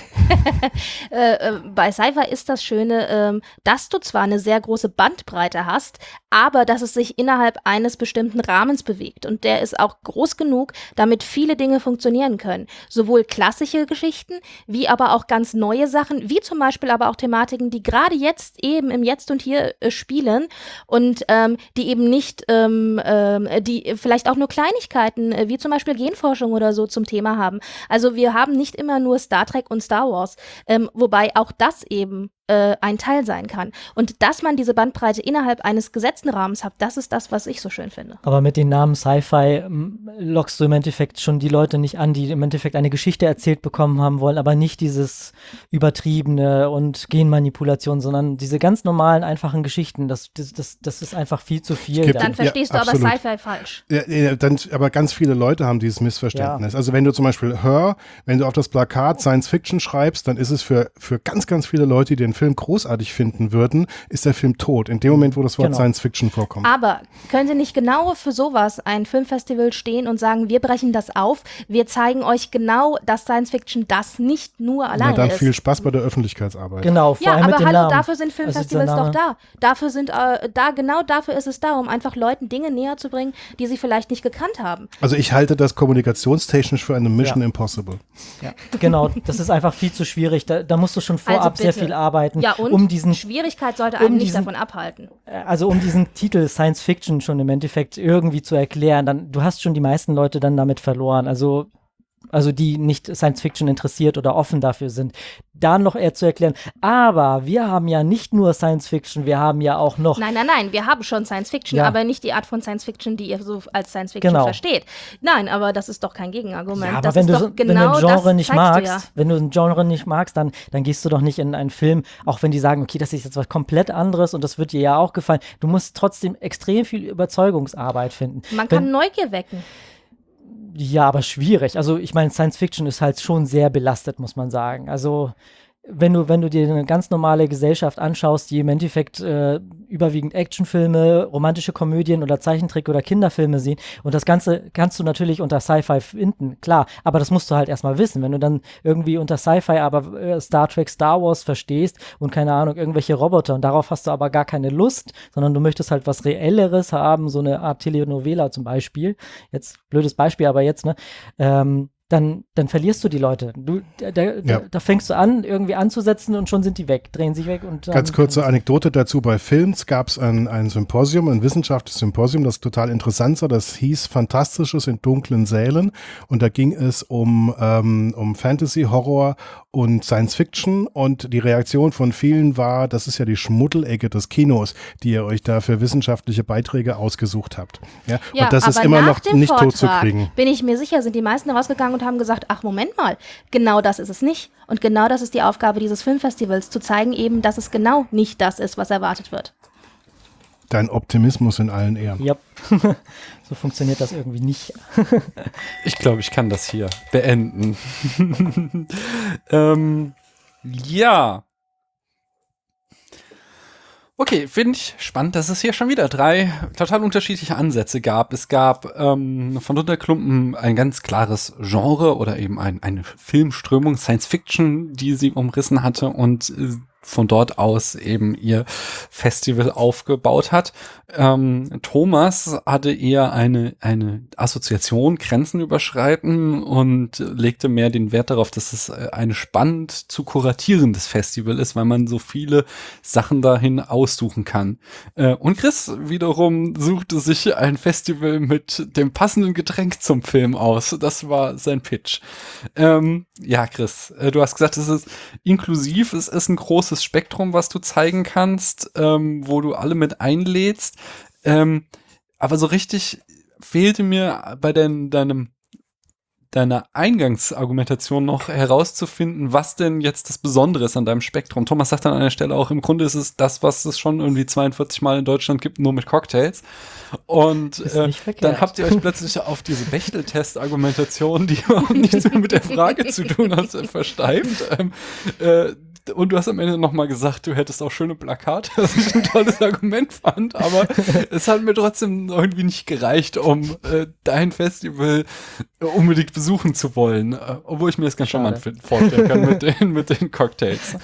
Bei Sci-Fi ist das Schöne, dass du zwar eine sehr große Bandbreite hast, aber dass es sich innerhalb eines bestimmten Rahmens bewegt. Und der ist auch groß genug, damit viele Dinge funktionieren können. Sowohl klassische Geschichten, wie aber auch ganz neue Sachen, wie zum Beispiel aber auch Thematiken, die gerade jetzt eben im Jetzt und Hier spielen und die eben nicht, die vielleicht auch nur Kleinigkeiten, wie zum Beispiel Genforschung oder so zum Thema haben. Also wir haben nicht immer nur Star Trek und Star Wars, wobei auch das eben ein Teil sein kann. Und dass man diese Bandbreite innerhalb eines gesetzten Rahmens hat, das ist das, was ich so schön finde. Aber mit den Namen Sci-Fi lockst du im Endeffekt schon die Leute nicht an, die im Endeffekt eine Geschichte erzählt bekommen haben wollen, aber nicht dieses übertriebene und Genmanipulation, sondern diese ganz normalen, einfachen Geschichten. Das ist einfach viel zu viel. Dann verstehst du aber Sci-Fi falsch. Aber ganz viele Leute haben dieses Missverständnis. Ja. Also wenn du zum Beispiel wenn du auf das Plakat Science Fiction schreibst, dann ist es für ganz, ganz viele Leute, die den Film großartig finden würden, ist der Film tot. In dem Moment, wo das Wort Science Fiction vorkommt. Aber könnte nicht genau für sowas ein Filmfestival stehen und sagen, wir brechen das auf, wir zeigen euch genau, dass Science Fiction das nicht nur alleine ist. Dann viel Spaß bei der Öffentlichkeitsarbeit. Genau, vor allem mit dem Namen. Dafür sind Filmfestivals doch da. Genau dafür ist es da, um einfach Leuten Dinge näher zu bringen, die sie vielleicht nicht gekannt haben. Also ich halte das kommunikationstechnisch für eine Mission Impossible. Ja, genau, das ist einfach viel zu schwierig. Da musst du schon vorab sehr viel arbeiten. Ja, und Schwierigkeit sollte einen nicht davon abhalten. Also um diesen Titel Science Fiction schon im Endeffekt irgendwie zu erklären, du hast schon die meisten Leute dann damit verloren. Also die nicht Science Fiction interessiert oder offen dafür sind, da noch eher zu erklären, aber wir haben ja nicht nur Science Fiction, wir haben ja auch noch... Nein, wir haben schon Science Fiction, aber nicht die Art von Science Fiction, die ihr so als Science Fiction versteht. Nein, aber das ist doch kein Gegenargument. Ja, aber das wenn du ein Genre nicht magst, dann gehst du doch nicht in einen Film, auch wenn die sagen, okay, das ist jetzt was komplett anderes und das wird dir ja auch gefallen. Du musst trotzdem extrem viel Überzeugungsarbeit finden. Man kann Neugier wecken. Ja, aber schwierig. Also ich meine, Science Fiction ist halt schon sehr belastet, muss man sagen. Also wenn du dir eine ganz normale Gesellschaft anschaust, die im Endeffekt überwiegend Actionfilme, romantische Komödien oder Zeichentrick- oder Kinderfilme sehen, und das Ganze kannst du natürlich unter Sci-Fi finden, klar, aber das musst du halt erstmal wissen. Wenn du dann irgendwie unter Sci-Fi aber Star Trek, Star Wars verstehst und keine Ahnung, irgendwelche Roboter, und darauf hast du aber gar keine Lust, sondern du möchtest halt was Reelleres haben, so eine Art Telenovela zum Beispiel, jetzt blödes Beispiel, aber jetzt, ne, dann verlierst du die Leute. Da fängst du an, irgendwie anzusetzen und schon sind die weg, drehen sich weg. Und ganz kurze Anekdote dazu, bei Films gab es ein Symposium, ein wissenschaftliches Symposium, das total interessant war, das hieß Fantastisches in dunklen Sälen, und da ging es um Fantasy, Horror und Science Fiction, und die Reaktion von vielen war, das ist ja die Schmuddelecke des Kinos, die ihr euch da für wissenschaftliche Beiträge ausgesucht habt. Ja, und das ist immer noch nicht tot zu kriegen. Bin ich mir sicher, sind die meisten rausgegangen und haben gesagt, ach Moment mal, genau das ist es nicht. Und genau das ist die Aufgabe dieses Filmfestivals, zu zeigen eben, dass es genau nicht das ist, was erwartet wird. Dein Optimismus in allen Ehren. Ja, so funktioniert das irgendwie nicht. Ich glaube, ich kann das hier beenden. Ja. Okay, finde ich spannend, dass es hier schon wieder 3 total unterschiedliche Ansätze gab. Es gab von Dunderklumpen ein ganz klares Genre oder eben eine Filmströmung, Science Fiction, die sie umrissen hatte, und von dort aus eben ihr Festival aufgebaut hat. Thomas hatte eher eine Assoziation, Grenzen überschreiten und legte mehr den Wert darauf, dass es ein spannend zu kuratierendes Festival ist, weil man so viele Sachen dahin aussuchen kann. Und Chris wiederum suchte sich ein Festival mit dem passenden Getränk zum Film aus. Das war sein Pitch. Ja, Chris, du hast gesagt, es ist inklusiv, es ist ein großes Spektrum, was du zeigen kannst, wo du alle mit einlädst. Aber so richtig fehlte mir bei deiner Eingangsargumentation noch herauszufinden, was denn jetzt das Besondere ist an deinem Spektrum. Thomas sagt an einer Stelle auch, im Grunde ist es das, was es schon irgendwie 42 Mal in Deutschland gibt, nur mit Cocktails. Und dann habt ihr euch plötzlich auf diese Bechteltest-Argumentation, die überhaupt nichts mehr mit der Frage zu tun hat, versteift. Und du hast am Ende nochmal gesagt, du hättest auch schöne Plakate, was ich ein tolles Argument fand, aber es hat mir trotzdem irgendwie nicht gereicht, um dein Festival unbedingt besuchen zu wollen, obwohl ich mir das ganz charmant vorstellen kann mit den Cocktails.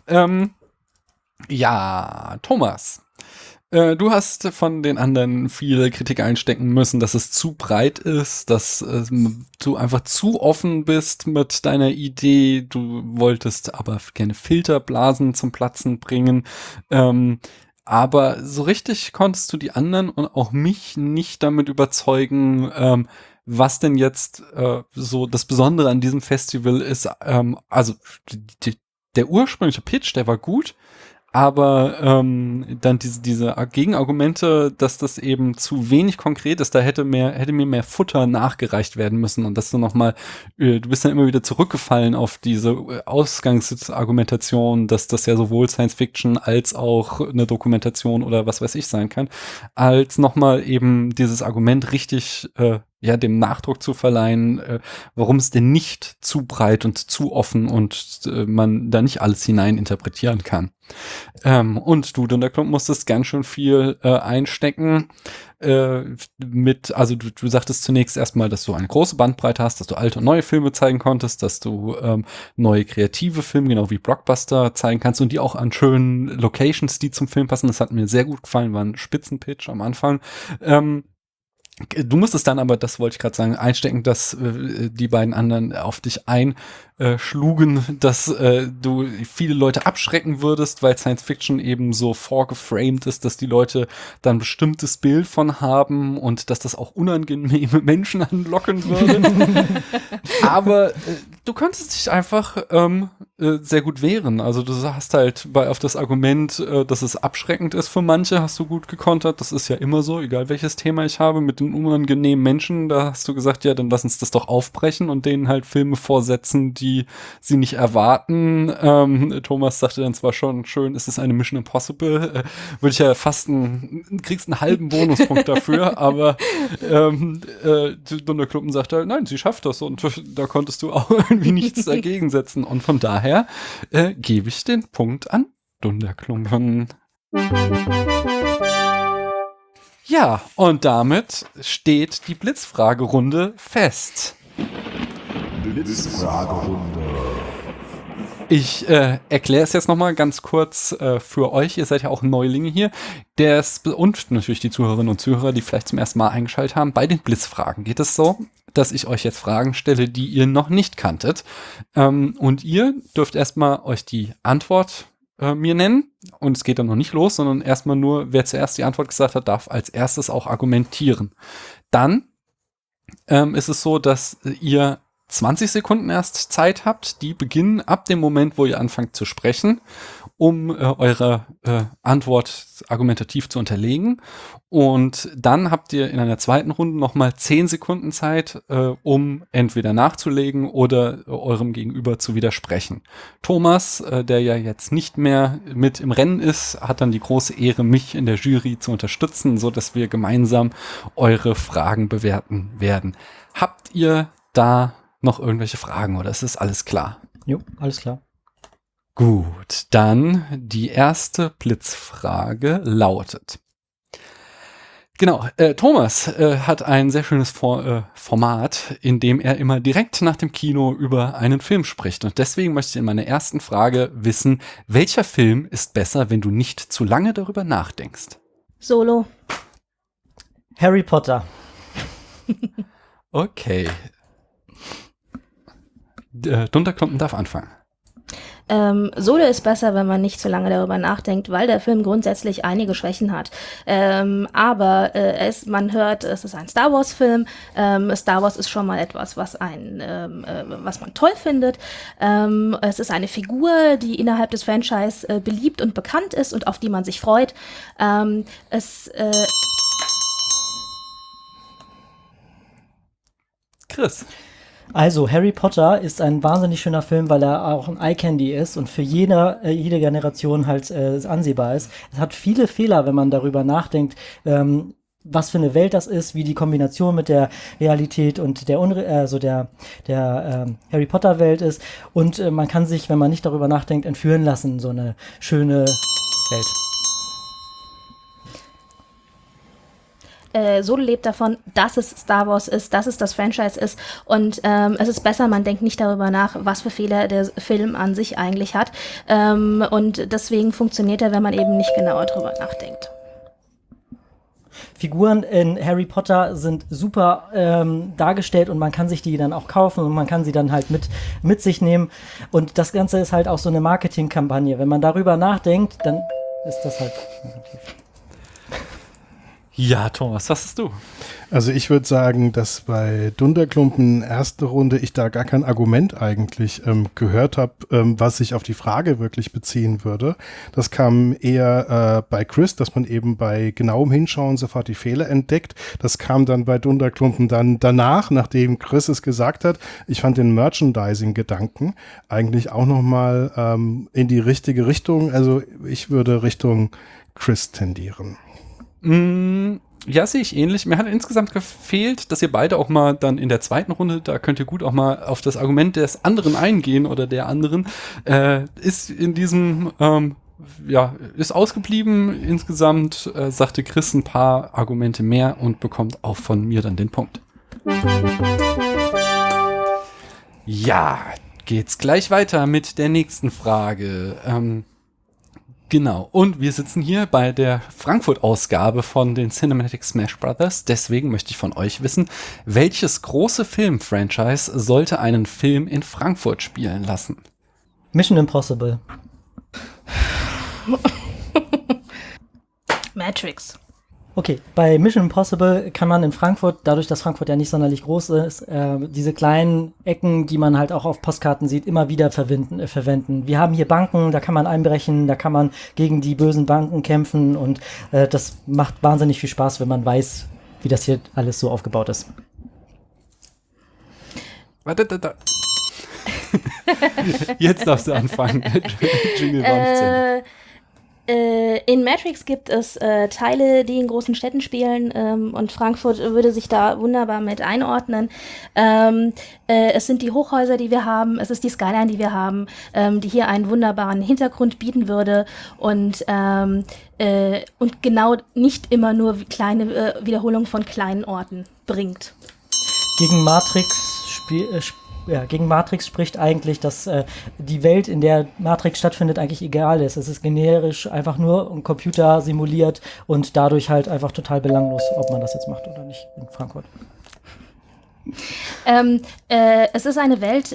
Ja, Thomas. Du hast von den anderen viel Kritik einstecken müssen, dass es zu breit ist, dass du einfach zu offen bist mit deiner Idee. Du wolltest aber gerne Filterblasen zum Platzen bringen. Aber so richtig konntest du die anderen und auch mich nicht damit überzeugen, was denn jetzt so das Besondere an diesem Festival ist. Also der ursprüngliche Pitch, der war gut. Aber dann diese Gegenargumente, dass das eben zu wenig konkret ist, da hätte mir mehr Futter nachgereicht werden müssen und dass du nochmal, du bist dann immer wieder zurückgefallen auf diese Ausgangsargumentation, dass das ja sowohl Science Fiction als auch eine Dokumentation oder was weiß ich sein kann, als nochmal eben dieses Argument richtig dem Nachdruck zu verleihen, warum es denn nicht zu breit und zu offen und man da nicht alles hinein interpretieren kann. Und du, Dunderklump, musstest ganz schön viel einstecken also du sagtest zunächst erstmal, dass du eine große Bandbreite hast, dass du alte und neue Filme zeigen konntest, dass du neue kreative Filme, genau wie Blockbuster, zeigen kannst und die auch an schönen Locations, die zum Film passen. Das hat mir sehr gut gefallen, war ein Spitzenpitch am Anfang. Du musstest dann aber, das wollte ich gerade sagen, einstecken, dass die beiden anderen auf dich einschlugen, dass du viele Leute abschrecken würdest, weil Science Fiction eben so vorgeframed ist, dass die Leute dann ein bestimmtes Bild von haben und dass das auch unangenehme Menschen anlocken würde. Aber du konntest dich einfach sehr gut wehren. Also du hast halt auf das Argument, dass es abschreckend ist für manche, hast du gut gekontert. Das ist ja immer so, egal welches Thema ich habe, mit den unangenehmen Menschen, da hast du gesagt, ja, dann lass uns das doch aufbrechen und denen halt Filme vorsetzen, die sie nicht erwarten. Thomas sagte dann zwar schon, schön, ist es eine Mission Impossible, würde ich ja fast kriegst einen halben Bonuspunkt dafür, aber Dunderklumpen sagt halt, nein, sie schafft das und da konntest du auch irgendwie nichts dagegen setzen und von daher gebe ich den Punkt an Dunderklumpen. Ja, und damit steht die Blitzfragerunde fest. Blitzfragerunde. Ich erkläre es jetzt nochmal ganz kurz für euch. Ihr seid ja auch Neulinge hier. Und natürlich die Zuhörerinnen und Zuhörer, die vielleicht zum ersten Mal eingeschaltet haben. Bei den Blitzfragen geht es so, dass ich euch jetzt Fragen stelle, die ihr noch nicht kanntet. Und ihr dürft erstmal euch die Antwort mir nennen. Und es geht dann noch nicht los, sondern erstmal nur, wer zuerst die Antwort gesagt hat, darf als erstes auch argumentieren. Dann ist es so, dass ihr 20 Sekunden erst Zeit habt, die beginnen ab dem Moment, wo ihr anfangt zu sprechen, um eure Antwort argumentativ zu unterlegen. Und dann habt ihr in einer zweiten Runde nochmal 10 Sekunden Zeit, um entweder nachzulegen oder eurem Gegenüber zu widersprechen. Thomas, der ja jetzt nicht mehr mit im Rennen ist, hat dann die große Ehre, mich in der Jury zu unterstützen, so dass wir gemeinsam eure Fragen bewerten werden. Habt ihr da noch irgendwelche Fragen oder ist es alles klar? Jo, alles klar. Gut, dann die erste Blitzfrage lautet: Genau, Thomas hat ein sehr schönes Format, in dem er immer direkt nach dem Kino über einen Film spricht. Und deswegen möchte ich in meiner ersten Frage wissen, welcher Film ist besser, wenn du nicht zu lange darüber nachdenkst? Solo. Harry Potter. Okay. Dunderklumpen darf anfangen. Solo ist besser, wenn man nicht zu lange darüber nachdenkt, weil der Film grundsätzlich einige Schwächen hat. Aber man hört, es ist ein Star Wars Film. Star Wars ist schon mal etwas, was man toll findet. Es ist eine Figur, die innerhalb des Franchise beliebt und bekannt ist und auf die man sich freut. Chris. Also, Harry Potter ist ein wahnsinnig schöner Film, weil er auch ein Eye-Candy ist und für jede Generation halt ansehbar ist. Es hat viele Fehler, wenn man darüber nachdenkt, was für eine Welt das ist, wie die Kombination mit der Realität und der Harry Potter Welt ist. Und man kann sich, wenn man nicht darüber nachdenkt, entführen lassen, so eine schöne Welt. Solo lebt davon, dass es Star Wars ist, dass es das Franchise ist und es ist besser, man denkt nicht darüber nach, was für Fehler der Film an sich eigentlich hat und deswegen funktioniert er, wenn man eben nicht genauer drüber nachdenkt. Figuren in Harry Potter sind super dargestellt und man kann sich die dann auch kaufen und man kann sie dann halt mit sich nehmen und das Ganze ist halt auch so eine Marketingkampagne. Wenn man darüber nachdenkt, dann ist das halt negativ. Ja, Thomas, was hast du? Also ich würde sagen, dass bei Dunderklumpen erste Runde ich da gar kein Argument eigentlich gehört habe, was sich auf die Frage wirklich beziehen würde. Das kam eher bei Chris, dass man eben bei genauem Hinschauen sofort die Fehler entdeckt. Das kam dann bei Dunderklumpen dann danach, nachdem Chris es gesagt hat. Ich fand den Merchandising-Gedanken eigentlich auch nochmal in die richtige Richtung. Also ich würde Richtung Chris tendieren. Ja, sehe ich ähnlich. Mir hat insgesamt gefehlt, dass ihr beide auch mal dann in der zweiten Runde, da könnt ihr gut auch mal auf das Argument des anderen eingehen oder der anderen, ist in diesem, ist ausgeblieben. Insgesamt sagte Chris ein paar Argumente mehr und bekommt auch von mir dann den Punkt. Ja, geht's gleich weiter mit der nächsten Frage. Genau, und wir sitzen hier bei der Frankfurt-Ausgabe von den Cinematic Smash Brothers. Deswegen möchte ich von euch wissen, welches große Film-Franchise sollte einen Film in Frankfurt spielen lassen? Mission Impossible. Matrix. Okay, bei Mission Impossible kann man in Frankfurt, dadurch, dass Frankfurt ja nicht sonderlich groß ist, diese kleinen Ecken, die man halt auch auf Postkarten sieht, immer wieder verwenden. Wir haben hier Banken, da kann man einbrechen, da kann man gegen die bösen Banken kämpfen und das macht wahnsinnig viel Spaß, wenn man weiß, wie das hier alles so aufgebaut ist. Warte, da. Jetzt darfst du anfangen. Jingle war zu Ende. In Matrix gibt es Teile, die in großen Städten spielen und Frankfurt würde sich da wunderbar mit einordnen. Es sind die Hochhäuser, die wir haben, es ist die Skyline, die wir haben, die hier einen wunderbaren Hintergrund bieten würde und genau nicht immer nur kleine Wiederholungen von kleinen Orten bringt. Gegen Matrix spricht eigentlich, dass die Welt, in der Matrix stattfindet, eigentlich egal ist. Es ist generisch einfach nur ein Computer simuliert und dadurch halt einfach total belanglos, ob man das jetzt macht oder nicht in Frankfurt. Es ist eine Welt,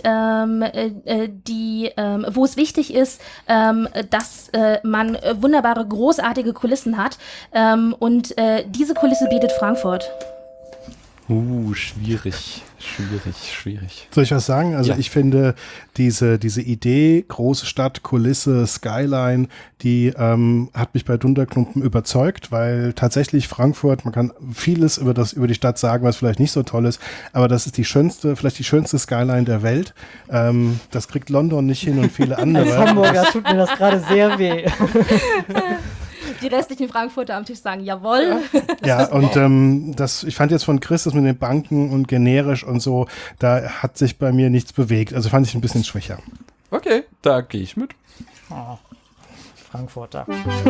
wo es wichtig ist, dass man wunderbare, großartige Kulissen hat und diese Kulisse bietet Frankfurt. Schwierig. Soll ich was sagen? Also ich finde, diese Idee, große Stadt, Kulisse, Skyline, die hat mich bei Dunderklumpen überzeugt, weil tatsächlich Frankfurt, man kann vieles über die Stadt sagen, was vielleicht nicht so toll ist, aber das ist vielleicht die schönste Skyline der Welt. Das kriegt London nicht hin und viele andere. Als Hamburger tut mir das gerade sehr weh. Die restlichen Frankfurter am Tisch sagen, jawohl. Ja, und ich fand jetzt von Chris das mit den Banken und generisch und so, da hat sich bei mir nichts bewegt. Also fand ich ein bisschen schwächer. Okay, da gehe ich mit. Frankfurter.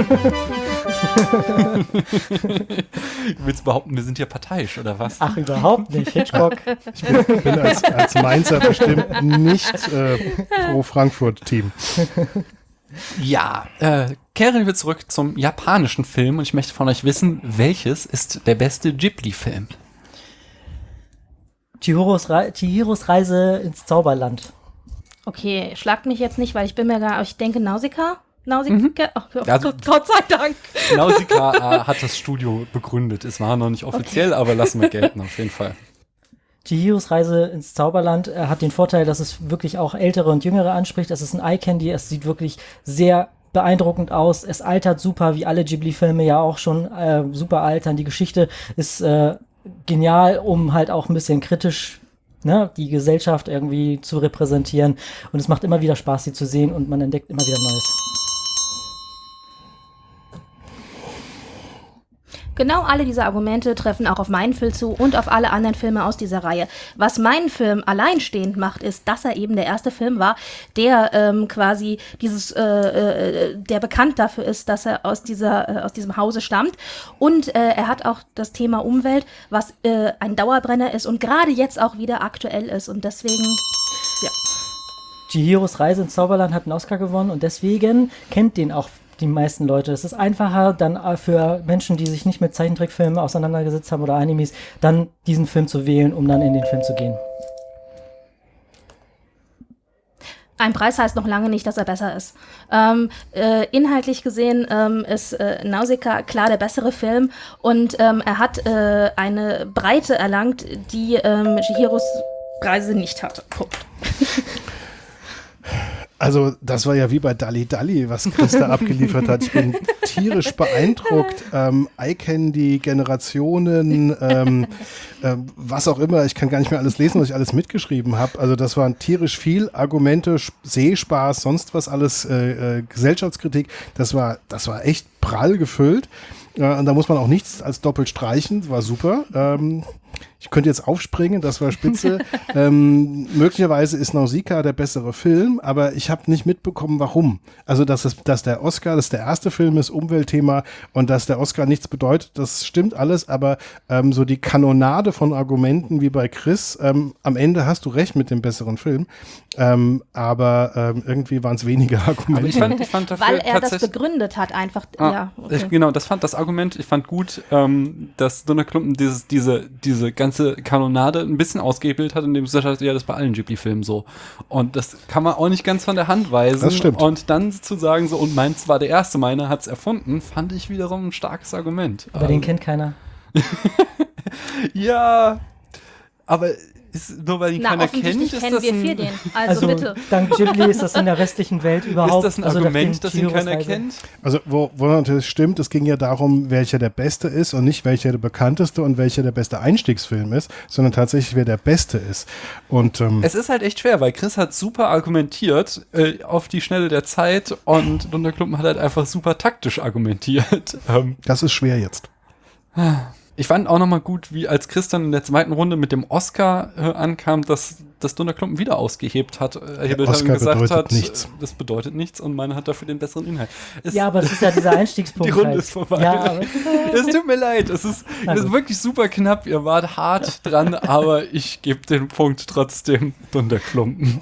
Du willst behaupten, wir sind hier parteiisch, oder was? Ach, überhaupt nicht. Hitchcock. Ich bin als Mainzer bestimmt nicht pro Frankfurt-Team. Ja, kehren wir zurück zum japanischen Film und ich möchte von euch wissen, welches ist der beste Ghibli-Film? Chihiros Reise ins Zauberland. Okay, schlagt mich jetzt nicht, weil ich bin mir gar, ich denke Nausicaa. Oh, Also- Gott sei Dank. Nausicaa hat das Studio begründet. Es war noch nicht offiziell, aber lassen wir gelten auf jeden Fall. Chihiros Reise ins Zauberland hat den Vorteil, dass es wirklich auch Ältere und Jüngere anspricht. Es ist ein Eye-Candy, es sieht wirklich sehr beeindruckend aus. Es altert super, wie alle Ghibli-Filme ja auch schon super altern. Die Geschichte ist genial, um halt auch ein bisschen kritisch die Gesellschaft irgendwie zu repräsentieren. Und es macht immer wieder Spaß, sie zu sehen und man entdeckt immer wieder Neues. Genau alle diese Argumente treffen auch auf meinen Film zu und auf alle anderen Filme aus dieser Reihe. Was meinen Film alleinstehend macht, ist, dass er eben der erste Film war, der quasi der bekannt dafür ist, dass er aus diesem Hause stammt. Und er hat auch das Thema Umwelt, was ein Dauerbrenner ist und gerade jetzt auch wieder aktuell ist. Und deswegen, ja. Chihiros Reise ins Zauberland hat einen Oscar gewonnen und deswegen kennt den auch die meisten Leute. Es ist einfacher dann für Menschen, die sich nicht mit Zeichentrickfilmen auseinandergesetzt haben oder Animes, dann diesen Film zu wählen, um dann in den Film zu gehen. Ein Preis heißt noch lange nicht, dass er besser ist. Inhaltlich gesehen ist Nausicaa klar der bessere Film und er hat eine Breite erlangt, die Chihiros Reise nicht hatte. Punkt. Also das war ja wie bei Dalli Dalli, was Christa abgeliefert hat. Ich bin tierisch beeindruckt. Eye-Candy, Generationen, was auch immer. Ich kann gar nicht mehr alles lesen, was ich alles mitgeschrieben habe. Also das waren tierisch viel Argumente, Sehspaß, sonst was alles, Gesellschaftskritik. Das war echt prall gefüllt. Und da muss man auch nichts als doppelt streichen. Das war super. Ich könnte jetzt aufspringen, das war spitze. Möglicherweise ist Nausicaa der bessere Film, aber ich habe nicht mitbekommen, warum. Also, dass der Oscar, das der erste Film ist, Umweltthema und dass der Oscar nichts bedeutet, das stimmt alles, aber so die Kanonade von Argumenten wie bei Chris, am Ende hast du recht mit dem besseren Film, aber irgendwie waren es weniger Argumente. Aber ich fand dafür weil er das tatsächlich begründet hat, einfach. Ja, okay. Genau, das Argument, ich fand gut, dass Donnerklumpen diese ganze Kanonade ein bisschen ausgehebelt hat, indem es gesagt hat, ja, das ist bei allen Ghibli-Filmen so. Und das kann man auch nicht ganz von der Hand weisen. Das stimmt. Und dann zu sagen, so, und meins war der erste, meiner hat es erfunden, fand ich wiederum ein starkes Argument. Aber den kennt keiner. Ja, aber nur weil ihn keiner kennt, offensichtlich ist kennen das wir ein... für den. Also bitte. Dank Ghibli ist das in der restlichen Welt überhaupt. Ist das ein also Argument, dass ihn Chihiros keiner Reise- kennt? Also, wo natürlich stimmt, es ging ja darum, welcher der Beste ist und nicht welcher der bekannteste und welcher der beste Einstiegsfilm ist, sondern tatsächlich, wer der Beste ist. Und Es ist halt echt schwer, weil Chris hat super argumentiert auf die Schnelle der Zeit und Donnerklumpen hat halt einfach super taktisch argumentiert. das ist schwer jetzt. Ich fand auch nochmal gut, wie als Chris dann in der zweiten Runde mit dem Oscar ankam, dass Donnerklumpen wieder ausgehebt hat, erhebelt hat und Oscar gesagt bedeutet hat, nichts. Das bedeutet nichts und meine hat dafür den besseren Inhalt. Ja, aber das ist ja dieser Einstiegspunkt. Die Runde halt. ist vorbei. Ja, aber Es tut mir leid, es ist wirklich super knapp, ihr wart hart dran, aber ich gebe den Punkt trotzdem Donnerklumpen.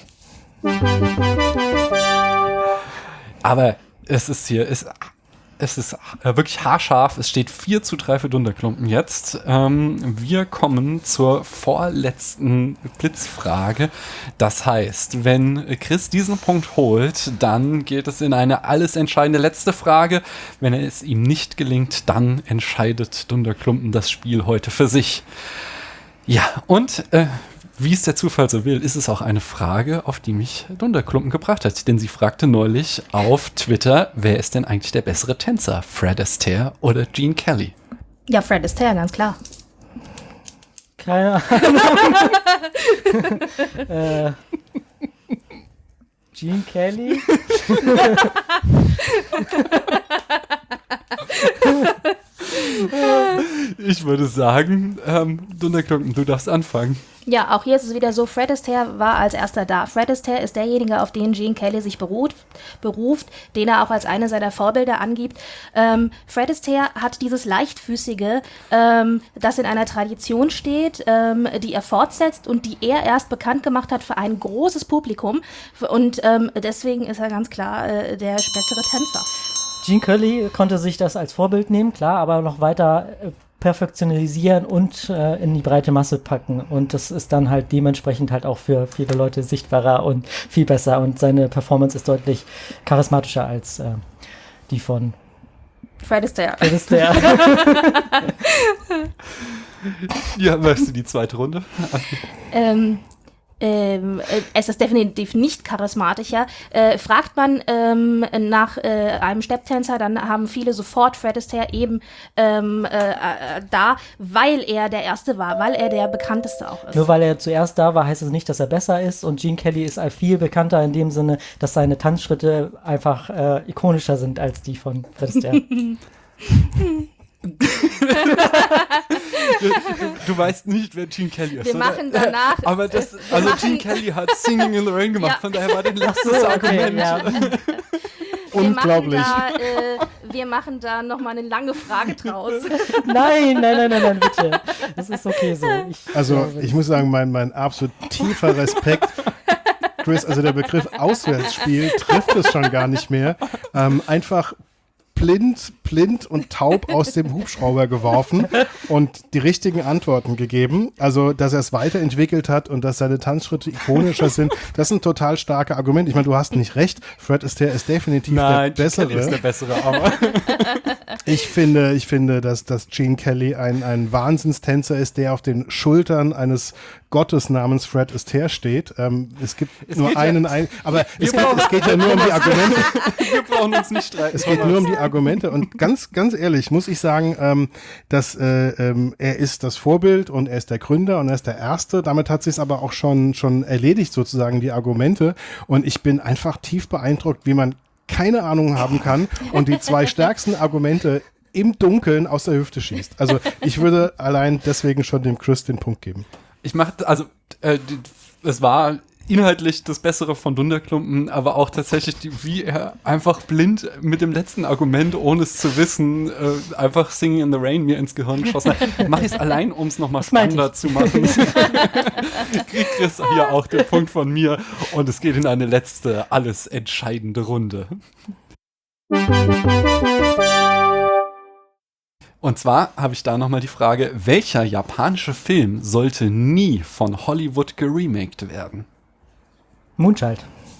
Aber es ist wirklich haarscharf. Es steht 4:3 für Donnerklumpen jetzt. Wir kommen zur vorletzten Blitzfrage. Das heißt, wenn Chris diesen Punkt holt, dann geht es in eine alles entscheidende letzte Frage. Wenn es ihm nicht gelingt, dann entscheidet Donnerklumpen das Spiel heute für sich. Ja, und wie es der Zufall so will, ist es auch eine Frage, auf die mich Donnerklumpen gebracht hat. Denn sie fragte neulich auf Twitter, wer ist denn eigentlich der bessere Tänzer? Fred Astaire oder Gene Kelly? Ja, Fred Astaire, ganz klar. keine Ahnung. Gene Kelly? Ich würde sagen, Dunderklumpen, du darfst anfangen. Ja, auch hier ist es wieder so, Fred Astaire war als erster da. Fred Astaire ist derjenige, auf den Gene Kelly sich beruft, den er auch als eine seiner Vorbilder angibt. Fred Astaire hat dieses Leichtfüßige, das in einer Tradition steht, die er fortsetzt und die er erst bekannt gemacht hat für ein großes Publikum. Und deswegen ist er ganz klar der bessere Tänzer. Gene Kelly konnte sich das als Vorbild nehmen, klar, aber noch weiter perfektionalisieren und in die breite Masse packen. Und das ist dann halt dementsprechend halt auch für viele Leute sichtbarer und viel besser. Und seine Performance ist deutlich charismatischer als die von Fred Astaire. Ja, weißt du, die zweite Runde? Es ist definitiv nicht charismatischer. Fragt man nach einem Stepptänzer, dann haben viele sofort Fred Astaire eben da, weil er der Erste war, weil er der Bekannteste auch ist. Nur weil er zuerst da war, heißt es nicht, dass er besser ist. Und Gene Kelly ist viel bekannter in dem Sinne, dass seine Tanzschritte einfach ikonischer sind als die von Fred Astaire. Du weißt nicht, wer Gene Kelly ist. Wir machen danach. Aber Gene Kelly hat Singing in the Rain gemacht, Ja. Von daher war das letztes Argument. Ja. Unglaublich. Wir machen da nochmal eine lange Frage draus. Nein, bitte. Das ist okay so. Ich muss sagen, mein absolut tiefer Respekt, Chris, also der Begriff Auswärtsspiel trifft es schon gar nicht mehr. Einfach blind und taub aus dem Hubschrauber geworfen und die richtigen Antworten gegeben. Also, dass er es weiterentwickelt hat und dass seine Tanzschritte ikonischer sind, das ist ein total starker Argument. Ich meine, du hast nicht recht. Fred Astaire ist definitiv der Bessere. Kelly ist der Bessere, aber Ich finde, dass Gene Kelly ein Wahnsinnstänzer ist, der auf den Schultern eines Gottes namens Fred Astaire steht. Es gibt nur einen, aber es geht ja nur um die Argumente. wir brauchen uns nicht streiten. Es geht nur um die Argumente und ganz ehrlich muss ich sagen, dass er ist das Vorbild und er ist der Gründer und er ist der Erste. Damit hat sich es aber auch schon erledigt sozusagen, die Argumente. Und ich bin einfach tief beeindruckt, wie man keine Ahnung haben kann und die zwei stärksten Argumente im Dunkeln aus der Hüfte schießt. Also ich würde allein deswegen schon dem Chris den Punkt geben. Es war inhaltlich das Bessere von Dunderklumpen, aber auch tatsächlich, wie er einfach blind mit dem letzten Argument, ohne es zu wissen, einfach Singing in the Rain mir ins Gehirn geschossen hat. Mache ich es allein, um es nochmal spannender zu machen. Kriegt Chris hier auch den Punkt von mir und es geht in eine letzte, alles entscheidende Runde. Und zwar habe ich da nochmal die Frage, welcher japanische Film sollte nie von Hollywood geremaked werden? Moonchild.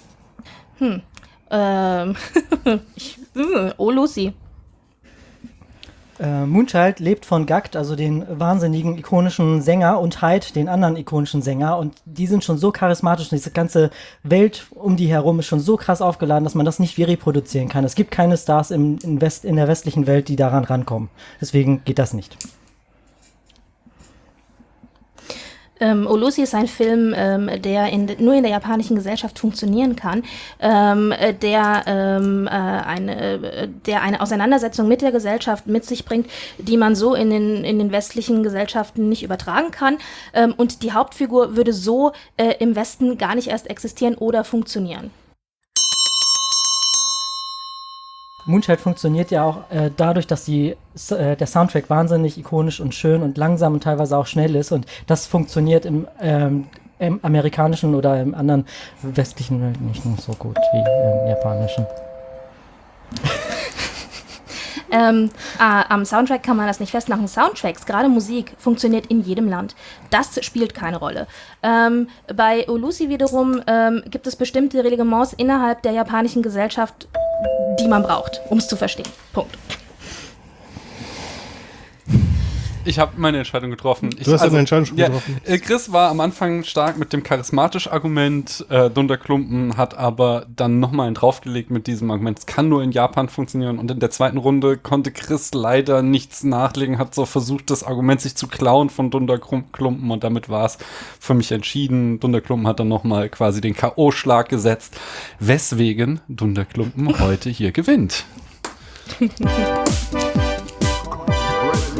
Oh, Lucy. Moonchild lebt von Gackt, also den wahnsinnigen ikonischen Sänger, und Hyde, den anderen ikonischen Sänger. Und die sind schon so charismatisch und diese ganze Welt um die herum ist schon so krass aufgeladen, dass man das nicht reproduzieren kann. Es gibt keine Stars in der westlichen Welt, die daran rankommen. Deswegen geht das nicht. Lucy ist ein Film, der nur in der japanischen Gesellschaft funktionieren kann, der eine Auseinandersetzung mit der Gesellschaft mit sich bringt, die man so in den westlichen Gesellschaften nicht übertragen kann. Und die Hauptfigur würde so im Westen gar nicht erst existieren oder funktionieren. Moonchild funktioniert ja auch dadurch, dass der Soundtrack wahnsinnig ikonisch und schön und langsam und teilweise auch schnell ist. Und das funktioniert im amerikanischen oder im anderen westlichen Welt nicht so gut wie im japanischen. Am Soundtrack kann man das nicht festmachen. Soundtracks, gerade Musik, funktioniert in jedem Land. Das spielt keine Rolle. Bei Lucy wiederum gibt es bestimmte Reglements innerhalb der japanischen Gesellschaft, die man braucht, um es zu verstehen. Punkt. Ich habe meine Entscheidung getroffen. Du hast eine Entscheidung schon getroffen. Chris war am Anfang stark mit dem charismatischen Argument. Dunderklumpen hat aber dann nochmal einen draufgelegt mit diesem Argument. Es kann nur in Japan funktionieren. Und in der zweiten Runde konnte Chris leider nichts nachlegen, hat so versucht, das Argument sich zu klauen von Dunderklumpen. Und damit war es für mich entschieden. Dunderklumpen hat dann nochmal quasi den K.O.-Schlag gesetzt, weswegen Dunderklumpen heute hier gewinnt.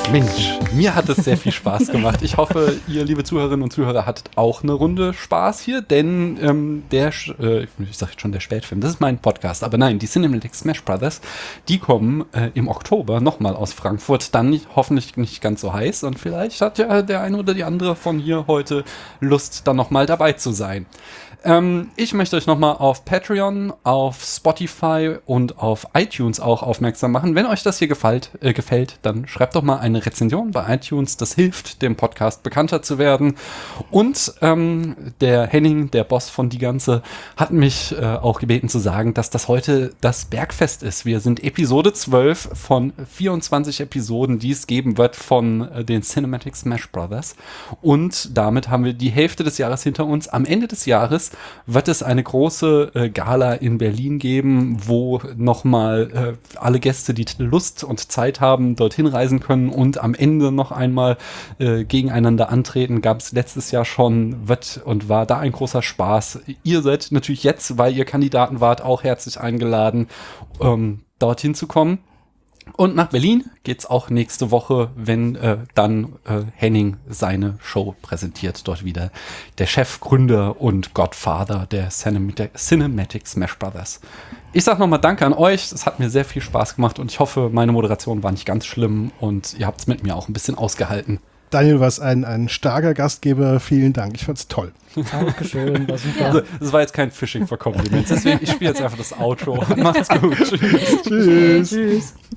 Mensch, mir hat es sehr viel Spaß gemacht. Ich hoffe, ihr, liebe Zuhörerinnen und Zuhörer, hattet auch eine Runde Spaß hier, denn ich sage jetzt schon der Spätfilm, das ist mein Podcast, aber nein, die Cinematic Smash Brothers, die kommen im Oktober nochmal aus Frankfurt, dann hoffentlich nicht ganz so heiß und vielleicht hat ja der eine oder die andere von hier heute Lust, dann nochmal dabei zu sein. Ich möchte euch nochmal auf Patreon, auf Spotify und auf iTunes auch aufmerksam machen. Wenn euch das hier gefällt, dann schreibt doch mal eine Rezension bei iTunes. Das hilft, dem Podcast bekannter zu werden. Und der Henning, der Boss von Die Ganze, hat mich auch gebeten zu sagen, dass das heute das Bergfest ist. Wir sind Episode 12 von 24 Episoden, die es geben wird von den Cinematic Smash Brothers. Und damit haben wir die Hälfte des Jahres hinter uns. Am Ende des Jahres wird es eine große Gala in Berlin geben, wo nochmal alle Gäste, die Lust und Zeit haben, dorthin reisen können und am Ende noch einmal gegeneinander antreten. Gab es letztes Jahr schon, wird und war da ein großer Spaß. Ihr seid natürlich jetzt, weil ihr Kandidaten wart, auch herzlich eingeladen, dorthin zu kommen. Und nach Berlin geht's auch nächste Woche, wenn dann Henning seine Show präsentiert. Dort wieder der Chef, Gründer und Godfather der Cinematic Smash Brothers. Ich sag nochmal Danke an euch. Es hat mir sehr viel Spaß gemacht und ich hoffe, meine Moderation war nicht ganz schlimm und ihr habt's mit mir auch ein bisschen ausgehalten. Daniel, was ein starker Gastgeber. Vielen Dank. Ich fand's toll. Dankeschön, war super. Also, das war jetzt kein Fishing for Compliments. Deswegen, ich spiele jetzt einfach das Outro. Macht's gut. Tschüss. Tschüss. Tschüss.